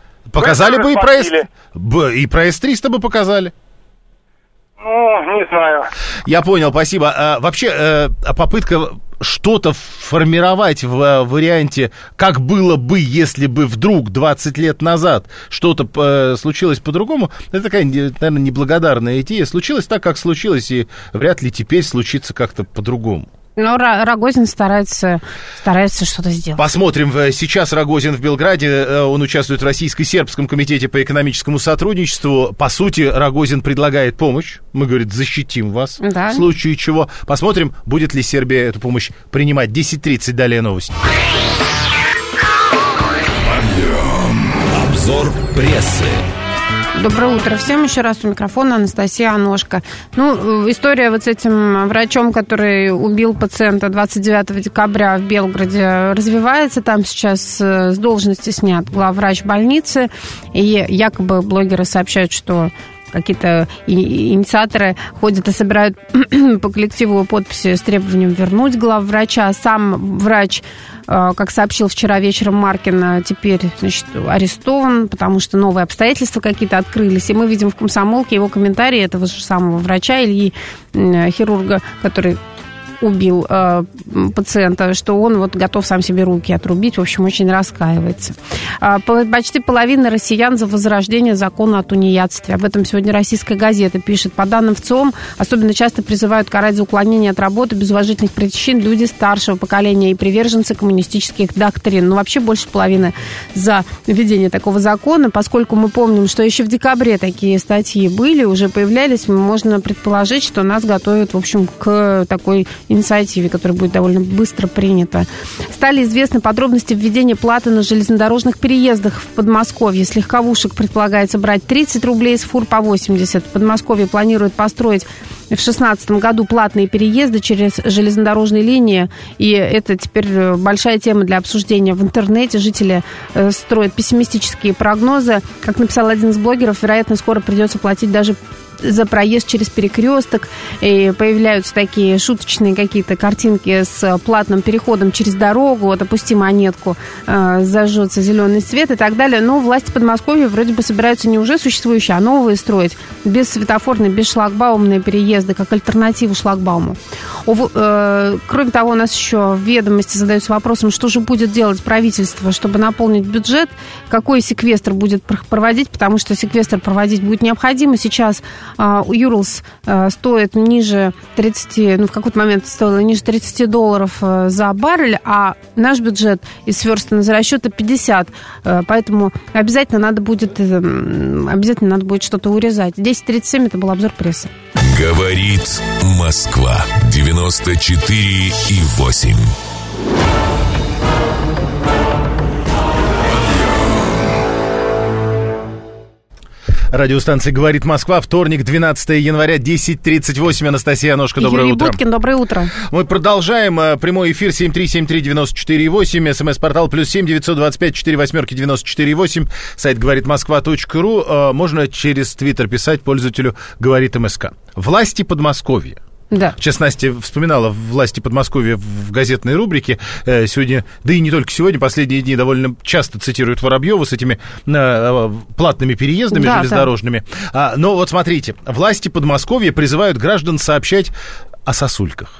и про С-300 бы показали. Ну, не знаю. Я понял, спасибо. Вообще, попытка что-то формировать в варианте, как было бы, если бы вдруг 20 лет назад что-то случилось по-другому, это такая, наверное, неблагодарная идея. Случилось так, как случилось, и вряд ли теперь случится как-то по-другому. Но Рогозин старается что-то сделать. Посмотрим. Сейчас Рогозин в Белграде. Он участвует в Российско-сербском комитете по экономическому сотрудничеству. По сути, Рогозин предлагает помощь. Мы, говорит, защитим вас. Да. В случае чего. Посмотрим, будет ли Сербия эту помощь принимать. 10:30. Далее новости. Обзор прессы. Доброе утро всем. Еще раз у микрофона Анастасия Аношко. Ну, история вот с этим врачом, который убил пациента 29 декабря в Белграде, развивается. Там сейчас с должности снят главврач больницы. И якобы блогеры сообщают, что какие-то инициаторы ходят и собирают по коллективу подписи с требованием вернуть главврача. Сам врач, как сообщил вчера вечером Маркин, теперь, значит, арестован, потому что новые обстоятельства какие-то открылись. И мы видим в «Комсомолке» его комментарии этого же самого врача, Ильи, хирурга, который убил пациента, что он вот готов сам себе руки отрубить, в общем, очень раскаивается. Почти половина россиян за возрождение закона о тунеядстве. Об этом сегодня «Российская газета» пишет. По данным ВЦИОМ, особенно часто призывают карать за уклонение от работы без уважительных причин люди старшего поколения и приверженцы коммунистических доктрин. Но вообще больше половины за введение такого закона, поскольку мы помним, что еще в декабре такие статьи были, уже появлялись, можно предположить, что нас готовят, в общем, к такой инициативе, которая будет довольно быстро принята. Стали известны подробности введения платы на железнодорожных переездах в Подмосковье. С легковушек предполагается брать 30 рублей, с фур по 80. Подмосковье планирует построить в 2016 году платные переезды через железнодорожные линии, и это теперь большая тема для обсуждения в интернете. Жители строят пессимистические прогнозы. Как написал один из блогеров, вероятно, скоро придется платить даже за проезд через перекресток, и появляются такие шуточные какие-то картинки с платным переходом через дорогу, вот опусти монетку, зажжется зеленый свет и так далее. Но власти Подмосковья вроде бы собираются не уже существующие, а новые строить, без светофорные, без шлагбаумные переезды, как альтернативу шлагбауму. Кроме того, у нас еще в «Ведомости» задаются вопросом, что же будет делать правительство, чтобы наполнить бюджет, какой секвестр будет проводить, потому что секвестр проводить будет необходимо. Сейчас Уралс стоит ниже 30, в какой-то момент стоило ниже $30 за баррель, а наш бюджет из сверстан за расчета 50, поэтому обязательно надо будет что-то урезать. 10:37, это был обзор прессы. Говорит Москва, 94,8. Радиостанция «Говорит Москва», вторник, 12 января, 10:38. Анастасия Аношко, доброе утро. Юрий Буткин, доброе утро. Мы продолжаем. Прямой эфир 7373948, СМС-портал +7 925 48 94 сайт говоритмосква.ру. Можно через Твиттер писать пользователю «Говорит МСК». Власти Подмосковья Да. Сейчас Настя вспоминала власти Подмосковья в газетной рубрике. Сегодня, да и не только сегодня, последние дни довольно часто цитируют Воробьева с этими платными переездами железнодорожными. Да. Но вот смотрите, власти Подмосковья призывают граждан сообщать о сосульках.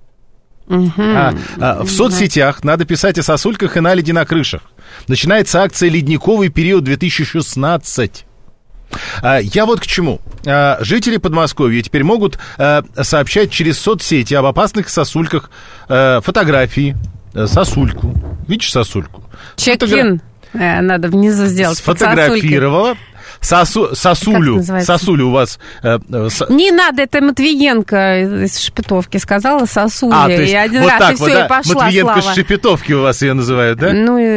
В соцсетях надо писать о сосульках и наледи на крышах. Начинается акция «Ледниковый период 2016». Я вот к чему. Жители Подмосковья теперь могут сообщать через соцсети об опасных сосульках фотографии, сосульку. Видишь сосульку? Чек-ин надо внизу сделать. Сфотографировала. Сосулю у вас... Не надо, это Матвиенко из Шепетовки сказала сосуля. То есть и один вот раз, так и все, и пошла Матвиенко слава. из Шепетовки у вас ее называют, да?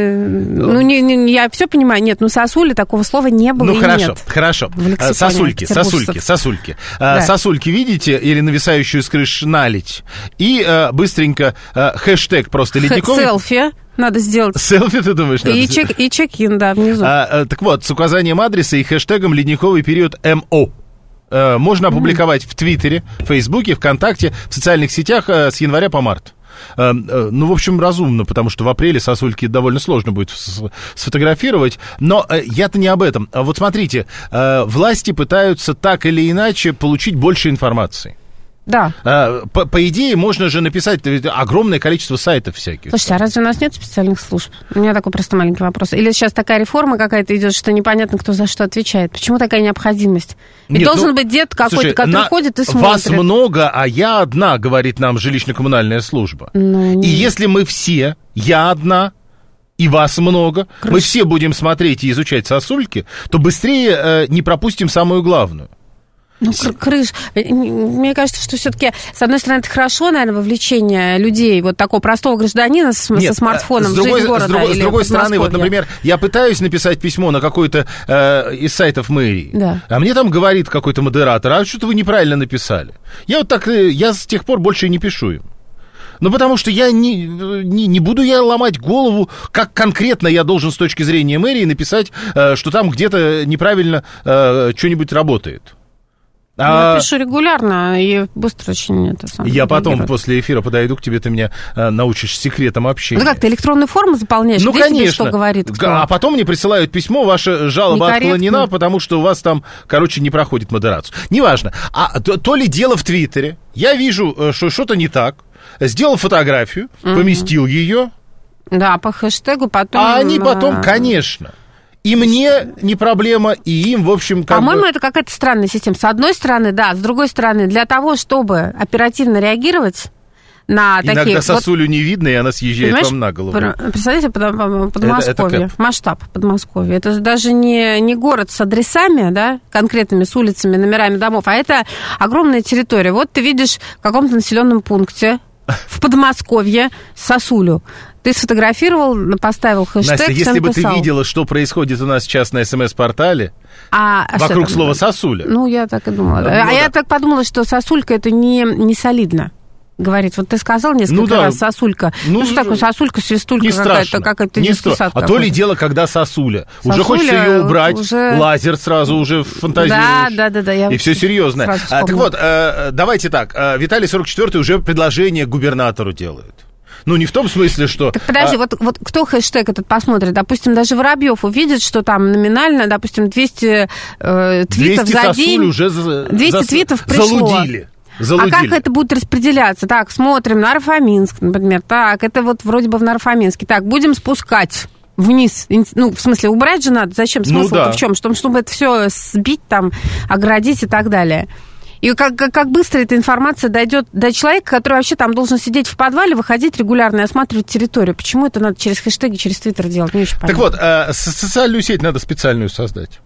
Я все понимаю. Нет, сосуля такого слова не было и нет. Хорошо. Сосульки. Да. Сосульки видите? Или нависающую с крыш наледь. И быстренько хэштег просто ледниковый... Селфи. Надо сделать. Селфи, ты думаешь, надо сделать? И чек-ин, да, внизу. Так вот, с указанием адреса и хэштегом «Ледниковый период МО». Можно опубликовать в Твиттере, в Фейсбуке, ВКонтакте, в социальных сетях с января по март. В общем, разумно, потому что в апреле сосульки довольно сложно будет сфотографировать. Но я-то не об этом. Вот смотрите, власти пытаются так или иначе получить больше информации. Да. По идее, можно же написать огромное количество сайтов всяких. Слушайте, а разве у нас нет специальных служб? У меня такой просто маленький вопрос. Или сейчас такая реформа какая-то идет, что непонятно, кто за что отвечает? Почему такая необходимость? И должен быть дед какой-то, который ходит и смотрит. Вас много, а я одна, говорит нам жилищно-коммунальная служба. И если мы все, я одна, и вас много, мы все будем смотреть и изучать сосульки, то быстрее не пропустим самую главную. Мне кажется, что все-таки, с одной стороны, это хорошо, наверное, вовлечение людей, вот такого простого гражданина со смартфоном в жизнь города. С другой стороны, вот, например, я пытаюсь написать письмо на какой-то из сайтов мэрии, а мне там говорит какой-то модератор, а что-то вы неправильно написали. Я с тех пор больше не пишу им. Потому что я не буду я ломать голову, как конкретно я должен с точки зрения мэрии написать, что там где-то неправильно что-нибудь работает. Я пишу регулярно и быстро очень это самое. Я потом после эфира подойду к тебе, ты меня научишь секретам общения. Ну как, ты электронную форму заполняешь? Где конечно. Тебе что говорит? Кто? А потом мне присылают письмо, ваша жалоба отклонена, потому что у вас там, не проходит модерацию. Неважно. То ли дело в Твиттере. Я вижу, что что-то не так. Сделал фотографию, поместил ее. Да, по хэштегу потом... А они потом, конечно... И мне не проблема, и им, в общем, По-моему, это какая-то странная система. С одной стороны, да, с другой стороны, для того, чтобы оперативно реагировать на иногда такие... Иногда сосулю не видно, и она съезжает вам на голову. Представляете, Подмосковье, масштаб Подмосковья. Это даже не город с адресами, да, конкретными, с улицами, номерами домов, а это огромная территория. Вот ты видишь в каком-то населенном пункте в Подмосковье сосулю. Ты сфотографировал, поставил хэштег, Настя, если бы ты видела, что происходит у нас сейчас на СМС-портале, вокруг слова «сосуля». Я так и думала. Я так подумала, что сосулька – это не солидно. Говорит, вот ты сказал несколько раз «сосулька». Что такое сосулька, свистулька какая-то детский сад. А то ли дело, когда сосуля. Уже хочется ее убрать, лазер сразу уже фантазируешь. Да. И все серьезно. Так вот, давайте так. Виталий 44-й уже предложение губернатору делает. Не в том смысле, что... Так подожди, вот кто хэштег этот посмотрит? Допустим, даже Воробьев увидит, что там номинально, допустим, 200 твитов за день. Уже 200 твитов пришло. Залудили. А как это будет распределяться? Так, смотрим, Нарфоминск, например. Так, это вот вроде бы в Нарфоминске. Так, будем спускать вниз. В смысле, убрать же надо. Зачем? Смысл-то в чем? Чтобы это все сбить, там, оградить и так далее. И как быстро эта информация дойдет до человека, который вообще там должен сидеть в подвале, выходить регулярно и осматривать территорию. Почему это надо через хэштеги, через Твиттер делать? Не очень понятно. Так вот, социальную сеть надо специальную создать.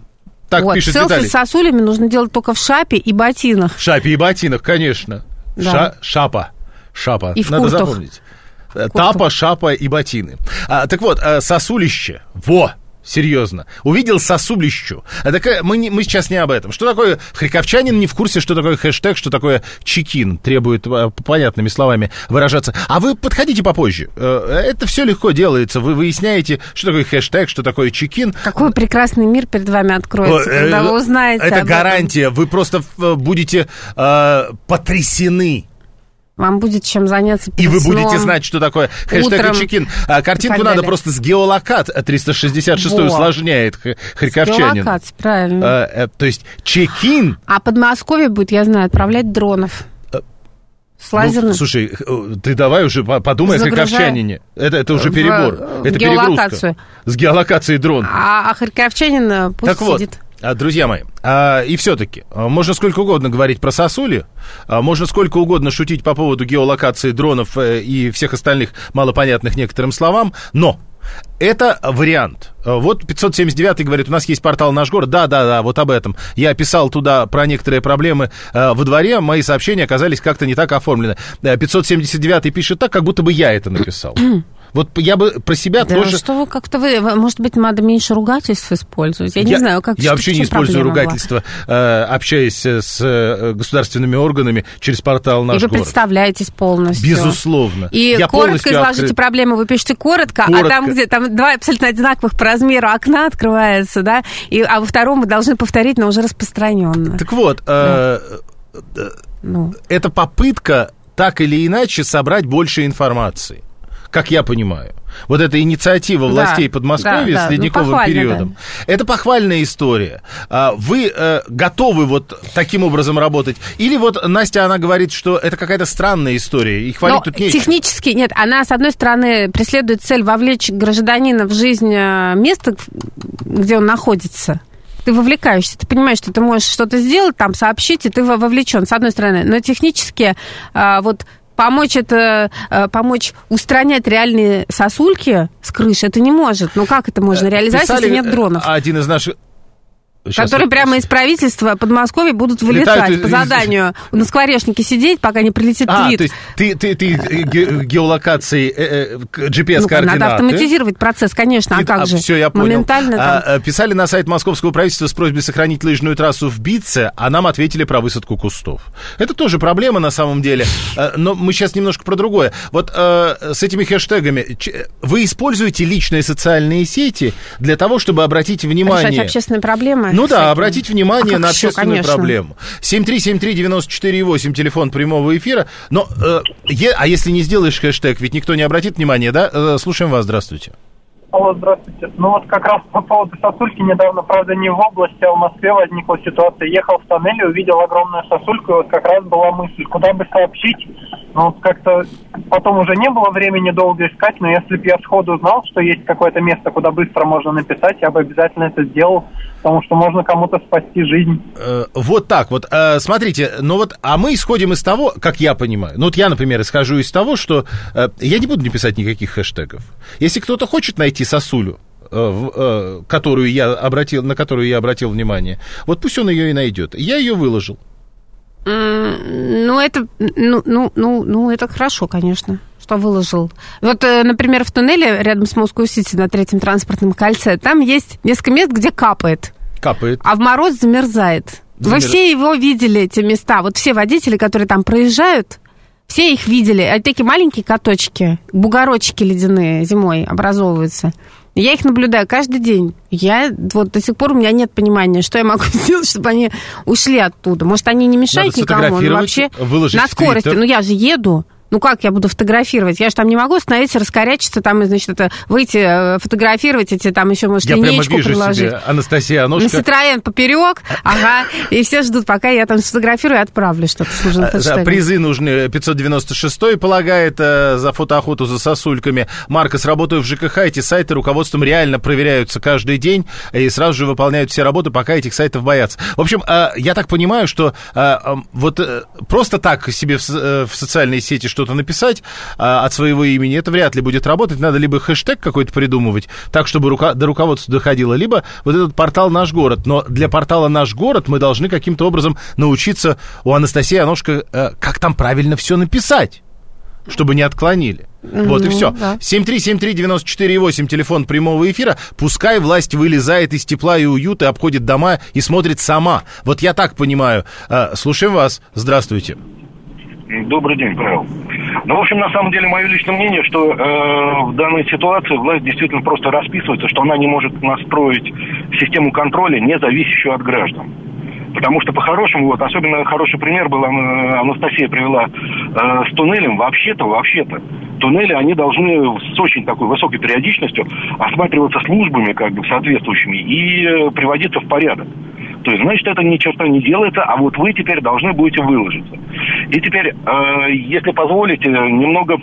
Так пишет селфи Виталий. С сосулями нужно делать только в шапе и ботинах. В шапе и ботинах, конечно. Да. Шапа. И в надо куртах. запомнить. Тапа, шапа и ботины. Так вот, сосулище. Серьезно. Увидел сосулищу. Мы сейчас не об этом. Что такое харьковчанин, не в курсе, что такое хэштег, что такое чекин. Требует понятными словами выражаться. А вы подходите попозже. Это все легко делается. Вы выясняете, что такое хэштег, что такое чекин. Какой прекрасный мир перед вами откроется, когда вы узнаете это об гарантия. Вы просто будете потрясены. Вам будет чем заняться перед И вы сном, будете знать, что такое хэштег утром, и чекин. Картинку надо просто с геолокат 366 усложняет харьковчанин. Геолокация, правильно. То есть чекин... А Подмосковье будет, я знаю, отправлять дронов. С лазерным. Ну, слушай, ты давай уже подумай о харьковчанине. Это уже перебор. Это перегрузка. С геолокацией дрон. А харьковчанин пусть сидит. Друзья мои, и все-таки, можно сколько угодно говорить про сосули, можно сколько угодно шутить по поводу геолокации дронов и всех остальных малопонятных некоторым словам, но это вариант. Вот 579 говорит, у нас есть портал «Наш город». Да, вот об этом. Я писал туда про некоторые проблемы во дворе, мои сообщения оказались как-то не так оформлены. 579 пишет так, как будто бы я это написал. Вот я бы про себя тоже... Что вы как-то может быть, надо меньше ругательств использовать? Я не знаю, как... Я вообще не использую ругательства, общаясь с государственными органами через портал «Наш город». И вы представляетесь полностью. Безусловно. И коротко изложите проблему, вы пишете коротко, а там, где там два абсолютно одинаковых по размеру окна открывается, да, а во втором вы должны повторить, но уже распространенно. Так вот, это попытка так или иначе собрать больше информации. Как я понимаю. Вот эта инициатива властей Подмосковья с ледниковым периодом. Да. Это похвальная история. Вы готовы вот таким образом работать? Или вот Настя, она говорит, что это какая-то странная история, и хвалить тут нечего? Технически нет. Она, с одной стороны, преследует цель вовлечь гражданина в жизнь места, где он находится. Ты вовлекаешься, ты понимаешь, что ты можешь что-то сделать, там, сообщить, и ты вовлечен, с одной стороны. Но технически вот... Помочь устранять реальные сосульки с крыши, это не может. Ну, как это можно реализовать, если нет дронов? Один из наших... Которые прямо из правительства Подмосковья будут вылетать по заданию. На скворечнике сидеть, пока не прилетит твит. То есть ты геолокацией GPS-координаты. Надо автоматизировать процесс, конечно, а как же? Все, я понял. Моментально писали на сайт московского правительства с просьбой сохранить лыжную трассу в Битце, а нам ответили про высадку кустов. Это тоже проблема на самом деле, но мы сейчас немножко про другое. Вот с этими хэштегами вы используете личные социальные сети для того, чтобы обратить внимание... Решать общественные проблемы? Ну да, обратить внимание на общественную проблему. 7373948, телефон прямого эфира. Но, а если не сделаешь хэштег, ведь никто не обратит внимания, да? Слушаем вас, здравствуйте. Алло, здравствуйте. Ну вот как раз по поводу сосульки недавно, правда, не в области, а в Москве возникла ситуация. Ехал в тоннеле, увидел огромную сосульку, и вот как раз была мысль, куда бы сообщить. Но вот как-то потом уже не было времени долго искать, но если бы я сходу знал, что есть какое-то место, куда быстро можно написать, я бы обязательно это сделал, потому что можно кому-то спасти жизнь. Вот так вот. Смотрите, ну вот, а мы исходим из того, как я понимаю, ну вот я, например, исхожу из того, что я не буду не писать никаких хэштегов. Если кто-то хочет найти сосулю, на которую я обратил внимание, вот пусть он ее и найдет. Я ее выложил. Это хорошо, конечно, что выложил. Вот, например, в туннеле рядом с Москва-Сити на 3-м транспортном кольце, там есть несколько мест, где капает. А в мороз замерзает. Вы все его видели, эти места. Вот все водители, которые там проезжают, все их видели. Это такие маленькие каточки, бугорочки ледяные зимой образовываются. Я их наблюдаю каждый день. Вот до сих пор у меня нет понимания, что я могу сделать, чтобы они ушли оттуда. Может, они не мешают никому, но вообще на скорости. Ну, я же еду. Ну, как я буду фотографировать? Я же там не могу остановиться, раскорячиться, там, значит, выйти, фотографировать эти, там, еще, может, линейку приложить. Себе, Анастасия Аношка. На Citroёn поперек, и все ждут, пока я там сфотографирую и отправлю что-то с нужным хэштегом. Призы нужны. 596-й полагает за фотоохоту за сосульками. Маркос, работаю в ЖКХ, эти сайты руководством реально проверяются каждый день и сразу же выполняют все работы, пока этих сайтов боятся. В общем, я так понимаю, что вот просто так себе в социальной сети что-то написать от своего имени, это вряд ли будет работать. Надо либо хэштег какой-то придумывать, так, чтобы до руководства доходило, либо вот этот портал «Наш город». Но для портала «Наш город» мы должны каким-то образом научиться у Анастасии Аношко, как там правильно все написать. чтобы не отклонили. Вот и все. Да. 7373948, телефон прямого эфира. Пускай власть вылезает из тепла и уюта, обходит дома и смотрит сама. Вот я так понимаю. Слушаем вас. Здравствуйте. Добрый день, Павел. Ну, в общем, на самом деле, мое личное мнение, что в данной ситуации власть действительно просто расписывается, что она не может настроить систему контроля, не зависящую от граждан. Потому что по-хорошему, вот, особенно хороший пример был, Анастасия привела с туннелем. Вообще-то, туннели, они должны с очень такой высокой периодичностью осматриваться службами, как бы, соответствующими, и приводиться в порядок. То есть, значит, это ни черта не делается, а вот вы теперь должны будете выложиться. И теперь, если позволите, немного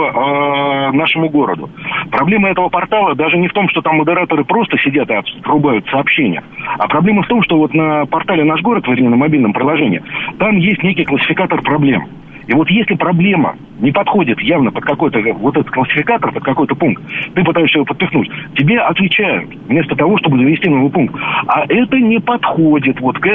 по нашему городу. Проблема этого портала даже не в том, что там модераторы просто сидят и отрубают сообщения, а проблема в том, что вот на портале «Наш город», вернее, на мобильном приложении, там есть некий классификатор проблем. И вот если проблема не подходит явно под какой-то вот этот классификатор, под какой-то пункт, ты пытаешься его подпихнуть, тебе отвечают, вместо того, чтобы завести новый пункт. А это не подходит вот к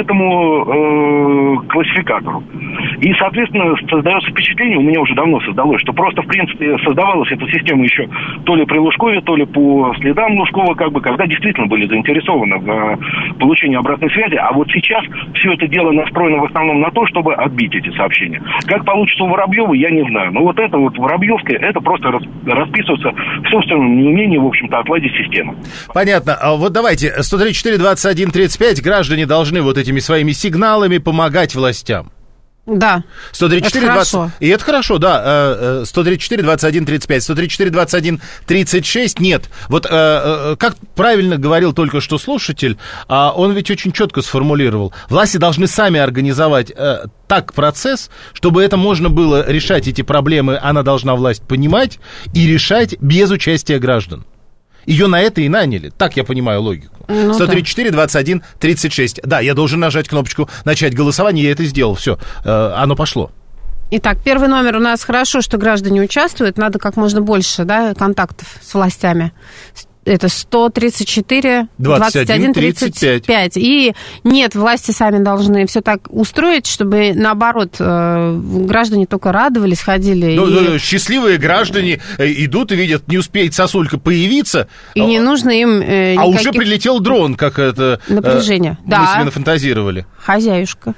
этому классификатору. И, соответственно, создается впечатление, у меня уже давно создалось, что просто, в принципе, создавалась эта система еще то ли при Лужкове, то ли по следам Лужкова, как бы, когда действительно были заинтересованы в получении обратной связи. А вот сейчас все это дело настроено в основном на то, чтобы отбить эти сообщения. Как получится у Воробьева, я не знаю. Но вот это вот Воробьевское, это просто расписывается в собственном неумении, в общем-то, отладить систему. Понятно. А вот давайте, 134-21-35, граждане должны вот этими своими сигналами помогать властям. Да, 134, это 20... хорошо. И это хорошо, да. 134, 21, 35, 134, 21, 36, нет. Вот как правильно говорил только что слушатель, он ведь очень четко сформулировал. Власти должны сами организовать так процесс, чтобы это можно было решать, эти проблемы, она должна власть понимать и решать без участия граждан. Ее на это и наняли. Так я понимаю логику. 134, 21, 36. Да, я должен нажать кнопочку «Начать голосование». Я это сделал. Все, оно пошло. Итак, первый номер у нас хорошо, что граждане участвуют. Надо как можно больше, да, контактов с властями. Это 134, 21, 35. И нет, власти сами должны все так устроить, чтобы, наоборот, граждане только радовались, ходили. Ну, счастливые граждане идут и видят, не успеет сосулька появиться. И не нужно им никаких... А уже прилетел дрон, как это напряжение. Мы себе нафантазировали. Хозяюшка.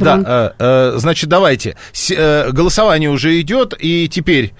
Да, значит, давайте. Голосование уже идет, и теперь...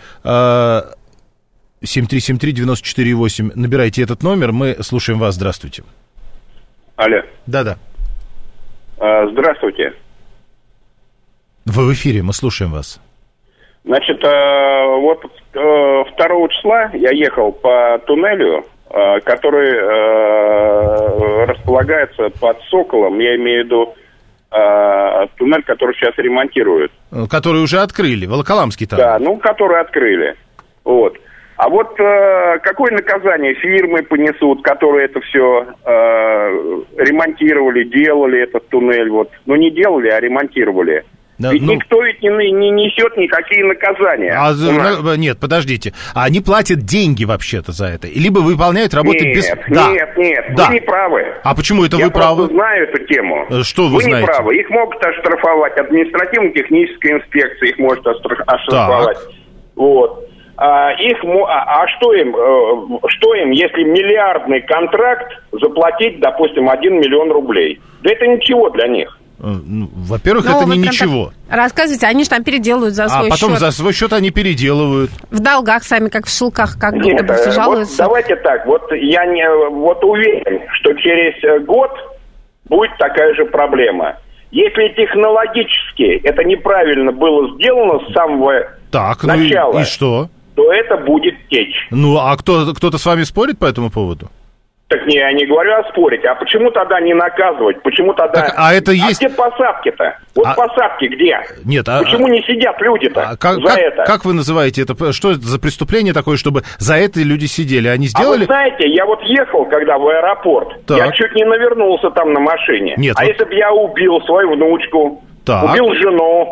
7373948. Набирайте этот номер, мы слушаем вас. Здравствуйте. Алло. Да-да. Здравствуйте. Вы в эфире, мы слушаем вас. Значит, вот 2 числа я ехал по туннелю, который располагается под Соколом, я имею в виду туннель, который сейчас ремонтируют. Который уже открыли, Волоколамский там. Да, ну, который открыли. Вот. А вот какое наказание фирмы понесут, которые это все ремонтировали, делали этот туннель? Вот. Ну, не делали, а ремонтировали. Да, ведь никто ведь не несет никакие наказания. Нет, подождите. Они платят деньги вообще-то за это? Либо выполняют работы без... Нет, да. Вы не правы. А почему это вы правы? Я знаю эту тему. Что вы знаете? Вы не правы. Их могут оштрафовать. Административно-техническая инспекция их может оштрафовать. Так. Вот. Что им, если миллиардный контракт заплатить, допустим, 1 миллион рублей? Да это ничего для них. Во-первых, это не ничего. Рассказывайте, они же там переделывают за свой счет. А потом за свой счет они переделывают. В долгах сами, как в шелках, как будто бы все жалуются. Вот давайте так, вот я уверен, что через год будет такая же проблема. Если технологически это неправильно было сделано с самого начала... и что? То это будет течь. Ну, а кто-то с вами спорит по этому поводу? Так я не говорю о споре. А почему тогда не наказывать? Почему тогда... Так, а это есть... где посадки-то? Вот посадки где? Нет, почему не сидят люди-то за это? Как вы называете это? Что это за преступление такое, чтобы за это люди сидели? Они сделали... А вы знаете, я вот ехал, когда в аэропорт, я чуть не навернулся там на машине. Нет, если бы я убил свою внучку, убил жену,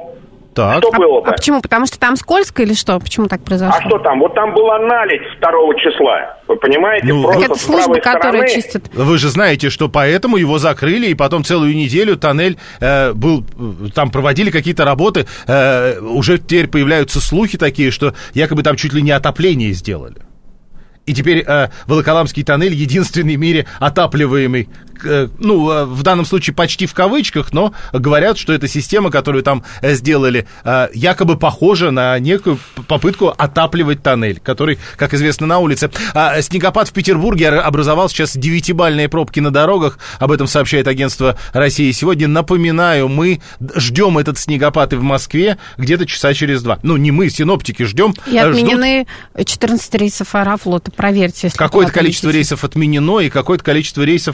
Так. Что было бы? А почему? Потому что там скользко или что? Почему так произошло? А что там? Вот там была наледь 2 числа. Вы понимаете? Так это службы, которые чистят. Вы же знаете, что поэтому его закрыли, и потом целую неделю тоннель был... Там проводили какие-то работы. Уже теперь появляются слухи такие, что якобы там чуть ли не отопление сделали. И теперь Волоколамский тоннель единственный в мире отапливаемый, в данном случае почти в кавычках, но говорят, что эта система, которую там сделали, якобы похожа на некую попытку отапливать тоннель, который, как известно, на улице. Снегопад в Петербурге образовал сейчас 9-бальные пробки на дорогах, об этом сообщает агентство «Россия сегодня». Напоминаю, мы ждем этот снегопад и в Москве где-то часа через 2. Не мы, синоптики ждем. И отменены 14 рейсов Аэрофлота. Проверьте, если какое-то количество рейсов отменено, и какое-то количество рейсов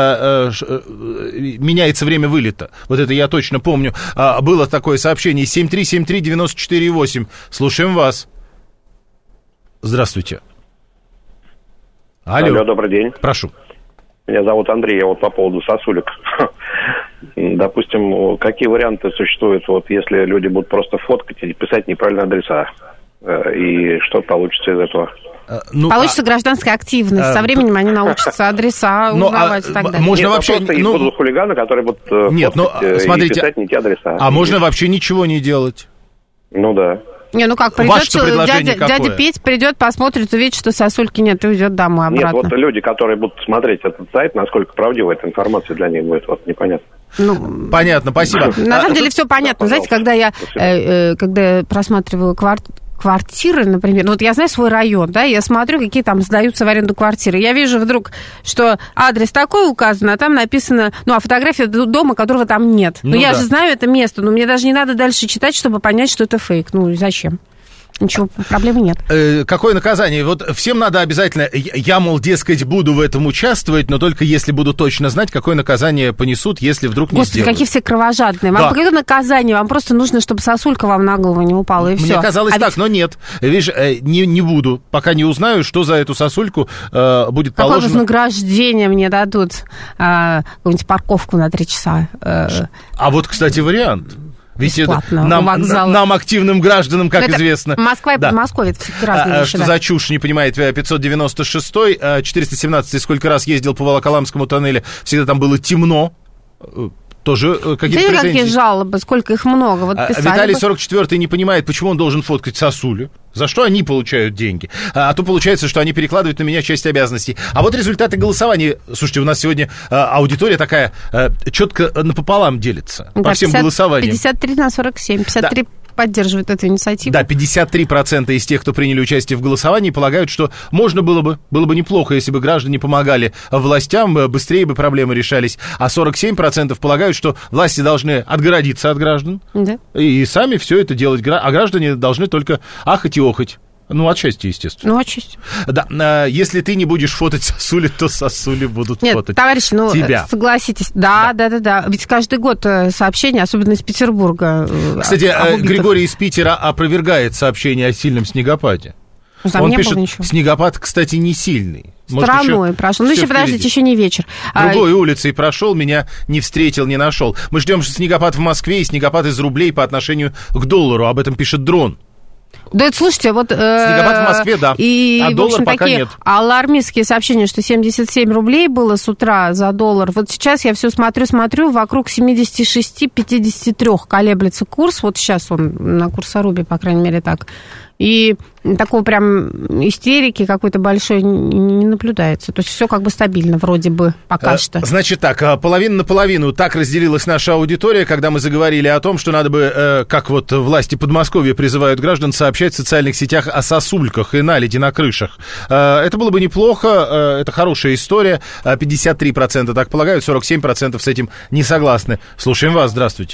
меняется время вылета. Вот это я точно помню. Было такое сообщение. 7373948. Слушаем вас. Здравствуйте. Алло, добрый день. Прошу. Меня зовут Андрей, я вот по поводу сосулек. Допустим, какие варианты существуют, вот если люди будут просто фоткать и писать неправильные адреса? И что получится из этого? Получится гражданская активность. Со временем они научатся адреса узнавать и так далее. Можно вообще... будут хулиганы, которые будут смотрите, писать не те адреса. А можно вообще ничего не делать? Ну да. Придет дядя Петь, придет, посмотрит, увидит, что сосульки нет, и уйдет домой обратно. Нет, вот люди, которые будут смотреть этот сайт, насколько правдива эта информация для них будет, вот непонятно. Понятно, спасибо. На самом деле все понятно. Знаете, когда я просматриваю квартиры, например, вот я знаю свой район, да, я смотрю, какие там сдаются в аренду квартиры. Я вижу вдруг, что адрес такой указан, а там написано, а фотография дома, которого там нет. Я же знаю это место, но мне даже не надо дальше читать, чтобы понять, что это фейк. Зачем? Ничего, проблемы нет. Какое наказание? Вот всем надо обязательно... Я, мол, дескать, буду в этом участвовать, но только если буду точно знать, какое наказание понесут, если вдруг не сделают. Какие все кровожадные. Вам какое наказание? Вам просто нужно, чтобы сосулька вам на голову не упала, и все. Мне казалось так, но нет. Видишь, не буду, пока не узнаю, что за эту сосульку будет положено. Какое вознаграждение мне дадут? Какую-нибудь парковку на 3 часа. А вот, кстати, вариант... Ведь нам, активным гражданам, как известно... Москва и Подмосковье, это всегда разные вещи. Что за чушь, не понимает 596-й, 417-й, сколько раз ездил по Волоколамскому тоннелю, всегда там было темно. Тоже какие-то претензии. Какие жалобы, сколько их много. Вот Виталий 44-й не понимает, почему он должен фоткать сосулю. За что они получают деньги? А то получается, что они перекладывают на меня часть обязанностей. А вот результаты голосования. Слушайте, у нас сегодня аудитория такая четко напополам делится по всем голосованиям. 53/47, 53 поддерживают эту инициативу. Да, 53% из тех, кто приняли участие в голосовании, полагают, что можно было бы неплохо, если бы граждане помогали властям, быстрее бы проблемы решались. А 47% полагают, что власти должны отгородиться от граждан, да, и сами все это делать. А граждане должны только ахать и охать. Отчасти, естественно. Отчасти. Да, если ты не будешь фотать сосули, то сосули будут фотать. Нет, товарищи, тебя. Согласитесь. Да. Ведь каждый год сообщения, особенно из Петербурга. Кстати, Григорий из Питера опровергает сообщение о сильном снегопаде. Он пишет, снегопад, кстати, не сильный. Стороной прошел. Подождите, еще не вечер. Другой улицей прошел, меня не встретил, не нашел. Мы ждем снегопад в Москве и снегопад из рублей по отношению к доллару. Об этом пишет Дрон. Да, это, слушайте, вот... Снегопад в Москве, да, и, доллар общем, пока такие нет. Алармистские сообщения, что 77 рублей было с утра за доллар. Вот сейчас я все смотрю, вокруг 76-53 колеблется курс. Вот сейчас он на Курсорубе, по крайней мере, так. И такого прям истерики какой-то большой не наблюдается. То есть все как бы стабильно вроде бы пока что. Значит так, половина на половину. Так разделилась наша аудитория, когда мы заговорили о том, что надо бы, как вот власти Подмосковья призывают граждан сообщать в социальных сетях о сосульках и наледи на крышах. Это было бы неплохо, это хорошая история. 53% так полагают, 47% с этим не согласны. Слушаем вас, здравствуйте.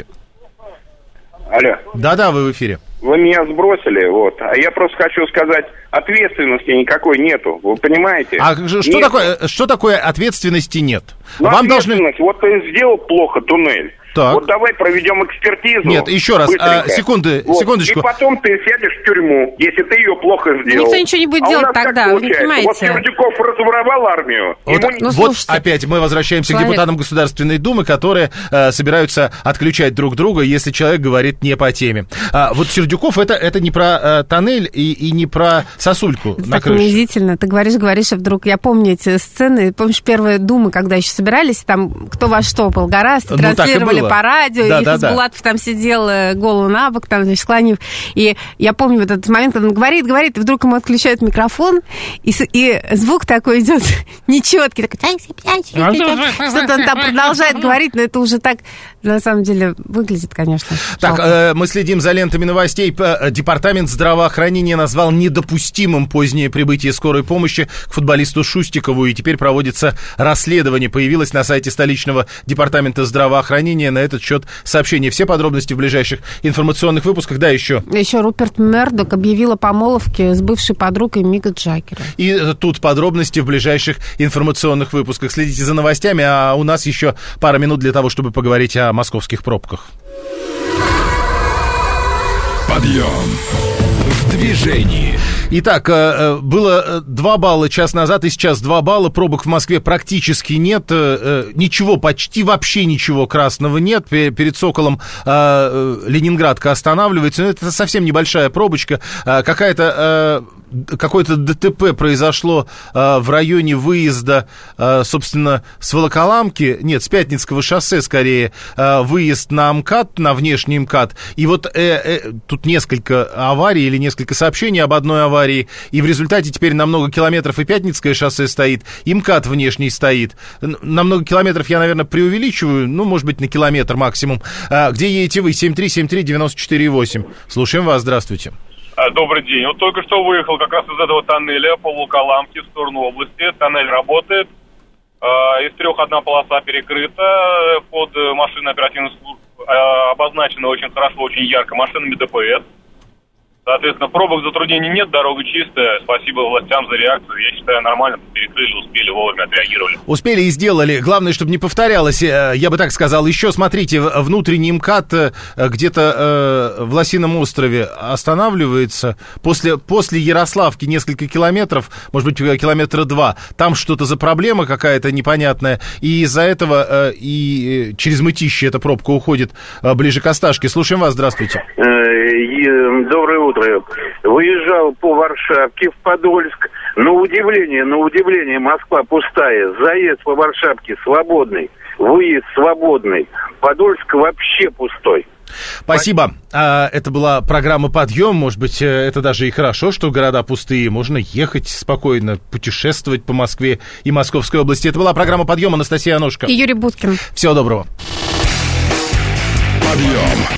Алло. Да-да, вы в эфире. Вы меня сбросили, а я просто хочу сказать, ответственности никакой нету, вы понимаете? А что такое ответственности нет? Вам ответственность, должны... вот ты сделал плохо туннель, Так. Вот давай проведем экспертизу. Нет, еще раз, секундочку. И потом ты сядешь в тюрьму, если ты ее плохо сделал. Никто ничего не будет делать тогда, вы не понимаете. Вот Сердюков разворовал армию. Вот опять мы возвращаемся к депутатам Государственной Думы, которые собираются отключать друг друга, если человек говорит не по теме. Вот Сердюков это не про тоннель и не про сосульку на крыше. Так унизительно. Ты говоришь, и вдруг я помню эти сцены. Помнишь, первые Думы, когда еще собирались, там кто во что был гораздо, транслировали по радио, и Хасбулатов там сидел голову на бок, там, значит, склонив. И я помню вот этот момент, когда он говорит, и вдруг ему отключают микрофон, и звук такой идет нечеткий, такой, что-то он там продолжает говорить, но это уже так, на самом деле, выглядит, конечно. Так, мы следим за лентами новостей. Департамент здравоохранения назвал недопустимым позднее прибытие скорой помощи к футболисту Шустикову, и теперь проводится расследование. Появилось на сайте столичного департамента здравоохранения на этот счет сообщение. Все подробности в ближайших информационных выпусках. Да, еще. Еще Руперт Мердок объявил о помолвке с бывшей подругой Мика Джаггера. И тут подробности в ближайших информационных выпусках. Следите за новостями, а у нас еще пара минут для того, чтобы поговорить о московских пробках. Подъем в движении. Итак, было 2 балла час назад, и сейчас 2 балла. Пробок в Москве практически нет. Ничего, почти вообще ничего красного нет. Перед Соколом Ленинградка останавливается. Но это совсем небольшая пробочка. Какое-то ДТП произошло в районе выезда, собственно, с Волоколамки, нет, с Пятницкого шоссе, скорее, выезд на МКАД, на внешний МКАД. И вот тут несколько аварий или несколько сообщений об одной аварии, и в результате теперь на много километров и Пятницкое шоссе стоит, и МКАД внешний стоит. На много километров я, наверное, преувеличиваю, может быть, на километр максимум. Где едете вы? 7373948. Слушаем вас, здравствуйте. Добрый день. Вот только что выехал как раз из этого тоннеля по Волоколамке в сторону области. Тоннель работает. Из 3 одна полоса перекрыта под машиной оперативных служб. Обозначена очень хорошо, очень ярко машинами ДПС. Соответственно, пробок, затруднений нет, дорога чистая. Спасибо властям за реакцию. Я считаю, нормально перекрыли, успели, вовремя отреагировали. Успели и сделали. Главное, чтобы не повторялось. Я бы так сказал. Еще, смотрите, внутренний МКАД где-то в Лосином острове останавливается. После Ярославки несколько километров, может быть, километра 2. Там что-то за проблема какая-то непонятная. И из-за этого и через Мытище эта пробка уходит ближе к Осташке. Слушаем вас. Здравствуйте. Доброе утро. Выезжал по Варшавке в Подольск. На удивление, Москва пустая. Заезд по Варшавке свободный. Выезд свободный. Подольск вообще пустой. Спасибо. Это была программа «Подъем». Может быть, это даже и хорошо, что города пустые. Можно ехать спокойно, путешествовать по Москве и Московской области. Это была программа «Подъем». Анастасия Аношко. И Юрий Буткин. Всего доброго. Подъем.